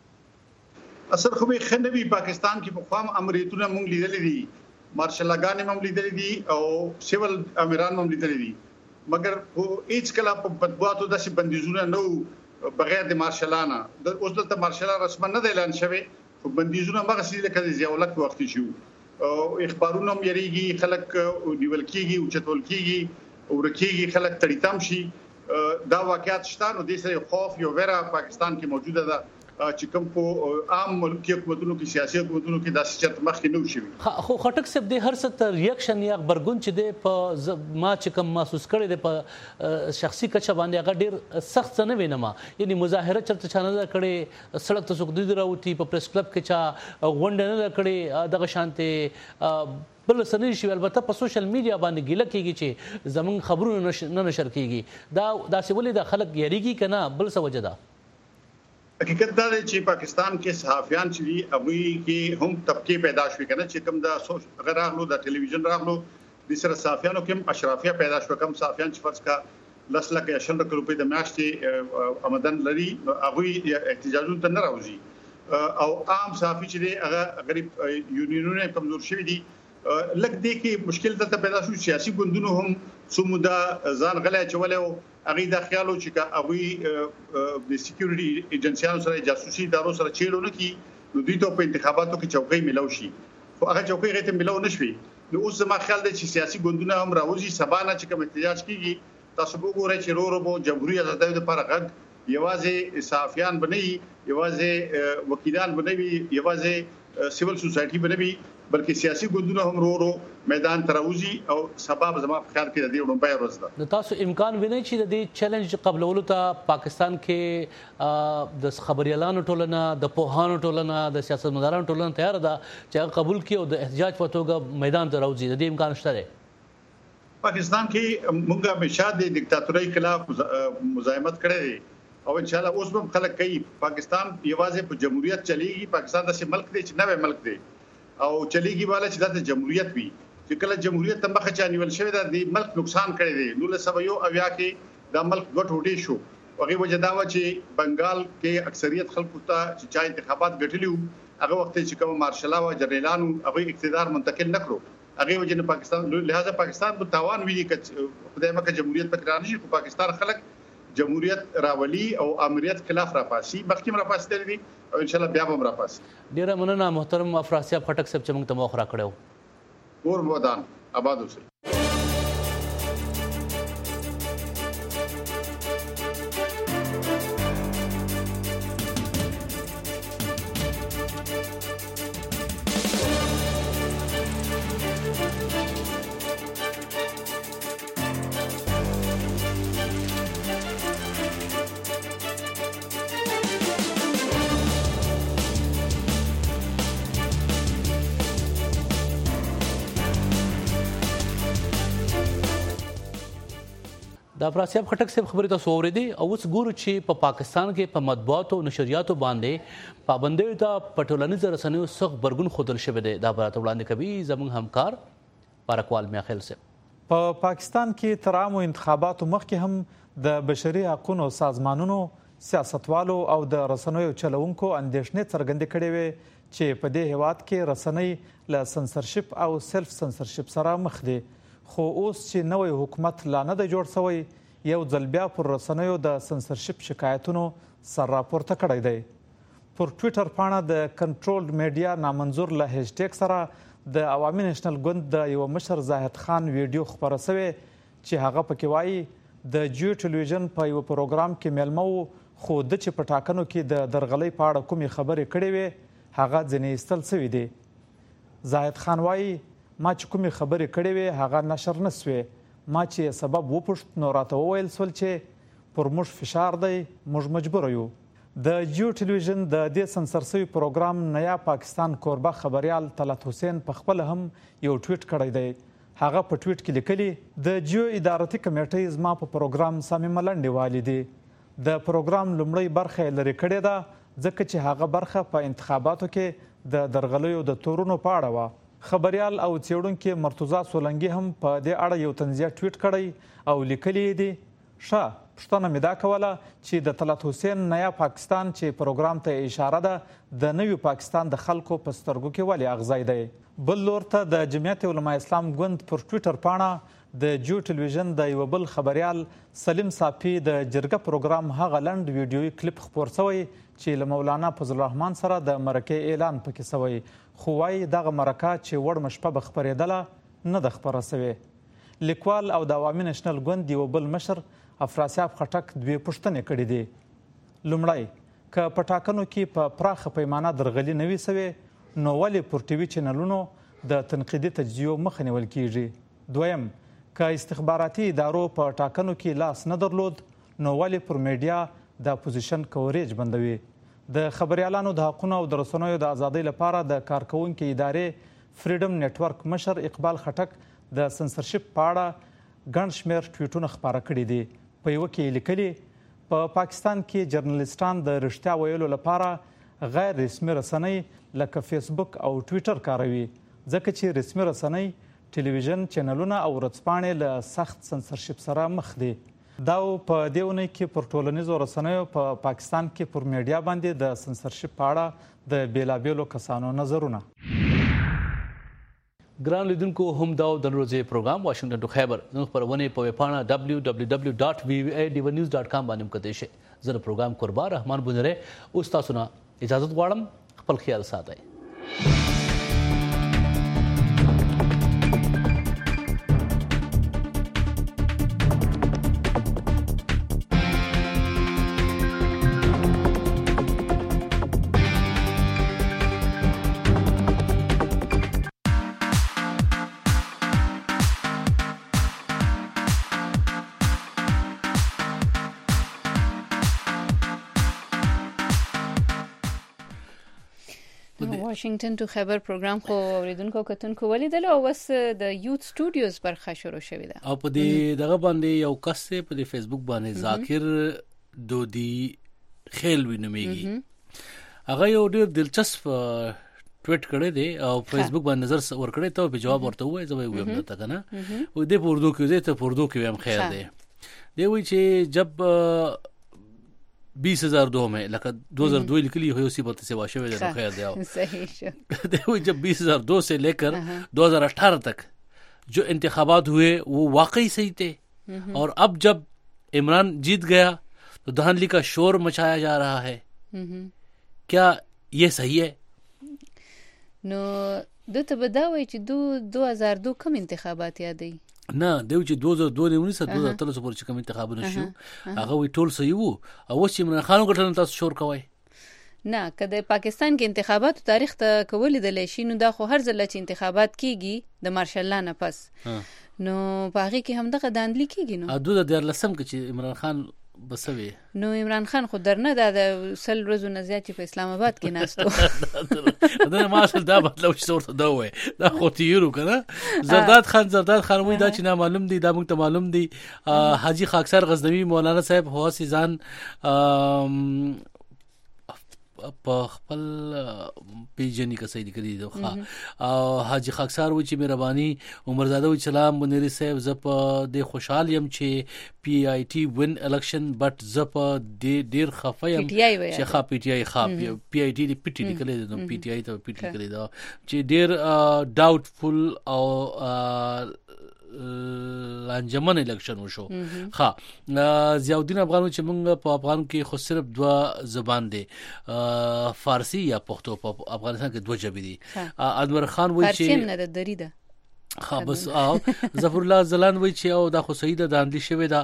اثر خو به خنوي پاکستان کې په قوم امریتونه مونږ لیدل دي مارشلګان هم لیدل دي او سیول امیران هم لیدل دي مګر په هیڅ کله په مطبوعاتو داسې بندیزونه نو بغیر د مارشلانه د اوس دلته مارشل رسمن نه اعلان شوی خو بندیزونه مغه سړي لکه د ضیاءالحق وخت شو او اخبارونه هم یریږي خلک نیول کیږي او چتول کیږي او رکیږي خلک تړیتام شي دا واقعیت شته نو د سره خوف یو ورا پاکستان کې موجوده ده چې کوم په عام ملکی حکومتونو کې سیاسي حکومتونو کې داسې چت مخکې نه وشي خو خټک صاحب د هر څه تر ریاکشن یا خبرګون چې د په ما چې کوم محسوس کړي د په شخصي کچه باندې هغه ډیر سخت نه وینم یعنی مظاهره چرته چانه کړي سړک ته څوک دی راوتی په پریس کلب کې چا غونډه نه کړي دغه شانته بل سنې شي البته په سوشل میډیا باندې ګیله کیږي چې زمون خبرونه نه نشر کیږي دا داسې ولې د خلک یریږي کنه بل څه وجه ده حقیقت دا دی چې پاکستان کې صحافیان چې دي هغه کې هم طبقه پیدا شوې کنه چې کوم د غراغلو د ټلویزیون راغلو د سره صحافیانو کې اشرافیه پیدا شو کوم صحافیان چې فرض کا لس لک یا شل لک روپۍ د میاشتې آمدن لري هغه احتجاجونه ته نه راوځي او عام صحافي چې دي هغه غریب یونینونه کمزور شوي دي لکه دې کې مشکل دلته پیدا شو سیاسي ګوندونو هم سمودا ځان غلې چولې هغه د خیالو چې هغه د سکیورټي ایجنسیانو سره جاسوسي ادارو سره چیرونه کی نو دوی ته په انتخاباتو کې چوکۍ ملو شي خو هغه چوکۍ غته ملو نشوي نو اوس ما خیال دی چې سیاسي ګوندونه هم راوځي سبانه چې کوم احتجاج کیږي تاسو وګورئ چې رو رو جمهوریت آزادۍ لپاره غږ یوازې صحافیان بنئ یوازې وکیلان بنوي یوازې سیول سوسایټي بنوي بلکې سیاسي ګوندونه هم ورو ورو میدان تراوزی او سبب زما په خیال کې د دې وړاندې ورځ ده نو تاسو امکان وینئ چې د دې چیلنج قبلولو ته پاکستان کې د خبريالانو ټولنه د پوهانو ټولنه د سیاستمدارانو ټولنه تیار ده چې قبول کړي او د احتجاج په توګه میدان تراوزی د دې امکان شته دی پاکستان کې موږ همیشه د دیکتاتورۍ خلاف مزاحمت کړی دی او ان شاء الله اوس هم خلک کوي پاکستان یوازې په جمهوریت چلیږي پاکستان د ملک دی چې نوې ملک دی او چلیږي والا چې د جمهوریت وي چې کله جمهوریت ته مخه چا نیول شوی دا د ملک نقصان کړی دی نو له سبا یو اویا کې د ملک ګټ وټی شو هغه وجه دا و چې بنگال کې اکثریت خلکو ته چې چا انتخابات ګټلیو هغه وخت چې کوم مارشلا او جنرالانو هغه اقتدار منتقل نکړو هغه وجه نه پاکستان لہذا پاکستان په تاوان ویلي چې خدای مکه جمهوریت پکې رانشي خو پاکستان خلک جمهوریت راولي او امریت خلاف راپاسي مخکې راپاسي دي او ان شاء الله بیا هم راپاسي ډیره مننه محترم افراسیاب خټک صاحب چې موږ ته موخه راکړو ګور مودان آباد اوسئ دا پراسیاب خټک صاحب خبرې تاسو اورېدې او اوس ګورو چې په پاکستان کې په مطبوعاتو او نشریاتو باندې پابندیو ته په ټولنیزو رسنیو سخت غبرګون ښودل شوی دی. دا به راته وړاندې کوي زموږ همکار پارکوال میاخیل صاحب. په پاکستان کې تر عامو انتخاباتو مخکې هم د بشري حقوقو سازمانونو، سیاستوالو او د رسنیو چلوونکو اندېښنې څرګندې کړې وې چې په دې هیواد کې رسنۍ له سنسرشپ او سیلف سنسرشپ سره مخ دي. خو اوس چې نوی حکومت لا نه دی جوړ شوی، یو ځل بیا پر رسنیو د سنسرشپ شکایتونو سر راپورته کړی دی. پر ټویټر پاڼه د کنټرولډ میډیا نامنظور له هیشټیګ سره د عوامي نېشنل ګوند د یو مشر زاهد خان ویډیو خپره شوې چې هغه پکې وایي د جیو ټلویزیون په یو پروګرام کې میلمه و، خو د چې په ټاکنو کې د درغلۍ په اړه کومې خبرې کړې وې هغه ځینې ایستل شوي دي. زاهد خان وایي ما چې کومې خبرې کړې وې هغه نشر نه سوې. ما چې سبب وپوښت نو راته وویل سول چې پر موږ فشار دی، موږ مجبوره یو. د جیو ټلویزیون د دې سنسر شوي پروګرام نیا پاکستان کوربه خبریال طلعت حسین په خپل هم یو ټویټ کړی دی. هغه په ټویټ کې لیکلي د جیو ادارتي کمیټۍ زما په پروګرام سمې ملنډې والي دي. د پروګرام لومړی برخه یې لرې کړې ده ځکه چې هغه برخه په انتخاباتو کې د درغلیو د تورونو په اړه وه. خبریال او څېړونکي مرتضی سولنګي هم په دې اړه یو طنزیه ټویټ کړی او لیکلی دي ښه پوښتنه مې دا کوله چې د طلعت حسین نیا پاکستان چې پروګرام ته اشاره ده د نوي پاکستان د خلکو په سترګو کې ولې اغځی دی. بل لور ته د جمعیت علما اسلام ګوند پر ټویټر پاڼه د جیو ټلویزیون د یو بل خبریال سلیم صافي د جرګه پروګرام هغه لنډ ویډیویي کلیپ خپور شوی چې له مولانا فضل الرحمن سره د مرکې اعلان پکې شوی، خو وایي دغه مرکه چې وړمه شپه به خپرېدله نه ده خپره شوې. لیکوال او د عوامي نېشنل ګوند یو بل مشر افراسیاب خټک دوې پوښتنې کړې دي. لومړی که په ټاکنو کې په پراخه پیمانه درغلي نه وي شوې نو ولې پر ټي وي چینلونو د تنقیدي تجزیو مخه نیول کیږي؟ دویم که استخباراتي ادارو په ټاکنو کې لاس نه درلود نو ولې پر میډیا د اپوزیشن کوریج بندوي؟ د خبریالانو د حقونو او د رسنیو د ازادۍ لپاره د کارکوونکي ادارې فریډم نیټورک مشر اقبال خټک د سنسرشپ په اړه ګڼ شمېر ټویټونه خپاره کړي دي. په یوه کې یې لیکلي په پاکستان کې جرنالیستان د رښتیا ویلو لپاره غیر رسمي رسنۍ لکه فیسبوک او ټویټر کاروي ځکه چې رسمي رسنۍ، ټلویزیون چینلونه او ورځپاڼې له سخت سنسرشپ سره مخ دي. دا په دې اونۍ کې پر ټولنیزو رسنیو په پاکستان کې پر میډیا باندې د سنسرشپ په اړه د بیلابیلو کسانو نظرونه. ګران لیدونکو هم دا د ورځې پروګرام واشنگټن ټو خیبر زموږ خپرونې په ویبپاڼه دبلیو دبلیو دبلیو ډاټ وی وی ای ډیو نیوز ډاټ کام باندې هم کتلی شئ. زه د پروګرام قربا رحمان بونری اوس تاسو نه اجازت غواړم. خپل خیال ساتئ. واشنگټن ټو خیبر پروګرام خو اوریدونکو کتونکو ولیدل او وس د یوت سټوډیوز برخه شروع شوې ده او په دې دغه باندې یو کس په دې فیسبوک باندې ذاکر دودی خیل وینمېږي هغه یو ډېر دلچسپ ټویټ کړی دی او فیسبوک باندې نظر ور کړی ته په جواب ورته وای زه وایم نه تا کنه و دې په اردو کې دې ته په اردو کې هم خیر دی دی وی چې جب बीस हजार दो में लगा दो हजार दो लिखी हुई उसी बात से वाशे में खैर दिया सही है देखो जब बीस हजार दो से लेकर दो हजार अठारह तक जो इंतखाबात हुए वो वाकई सही थे और अब जब इमरान जीत गया तो धांधली का शोर मचाया जा रहा है क्या ये सही है नो दो तो बताओ कि दो दो हजार दो कम इंतखाबात याद نه دیو چې دو هزار دو نه ونیسه دو هزار تلسو پر چې کوم انتخابونه شو هغه وی ټول صحیح وو او چې عمران خان غټل تاسو شور کوي نه کله پاکستان کې انتخابات تاریخ ته کول د لشي نو دا خو هر ځل چې انتخابات کیږي د مارشال لا نه پس نو باغی کې هم دغه داندلی کیږي نو ا دوه د لسم کې چې عمران خان بسوي نو عمران خان خو درنه د سل ورځو نه زیات په اسلام آباد کې ناستو دا ما اصل دا مطلب چې ورته دا وای دا خو تیرو کنه زرداد خان زرداد خان وای دا چې نه معلوم دي دا موږ ته معلوم دي حاجی خاکسار غزنوی مولانا صاحب هو سیزان په خپل پیجنی کسې لیکلي دي خو حاجی خاکسار و چې مهرباني عمرزاده و سلام منیر صاحب زپ د خوشحال يم چې پی آی ټی وین الیکشن بټ زپ د ډیر خفایم چې خا پی ټی آی خا پی آی ټی دی پی ټی لیکلي دي پی ټی آی ته پی ټی لیکلي دا چې ډیر ډاوټفل او لانجمن الیکشن وشو ها ضیاءالدین افغان چې موږ په افغان کې خو صرف دوا زبان دي فارسی یا پښتو په افغانستان کې دوه ژبې دي انور خان وایي چې فارسی نه د دری ده ها بس او ظفر الله زلان وایي چې او دا خو صحیح ده داندلی شوی دا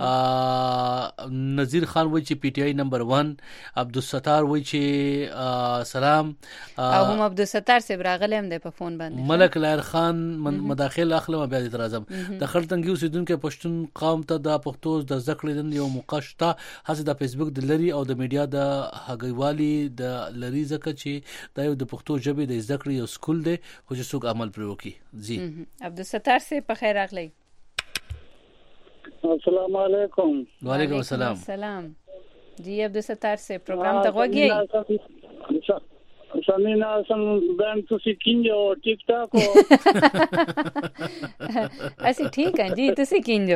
نذیر خان وایي چې پی ټی آی نمبر ون عبدالستار وایي چې سلام او هم عبدالستار سے براغله هم د په فون باندې ملک لهر خان مداخل اخلم بیا د اعتراضم د خلتنګي اوسیدونکو پښتون قوم ته د پښتو د ذکر دن یو مقاشته هڅه د فیسبوک د لری او د میډیا د هغیوالي د لری زکه چې د یو د پښتو ژبې د ذکر یو سکول دی خو چې څوک عمل پرې وکړي زی عبدالستار سے په خیر راغلی السلام علیکم وعلیکم السلام السلام جی عبدالستار سے پروگرام ته وګورئ سمینا سم بین تسی کینجو ٹک ٹاک ہو اسی ٹھیک ہے جی تسی کینجو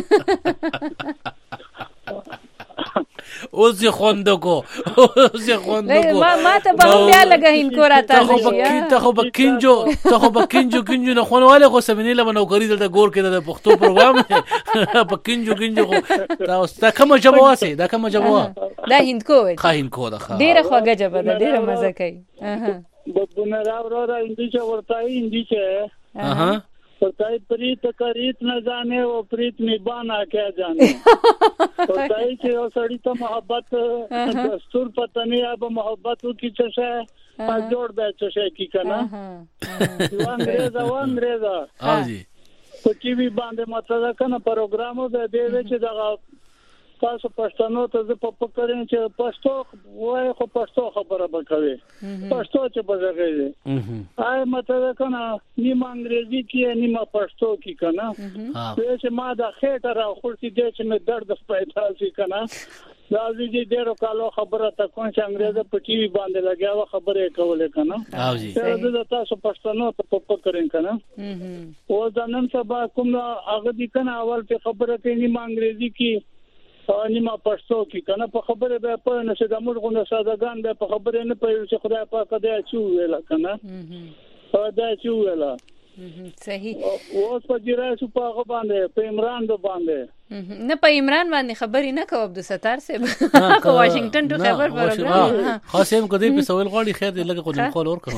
اوس خوندو کو اوس خوندو کو ما ما ته به بیا لګه هین کو راته ته خو ته خو بکینجو ته خو بکینجو کینجو نه خونواله خو سمینه لمنو غری دلته ګور کې د پښتو پروګرام بکینجو کینجو خو تاسو ته کوم جواب واسه دا کوم جواب دا هند کو خا هند کو دا ډیره خوږه جواب ده ډیره مزه کوي اها بونه راو را هندي چې ورته هندي چې اها پرتائی پریت کریت نہ جانے وہ پریت نبانا کیا جانے پرتائی کہ وہ سڑی تو محبت دستور پتہ نہیں اب محبت کی چشے جوڑ بے چشے کی کنا انگریزا وہ انگریزا ہاں جی تو کی بھی باندے مطلب کنا پروگرامو دے دے وچ دغه تاسو پښتنو ته زه په پکړم چې پښتو وای خو پښتو خبره وکوي پښتو چې بزرګي آی مطلب کنه نیمه انګریزي کې نیمه پښتو کې کنه چې ما دا خېټه را خورتي دې چې مې درد پیدا شي کنه دا دې ډېر کالو خبره تا کوم چې انګریزه په ټي وي باندې لګیا خبره کوله کنه او جی دا تاسو پښتنو ته په پکړم کنه او ځنن سبا کوم هغه دې کنه اول په خبره کې نیمه انګریزي کې نیمه پښتو کې کنه په خبره به په نشه د مرغونو سادهګان به په خبره نه پېل چې خدای پاک دې چو ویل کنه دا چو ویل صحیح اوس په جره شو په هغه باندې په عمران د باندې نه په عمران باندې خبرې نه کوو عبدالستار صاحب کو واشنگټن ټو خبر پروګرام خاص هم کدی په سوال غواړي خیر دې لکه کوم کول اور کړو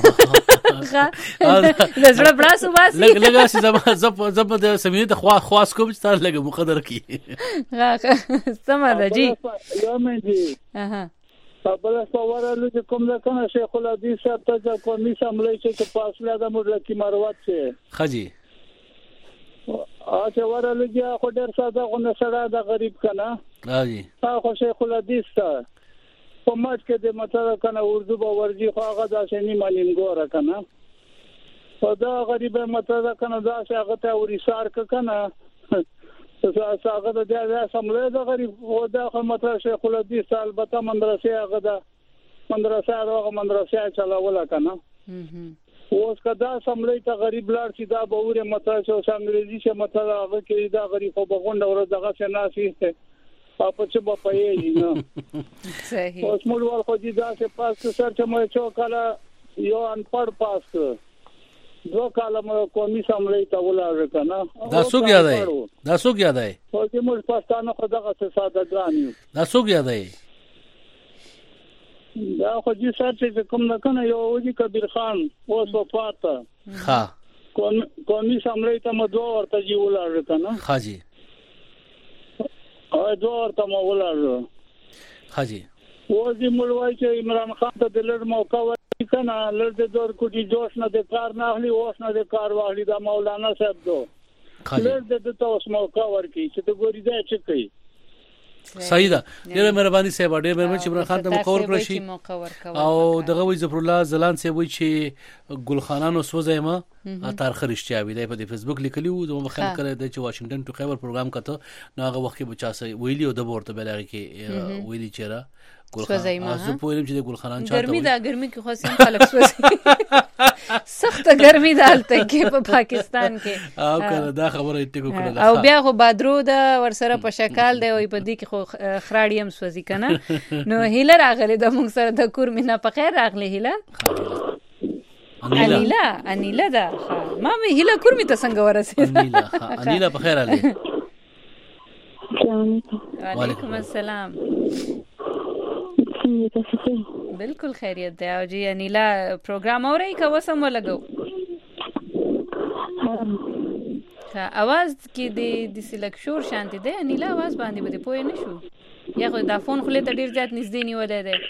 لزړه بلاس وباسي لګ لګا چې زما زپ زپ د سمینه ته خوا خواص کوم چې تاسو لګ مقدر کی سم ده جی یا مې جی اها بل څوره چې کوم ده کنه شیخ الحدیث صاحب ته کومي سملای چې فاصله د موږ کی مروت شه خجی اته ورلګیا خو ډیر ساده غو سره د غریب کنه راځي خو شیخ الحدیث ته په مات کې د مطلب کنه اردو به ورځي خو هغه د شنی مالین ګوره کنه او دا غریب مطلب کنه دا هغه ته ورسار کنه هغه د دې سملې د غریب او دا مطلب شیخ الحدیث البته مدرسې هغه د مدرسې هغه مدرسې چلاوله کنه اوس کدا سملې ته غریب لار چې دا به وره مطلب چې انګریزي چې مطلب هغه کې دا غریب په بغونډه ور دغه څنګه سي په چې په پېږي نو صحیح اوس موږ ورخو دي دا چې پاس سر چې مې چو کاله یو ان پړ پاس دو کاله مې کومي سملې ته ولاړ کنه دا څوک یاد دی دا څوک یاد دی او چې موږ پښتانه خدغه څه ساده ګرانیو دا څوک یاد دی دا خو دې سر چې کوم نه کنه یو وږي کبیر خان اوس وفات ها کوم کومي سملې ته مو دوه ورته جی ولاړ کنه حاجی او دوه ورته مو ولاړ حاجی و دې مولوي چې عمران خان ته د لړ موقع ورکړي کنه لړ د دور کوټي جوش نه د کار نه اخلي اوس نه د کار واخلي دا مولانا صاحب دو لړ د ته اوس موقع ورکړي چې د ګوري ځای چې کوي صحیح ده. ډیره مهرباني صاحب، ډیره مهرباني چې عمران خان ته مقور کړی شي. او دغه وی ظفر الله زلان صاحب وی چې ګلخانانو سوځه ما تاریخ رښتیا وی دی په فیسبوک لیکلی وو. زما خیال کړی د چې واشنگټن ټو خیبر پروګرام کته نو هغه وخت کې بچا سي ویلی او د ورته بلغه کې ویلی چیرې ګلخانه زه پوهیم چې د ګلخانان چاته ګرمي دا ګرمي کې خو سیم خلک سوځي سخت ګرمي دالته کې په پاکستان کې او کله دا خبره ټیکو کړل او بیا خو بادرو دا ورسره په شکل دی او په دې کې خو خراړیم سوځي کنه. نو هیله راغله د موږ سره د کور مینا په خیر راغله هیله انیلا انیلا دا ما مې هیله کور می ته څنګه ورسېده انیلا انیلا په خیر راغله. وعلیکم السلام. بالکل خیریت دی. او جی انیلا پروګرام اورئ که وسم ولګو ها اواز کې د د سلک شور شانتي دی انیلا اواز باندې بده پوه نه شو یا خو دا فون خله ته ډیر زیات نږدې نیولې ده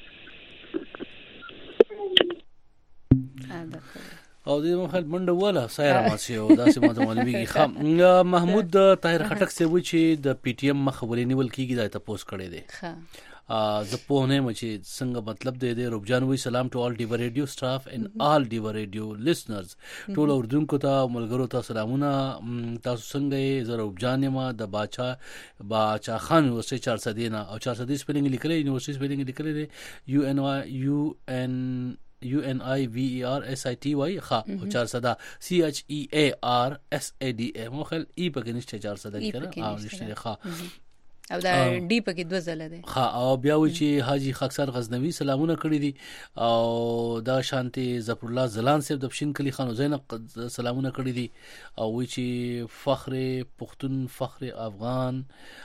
او دې مخال منډه ولا سایره ماسي او داسې ماته معلومیږي. خام محمود طاهر خټک سی و چې د پی ټی ایم مخولې نیول کیږي دا ته پوسټ کړی دی. ز په نه مچ څنګه مطلب دی د روبجانوي سلام ټو آل ډیو ریډیو سټاف ان آل ډیو ریډیو لسنرز ټول اردوونکو ته ملګرو ته سلامونه. تاسو څنګه زه روبجان ما د باچا باچا خان وسه چار سو دینا او چار سو دی سپیلنګ لیکلی یونیورسيټي سپیلنګ لیکلی دی یو ان یو ان یو ان آی وی ای آر اس آی ټی واي خا او چار صدا سی ایچ ای ای آر اس ای ډی ای مو خل ای پکې نشته چار صدا کنه او نشته خا او دا ډی پکې دوه ځله ده. ها او بیا و چې حاجی خاکسار غزنوی سلامونه کړی دي او دا شانتي ظفر الله زلان صاحب د بشین کلی خان زینب سلامونه کړی دي او و چې فخر پختون فخر افغان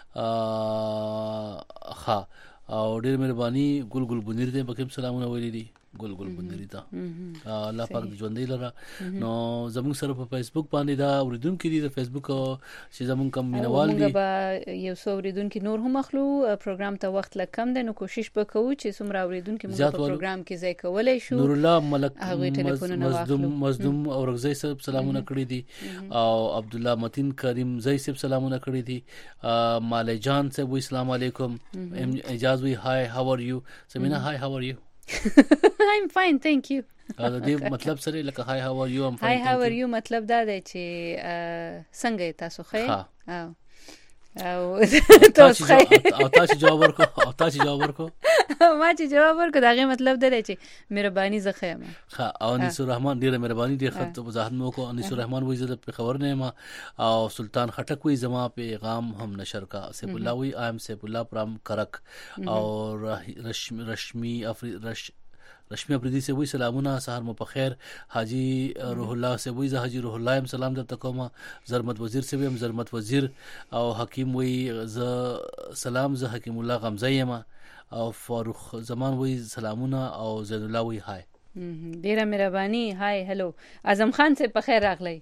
ها او ډیر مهرباني ګل ګل بنیر دې پکې سلامونه ویلي دي ګل ګل بندري ته الله پاک دې ژوندۍ لره. نو زموږ سره په فیسبوک باندې دا اوریدونکو دي د فیسبوک چې زموږ کم مینوال دي موږ یو څو اوریدونکو نور هم اخلو. پروګرام ته وخت لکم دی نو کوشش وکړو چې څومره اوریدونکو موږ په پروګرام کې ځای کولای شو. نور الله ملک مصدوم مصدوم اورغزی صاحب سلامونه کړی دي او عبد الله متین کریم زئی صاحب سلامونه کړی دي. مال جان صاحب السلام علیکم. اجازه وی هاي هاو ار یو. سمینا هاي هاو ار یو. I'm fine, thank you. دا دې مطلب سره لکه هاي هاو ار یو ام فاین. هاي هاو ار یو مطلب دا دی چې څنګه تاسو ښه او او تاسو ښه او تاسو جواب ورکو او تاسو جواب ورکو ما چې جواب ورکو دا غي مطلب دی چې مهرباني زه ښه یم. ها او انیس الرحمن ډیره مهرباني ډیر خط وضاحت مو کو. انیس الرحمن وایي زه په خبر نه ما او سلطان خټک وایي زما پیغام هم نشر کا. سیف الله وایي ام سیف الله پرام کرک او رشمی رشمی افری رش رشمی افریدی سے وی سلامونه سحر مو په خیر. حاجی روح الله سے وی ز حاجی روح الله هم سلام درته کوم. زرمت وزیر سے هم زرمت وزیر او حکیم وی ز سلام ز حکیم الله غمزه ما او فاروق زمان وی سلامونه او زین الله وی هاي. ډیره مهرباني. هاي هلو اعظم خان سے په خیر راغلی.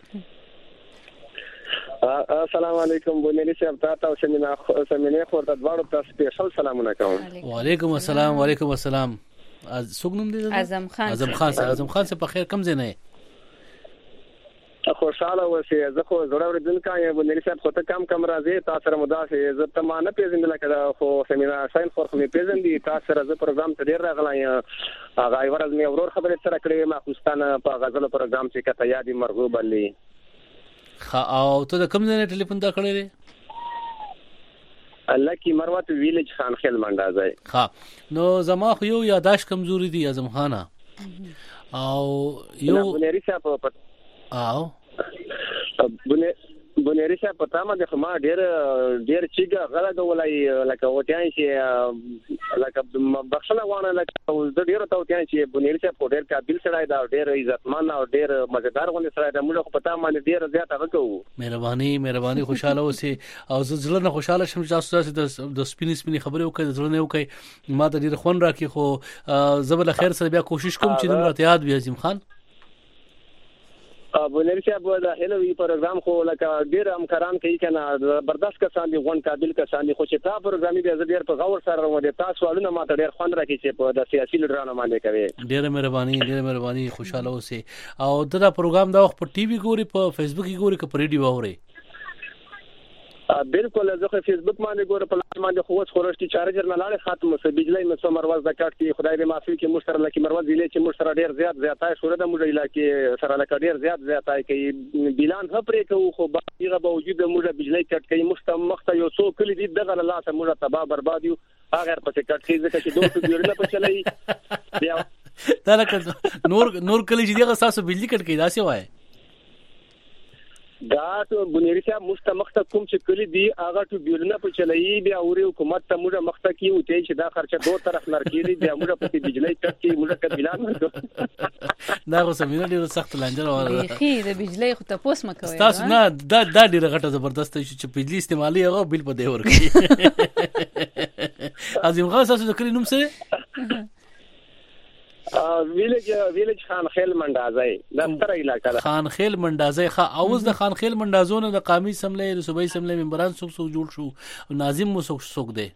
السلام علیکم بونیلی صاحب تاسو سمینا سمینه خو د دوړو تاسو سپیشل سلامونه کوم. وعلیکم السلام. وعلیکم السلام. از سوګنوم دي اعظم خان. اعظم خان سره اعظم خان سره په خیر کم ځای خوشاله اوسئ. زه خو زړه ورډونکو یم بونیلی صاحب خو ته کم کم راځي تاسو سره مداسه زه ته ما نه پیژندل کړه خو سمینا ساين خو مې پیژندي تاسو سره زه پروګرام ته ډیر راغلی هغه ورځ مې ورور خبرې سره کړې ما خوستانه په غزل پروګرام چې کته یادي مرغوب علي. او ته د کوم ځای ټلیفون دا کړی دی؟ الله کی مروت ویلیج خان خیل منډا ځای. ها نو زما خو یو یاداش کمزوري دي اعظم خان او یو بنيري صاحب او بنه بنيري صاحب پتا ما د خما ډیر ډیر چیګه غلط ولای لکه وټیان چې لکه بخښنه وانه لکه د ډیر ته وټیان چې بنيري صاحب ډیر قابل سره دا ډیر عزتمن او ډیر مزیدار غونډه سره د موږ پتا ما ډیر زیات هغه مهرباني مهرباني خوشاله اوسئ او زه زړه نه خوشاله شم چې تاسو د سپینې سپینې خبرې وکړئ زړه نه وکړئ ما ته ډیر خون راکې خو زبر خیر سره بیا کوشش کوم چې نن راته یاد وي عظیم خان. بونیری صاحب دا هلوی پروګرام خو لکه ډیر همکاران کوي کنه زبردست کسان دي غون قابل کسان دي خو چې تا پروګرامي به ډیر په غور سره ودی تاسو ولونه ماته ډیر خوند راکړي چې په د سیاسي لډرانو باندې کوي. ډیر مهرباني ډیر مهرباني خوشاله اوسئ. او دا پروګرام دا وخت په ټي وي ګوري په فیسبوک ګوري که په ریډیو اوري؟ بالکل زه فیسبوک باندې ګوره په لاندې باندې خو خورش کی چارجر نه لاړې خاتمه سه بجلی مې مروز د کاټ کې خدای دې معافي کې مشتر لکه مروز ویلې چې مشتر ډیر زیات زیاتای شوره د موږ علاقې سره لکه ډیر زیات زیاتای کوي بیلان خبرې کوي خو باغه باوجود موږ بجلی کټ کوي مشته مخته یو څو کلی دي دغه لاسه موږ تباہ برباد یو هغه په کټ کې ځکه چې دوه ډیرونه په چلای بیا دا لکه نور نور کلی چې دغه تاسو بجلی کټ کوي دا څه وای دا ته بنيري صاحب مستمخته کوم چې کلی دی هغه ټو بیرونه په چلایي بیا اوري حکومت ته موږ مخته کیو ته چې دا خرچه دوه طرف نرکېږي بیا موږ په بجلی کټ کې موږ کبیلان ورکو دا خو سمینه ډیره سخت لانجه وره خې د بجلی خو تاسو مکوي تاسو نه دا دا ډیره غټه زبردست چې بجلی استعمالي هغه بل په دی ورکړي عظیم خان تاسو د کلی نوم څه ویلج ویلج خان خیل منډازای د ستر علاقې ده خان خیل منډازای ښه اوس د خان خیل منډازونه د قومي سملې د صوبایي سملې ممبران څوک څوک جوړ شو ناظم مو څوک څوک دی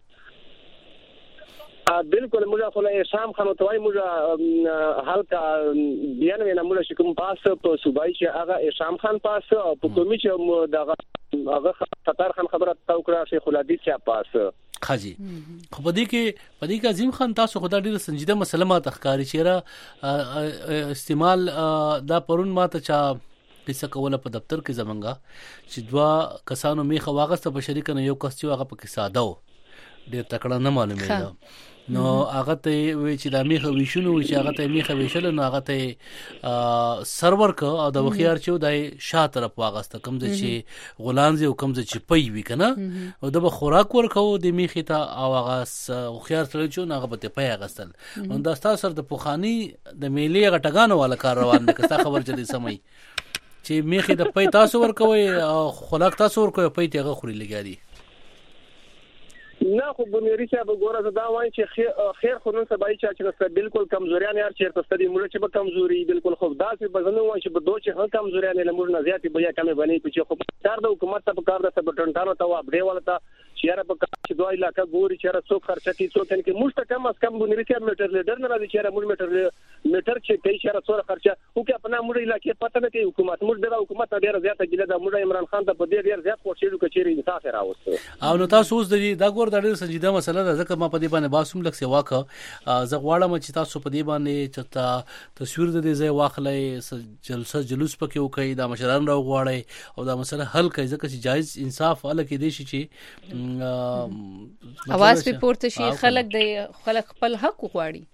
بالکل موږ خو له شام خانو توای موږ حلقه بیان وینا موږ شکم پاس په صوبایي چې هغه شام خان پاس او په کومي چې دغه هغه ستار خان خبره توکړه شیخ الحدیث چا پاس خاجي خو پدې کې پدې کې عظیم خان تاسو خدای ډیره سنجیده مسله ما تخکاری چیرې استعمال دا پرون ما ته چا قصه کوله په دفتر کې زمونږه چې دوا کسانو میخه واغسته په شریک نه یو کس چې هغه په کې ساده و ډیر تکړه نه معلومه نو هغه ته وی چې د میخه ویشونو چې هغه ته میخه ویشل نو هغه ته سرور کو او د وخيار چې د شا طرف واغسته کوم چې غلانځي او کوم چې پي وی کنه او د خوراک ورکو د میخه ته او هغه وخيار سره چې هغه په پي اغستل نو دا تاسو سره د پوخانی د میلې غټګانو والا کار روان دي که خبر چلی سمي چې میخه د پي تاسو ورکوي او خوراک تاسو ورکوي پي ته غخوري لګاري نه خو بنيري صاحب ګوره دا وایي چې خیر خو نن سبا چې بالکل کمزوریان یار چیرته ستدي موږ چې به کمزوري بالکل خو داسې بزنه وایي چې به دوه چې هم کمزوریان له موږ نه زیاتې بیا کمې بنې چې خو کار د حکومت ته په کار د سبټنټانو ته وابډې ولته چې یاره په کار چې دوه علاقې ګوري چې څو خرچه کی څو تن کې موږ ته کم از کم بنيري صاحب میټر لیډر نه راځي چې موږ میټر میټر چې کوي چې څو خرچه او کې خپل موږ علاقې پته نه کوي حکومت موږ د حکومت ډیره زیاته ګله د موږ عمران خان ته په دې ډیر زیات کوشش وکړي انصاف راوستو او نو تاسو اوس دا ګور د ډیر سنجیده مسله ده ځکه ما په دې باندې باسم لکه سی واکه زه غواړم چې تاسو په دې باندې چې تصویر د دې ځای واخلې جلسه جلوس پکې وکړي دا مشران راو غواړي او دا مسله حل کړي ځکه چې جایز انصاف ال کې دي چې اواز په پورته شي خلک د خلک خپل حق غواړي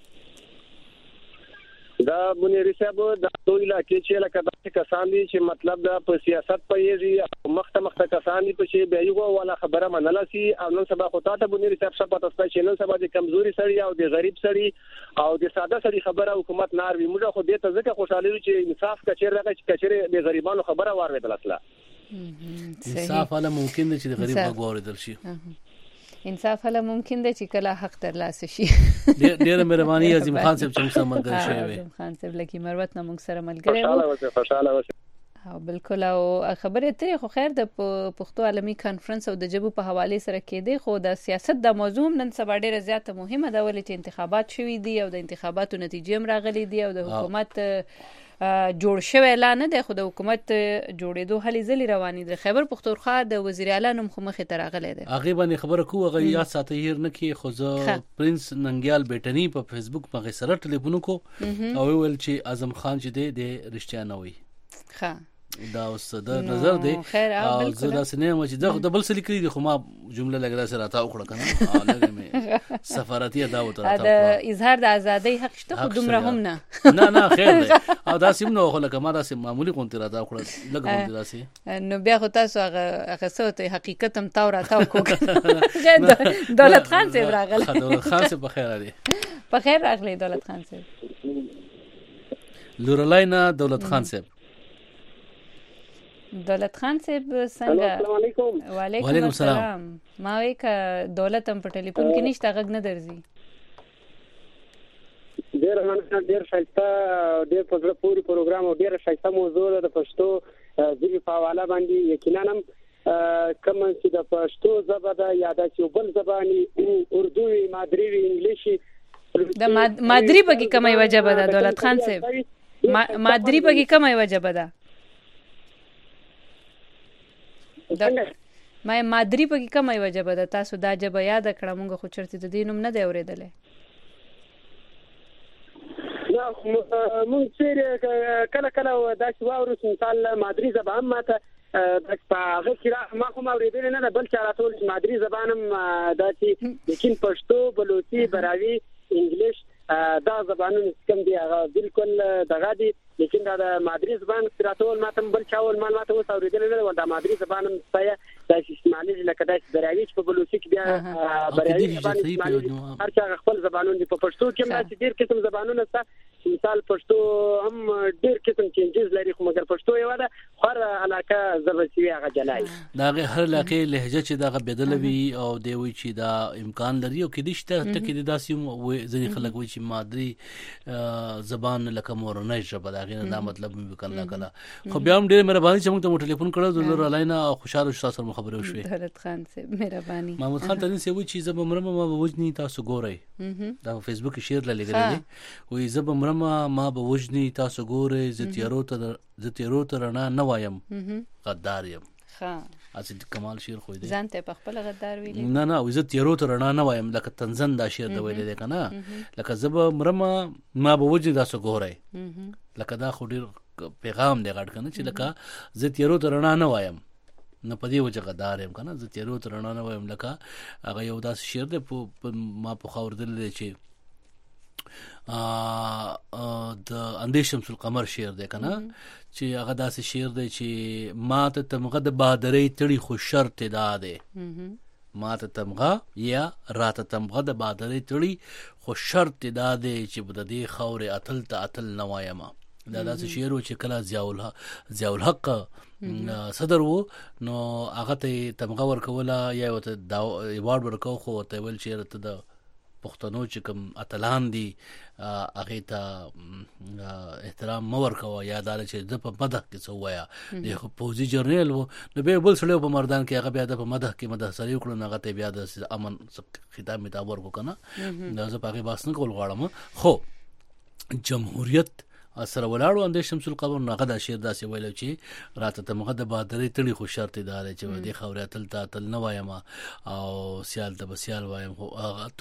دا بنيري صاحب د دوی علاقې چې لکه د کسان دي چې مطلب د په سیاست پېږي مخته مخته کسان دي چې به یو ولا خبره منل سي او نن سبا خو ته بنيري صاحب څخه پاتې ستای چې نن سبا د کمزوري سړی او د غریب سړی او د ساده سړی خبره حکومت نار وي موږ خو دې ته ځکه خوشاله یو چې انصاف کچیر راغی چې کچیر د غریبانو خبره واروي اصله انصاف ولا ممکن دی چې د غریب وګوري شي انصاف هله ممکن دی چې کله حق ترلاسه شي ډیره مهرباني عظیم خان صاحب چې موږ ملګری شوی عظیم خان صاحب لکه مروت نه موږ سره ملګری وو خوشاله اوسه او بالکل او خبره ته خو خیر د پښتو عالمي کانفرنس او د جبو په حواله سره کېده خو د سیاست د موضوع نن سبا ډیره زیاته مهمه ده ولې چې انتخابات شوي دي او د انتخاباتو نتیجې هم راغلي دي او د حکومت جوړ شوی اعلان نه دی خو د حکومت جوړېدو هلې ځلې روانې دي خیبر پختونخوا د وزیر اعلی نوم خو مخې ته راغلی دی هغه باندې خبره کوو هغه یا ساته هیر نه کې خو زه پرنس ننګیال بیٹنی په فیسبوک باندې سره ټلیفون کو او ویل چې اعظم خان چې دی د رښتیا نه وي ښه دا اوس د نظر دی او زه دا سنه مې چې د بل څه لیکلي دي خو ما جمله لګلا سره راته وکړه کنه او لګې مې سفارتي ادا وته راته د اظهار د ازادۍ حق شته خو دومره هم نه نه نه خیر دی او دا سیم نو خو لکه ما دا سیم معمولی کونتی راته وکړه لګ کونتی راسي نو بیا خو تاسو هغه هغه څه حقیقت هم تاو راته وکړه دولت خان صاحب راغله دولت خان صاحب بخیر دی بخیر راغلی دولت خان صاحب لورلینا دولت خان صاحب دولت خان صاحب څنګه السلام علیکم وعلیکم السلام ما وی ک دولت هم په ټلیفون کې نشته غږ نه درځي ډیر مننه ډیر ښایسته ډیر په زړه پورې پروګرام او ډیر ښایسته موضوع ده د پښتو ژبې په حواله باندې یقینا هم کوم چې د پښتو ژبه د یاد چې بل زبانی اردو مادری وی انګلیشي د مادری بګی کومه وجبه ده دولت خان صاحب مادری بګی کومه وجبه ده ما مادری په کومه یو ژبه ده تاسو دا ژبه یاد کړه مونږ خو چرته د دینوم نه دی اورېدلې نه مونږ چې کله کله دا چې واورو مثال مادری زبان هم ماته د هغه کې ما خو ما اورېدلې نه ده بل چې راټول مادری زبان هم دا چې لیکن پښتو بلوچي براوي انګلیش دا زبانونه کوم دي هغه بالکل دغه دي لیکن دا د مادری زبان راټول ماته بل چاول معلومات اوس اورېدل نه دا مادری زبان هم ستیا د استعمالي لکه د دراوی په بلوچي کې بیا براوي زبان استعمالي هر څه خپل زبانونه په پښتو کې هم ډېر قسم زبانونه شته مثال پښتو هم ډېر قسم چینجز لري خو مګر پښتو یو ده خور علاقه زبرسي هغه جلای دا هر علاقه لهجه چې دا بدلوي او دی وی چې دا امکان لري او کې دشته ته کې داسې ځینې خلک وي چې مادری زبان لکه مورنۍ ژبه دا غیر دا مطلب مې وکړه کله خو بیا هم ډېر مهرباني چې موږ ته ټلیفون کړو د علینا خوشاله شو سره خبرې وشوي حضرت خان صاحب مهرباني محمود خان تنه سی وی چې زب مرمه ما بوجنی تاسو ګورئ دا په فیسبوک کې شیر لګیږي وی زب مرمه ما بوجنی تاسو ګورئ زتیرو ته زتیرو ته رڼا نه وایم غدار یم ها اسید کمال شیر خو دې ځان ته په خپل غدار ویلی نه نه وی زتیرو ته رڼا نه وایم لکه تنزن دا شیر د ویلې ده کنه لکه زب مرمه ما بوجنی تاسو ګورئ لکه دا خو ډیر پیغام دی غټ کنه چې لکه زتیرو ته رڼا نه وایم نه پدې وجه غدار يم کنه زه تیرو تر نه وایم لکه هغه یو داس شعر دی ما په خور دل دی چې ا د اندیش شمس القمر شعر دی کنه چې هغه داس شعر دی چې ما ته تمغه د بادرې تړي خو شرط داده ما ته تمغه یا راته تمغه د بادرې تړي خو شرط داده چې بد دې خورې اتل ته اتل نوایما دا داس شعر و چې کلا ضیاء ضیاء الحق صدر وو نو هغه ته تمغه ورکوله یا وته دا ایوارډ ورکو خو ته ول چې ته د پښتنو چې کوم اتلان دي هغه ته احترام مو ورکوه یا دا چې د په مدح کې څه وایا د پوزي جرنل وو نو به بل سړیو په مردان کې هغه بیا د په مدح کې مدح سره وکړو هغه ته بیا د امن خطاب متابر ورکو کنه دا زه پاګه باس نه کول غواړم خو جمهوریت سره ولاړو اندې شمس القمر نغه دا شعر داسې ویلو چې راته تمغه د بادرې تړي خو شرط دار چې د خوري تل تا تل نه وایم او سیال ته بسیال وایم خو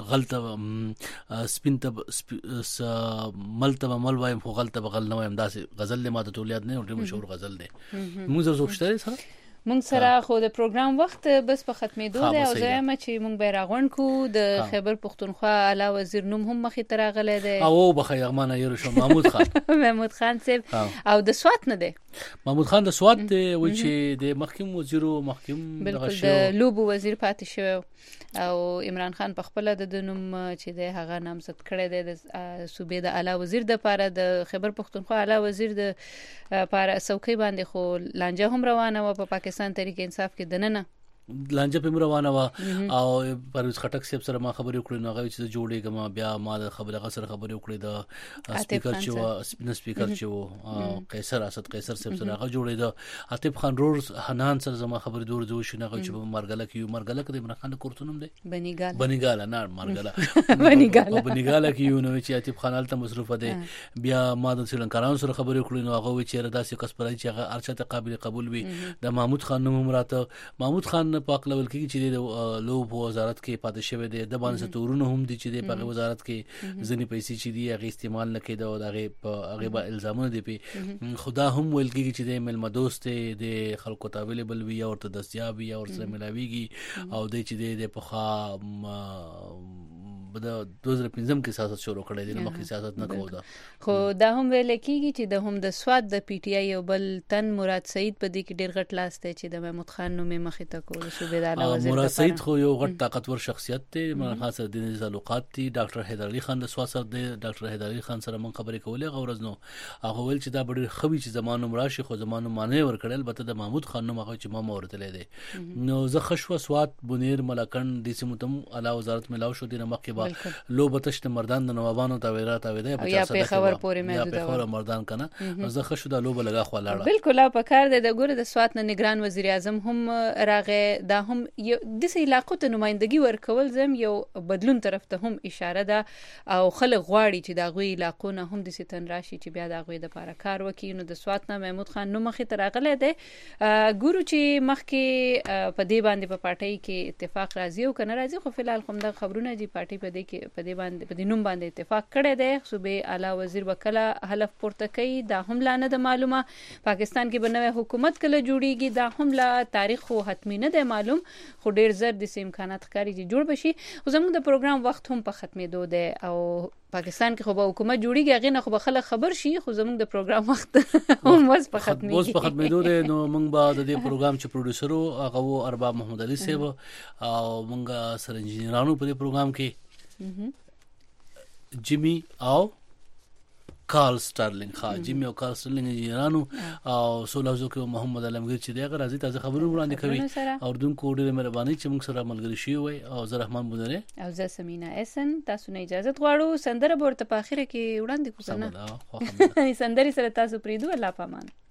غلطه سپین ته ملته مل وایم خو غلطه بغل نه وایم داسې غزل له ماته تولیاد نه ډېر مشهور غزل دی موږ زه زوښتره سره مونږ سره خو د پروګرام وخت بس په ختمېدو دی او زما چې مونږ به راغون کو د خیبر پختونخوا اعلی وزیر نوم هم مخې ته راغلی دی او بخیر یغمانه یو شو محمود خان محمود خان صاحب او د سوات نه دی محمود خان د سوات دی و چې د محکم وزیر او محکم دغه شو د لوبو وزیر پاتې شو او عمران خان په خپل د نوم چې د هغه نامزد کړی دی د صوبې د اعلی وزیر د پاره د خیبر پختونخوا اعلی وزیر د پاره څوکۍ باندې خو لانجه هم روانه و په پاکستان تحریک انصاف کې دننه لانجه په روانه وا او پرویز خټک صاحب سره ما خبرې وکړې نو هغه چې جوړېګم بیا ما د خبره غسر خبرې وکړې د سپیکر چې و سپین سپیکر چې و قیصر اسد قیصر صاحب سره هغه جوړې د عاطف خان رور حنان سره زما خبرې دور دور شو نه چې مرګله کې مرګله کې عمران خان کورتونم دی بنیګال بنیګال نه مرګله بنیګال بنیګال کې نو چې عاطف خان الته مصروف دی بیا ما د سریلانکارانو سره خبرې وکړې نو هغه و چې داسې کس پرای چې هغه ارشد قابل قبول وي د محمود خان نوم راته محمود خان پاک لول کې چې د لو په وزارت کې پاتې شوی دی د باندې ستورونه هم دي چې د په وزارت کې ځنې پیسې چې دی هغه استعمال نه کېده او هغه په هغه به الزامونه دي په خدا هم ویل کېږي چې د ملما دوست د خلکو ته اویلیبل وي او ته دستیاب وي او سره ملاويږي او د چې د په خا د دوه هزار پنځم کې سیاست شروع کړی دی نو مخکې سیاست نه کوو خو دا هم ویل کېږي چې د هم د سواد د پی ټی آی یو بل تن مراد سعید په دې کې ډېر غټ لاس دی چې د محمود خان نوم یې مخې ته کول صوبې د اعلی وزیر مراد سعید خو یو غټ طاقتور شخصیت دی مراد خان سره د تعلقات دي ډاکټر حیدر علي خان د سواد سره دی ډاکټر حیدر علي خان سره مونږ خبرې کولې غوړز نو هغه ویل چې دا ډېر خوي چې زمانو مراشي خو زمانو معنی ور کړل البته د محمود خان نوم هغه چې ما ورتلې دی نو زه خشوه سواد بنیر ملکن د سیمتم اعلی وزارت ملاو شو د مخکې به لوبه تشت مردان د نوابانو تاویرا تاویدا یا په خبر پورې محدود یا په خبر مردان کنه زه خشو د لوبه لگا خو لاړه بالکل په کار د ګوره د سوات نه نگران وزیر اعظم هم راغه دا هم د سې علاقو ته نمائندګي ورکول زم یو بدلون طرف ته هم اشاره ده او خلک غواړي چې دا غوي علاقو نه هم د ستن راشي چې بیا دا غوي د لپاره کار وکړي. نو د سوات نه محمود خان نو مخې ته راغله ده ګورو چې مخکې په دې باندې په پارټي کې اتفاق راځي او کنه راځي خو فلحال کوم د خبرونه چې پارټي په دې کې په دې باندې په دې نوم باندې اتفاق کړی دی. صوبې اعلی وزیر وکړه حلف پورته کوي دا هم لانه د معلومه پاکستان کې بنوي حکومت کله جوړیږي دا هم لا تاریخ خو حتمی نه دی معلوم خو ډیر زر د امکانات ښکاري چې جوړ بشي. خو زموږ د پروګرام وخت هم په ختمېدو دی او پاکستان کې خو به حکومت جوړیږي هغه نه خو به خلک خبر شي خو زموږ د پروګرام وخت هم وس په ختمېږي اوس په ختمېدو دی. نو موږ به د دې پروګرام چې پروډوسر هغه وو ارباب محمد علي صاحب او موږ سره انجینرانو په دې پروګرام کې جیمی او کارل سټرلینګ ها جیمی او کارل سټرلینګ انجینرانو او سولازو کې محمد علمگیر چې دغه راځي تازه خبرونه وړاندې کوي او دون کوډ مهرباني چې موږ سره ملګری شي وي او زه رحمان بودره او زه سمینا اسن تاسو نه اجازه غواړو سندره ورته په اخره کې وړاندې کوم نه سندري سره تاسو پریدو الله پامان.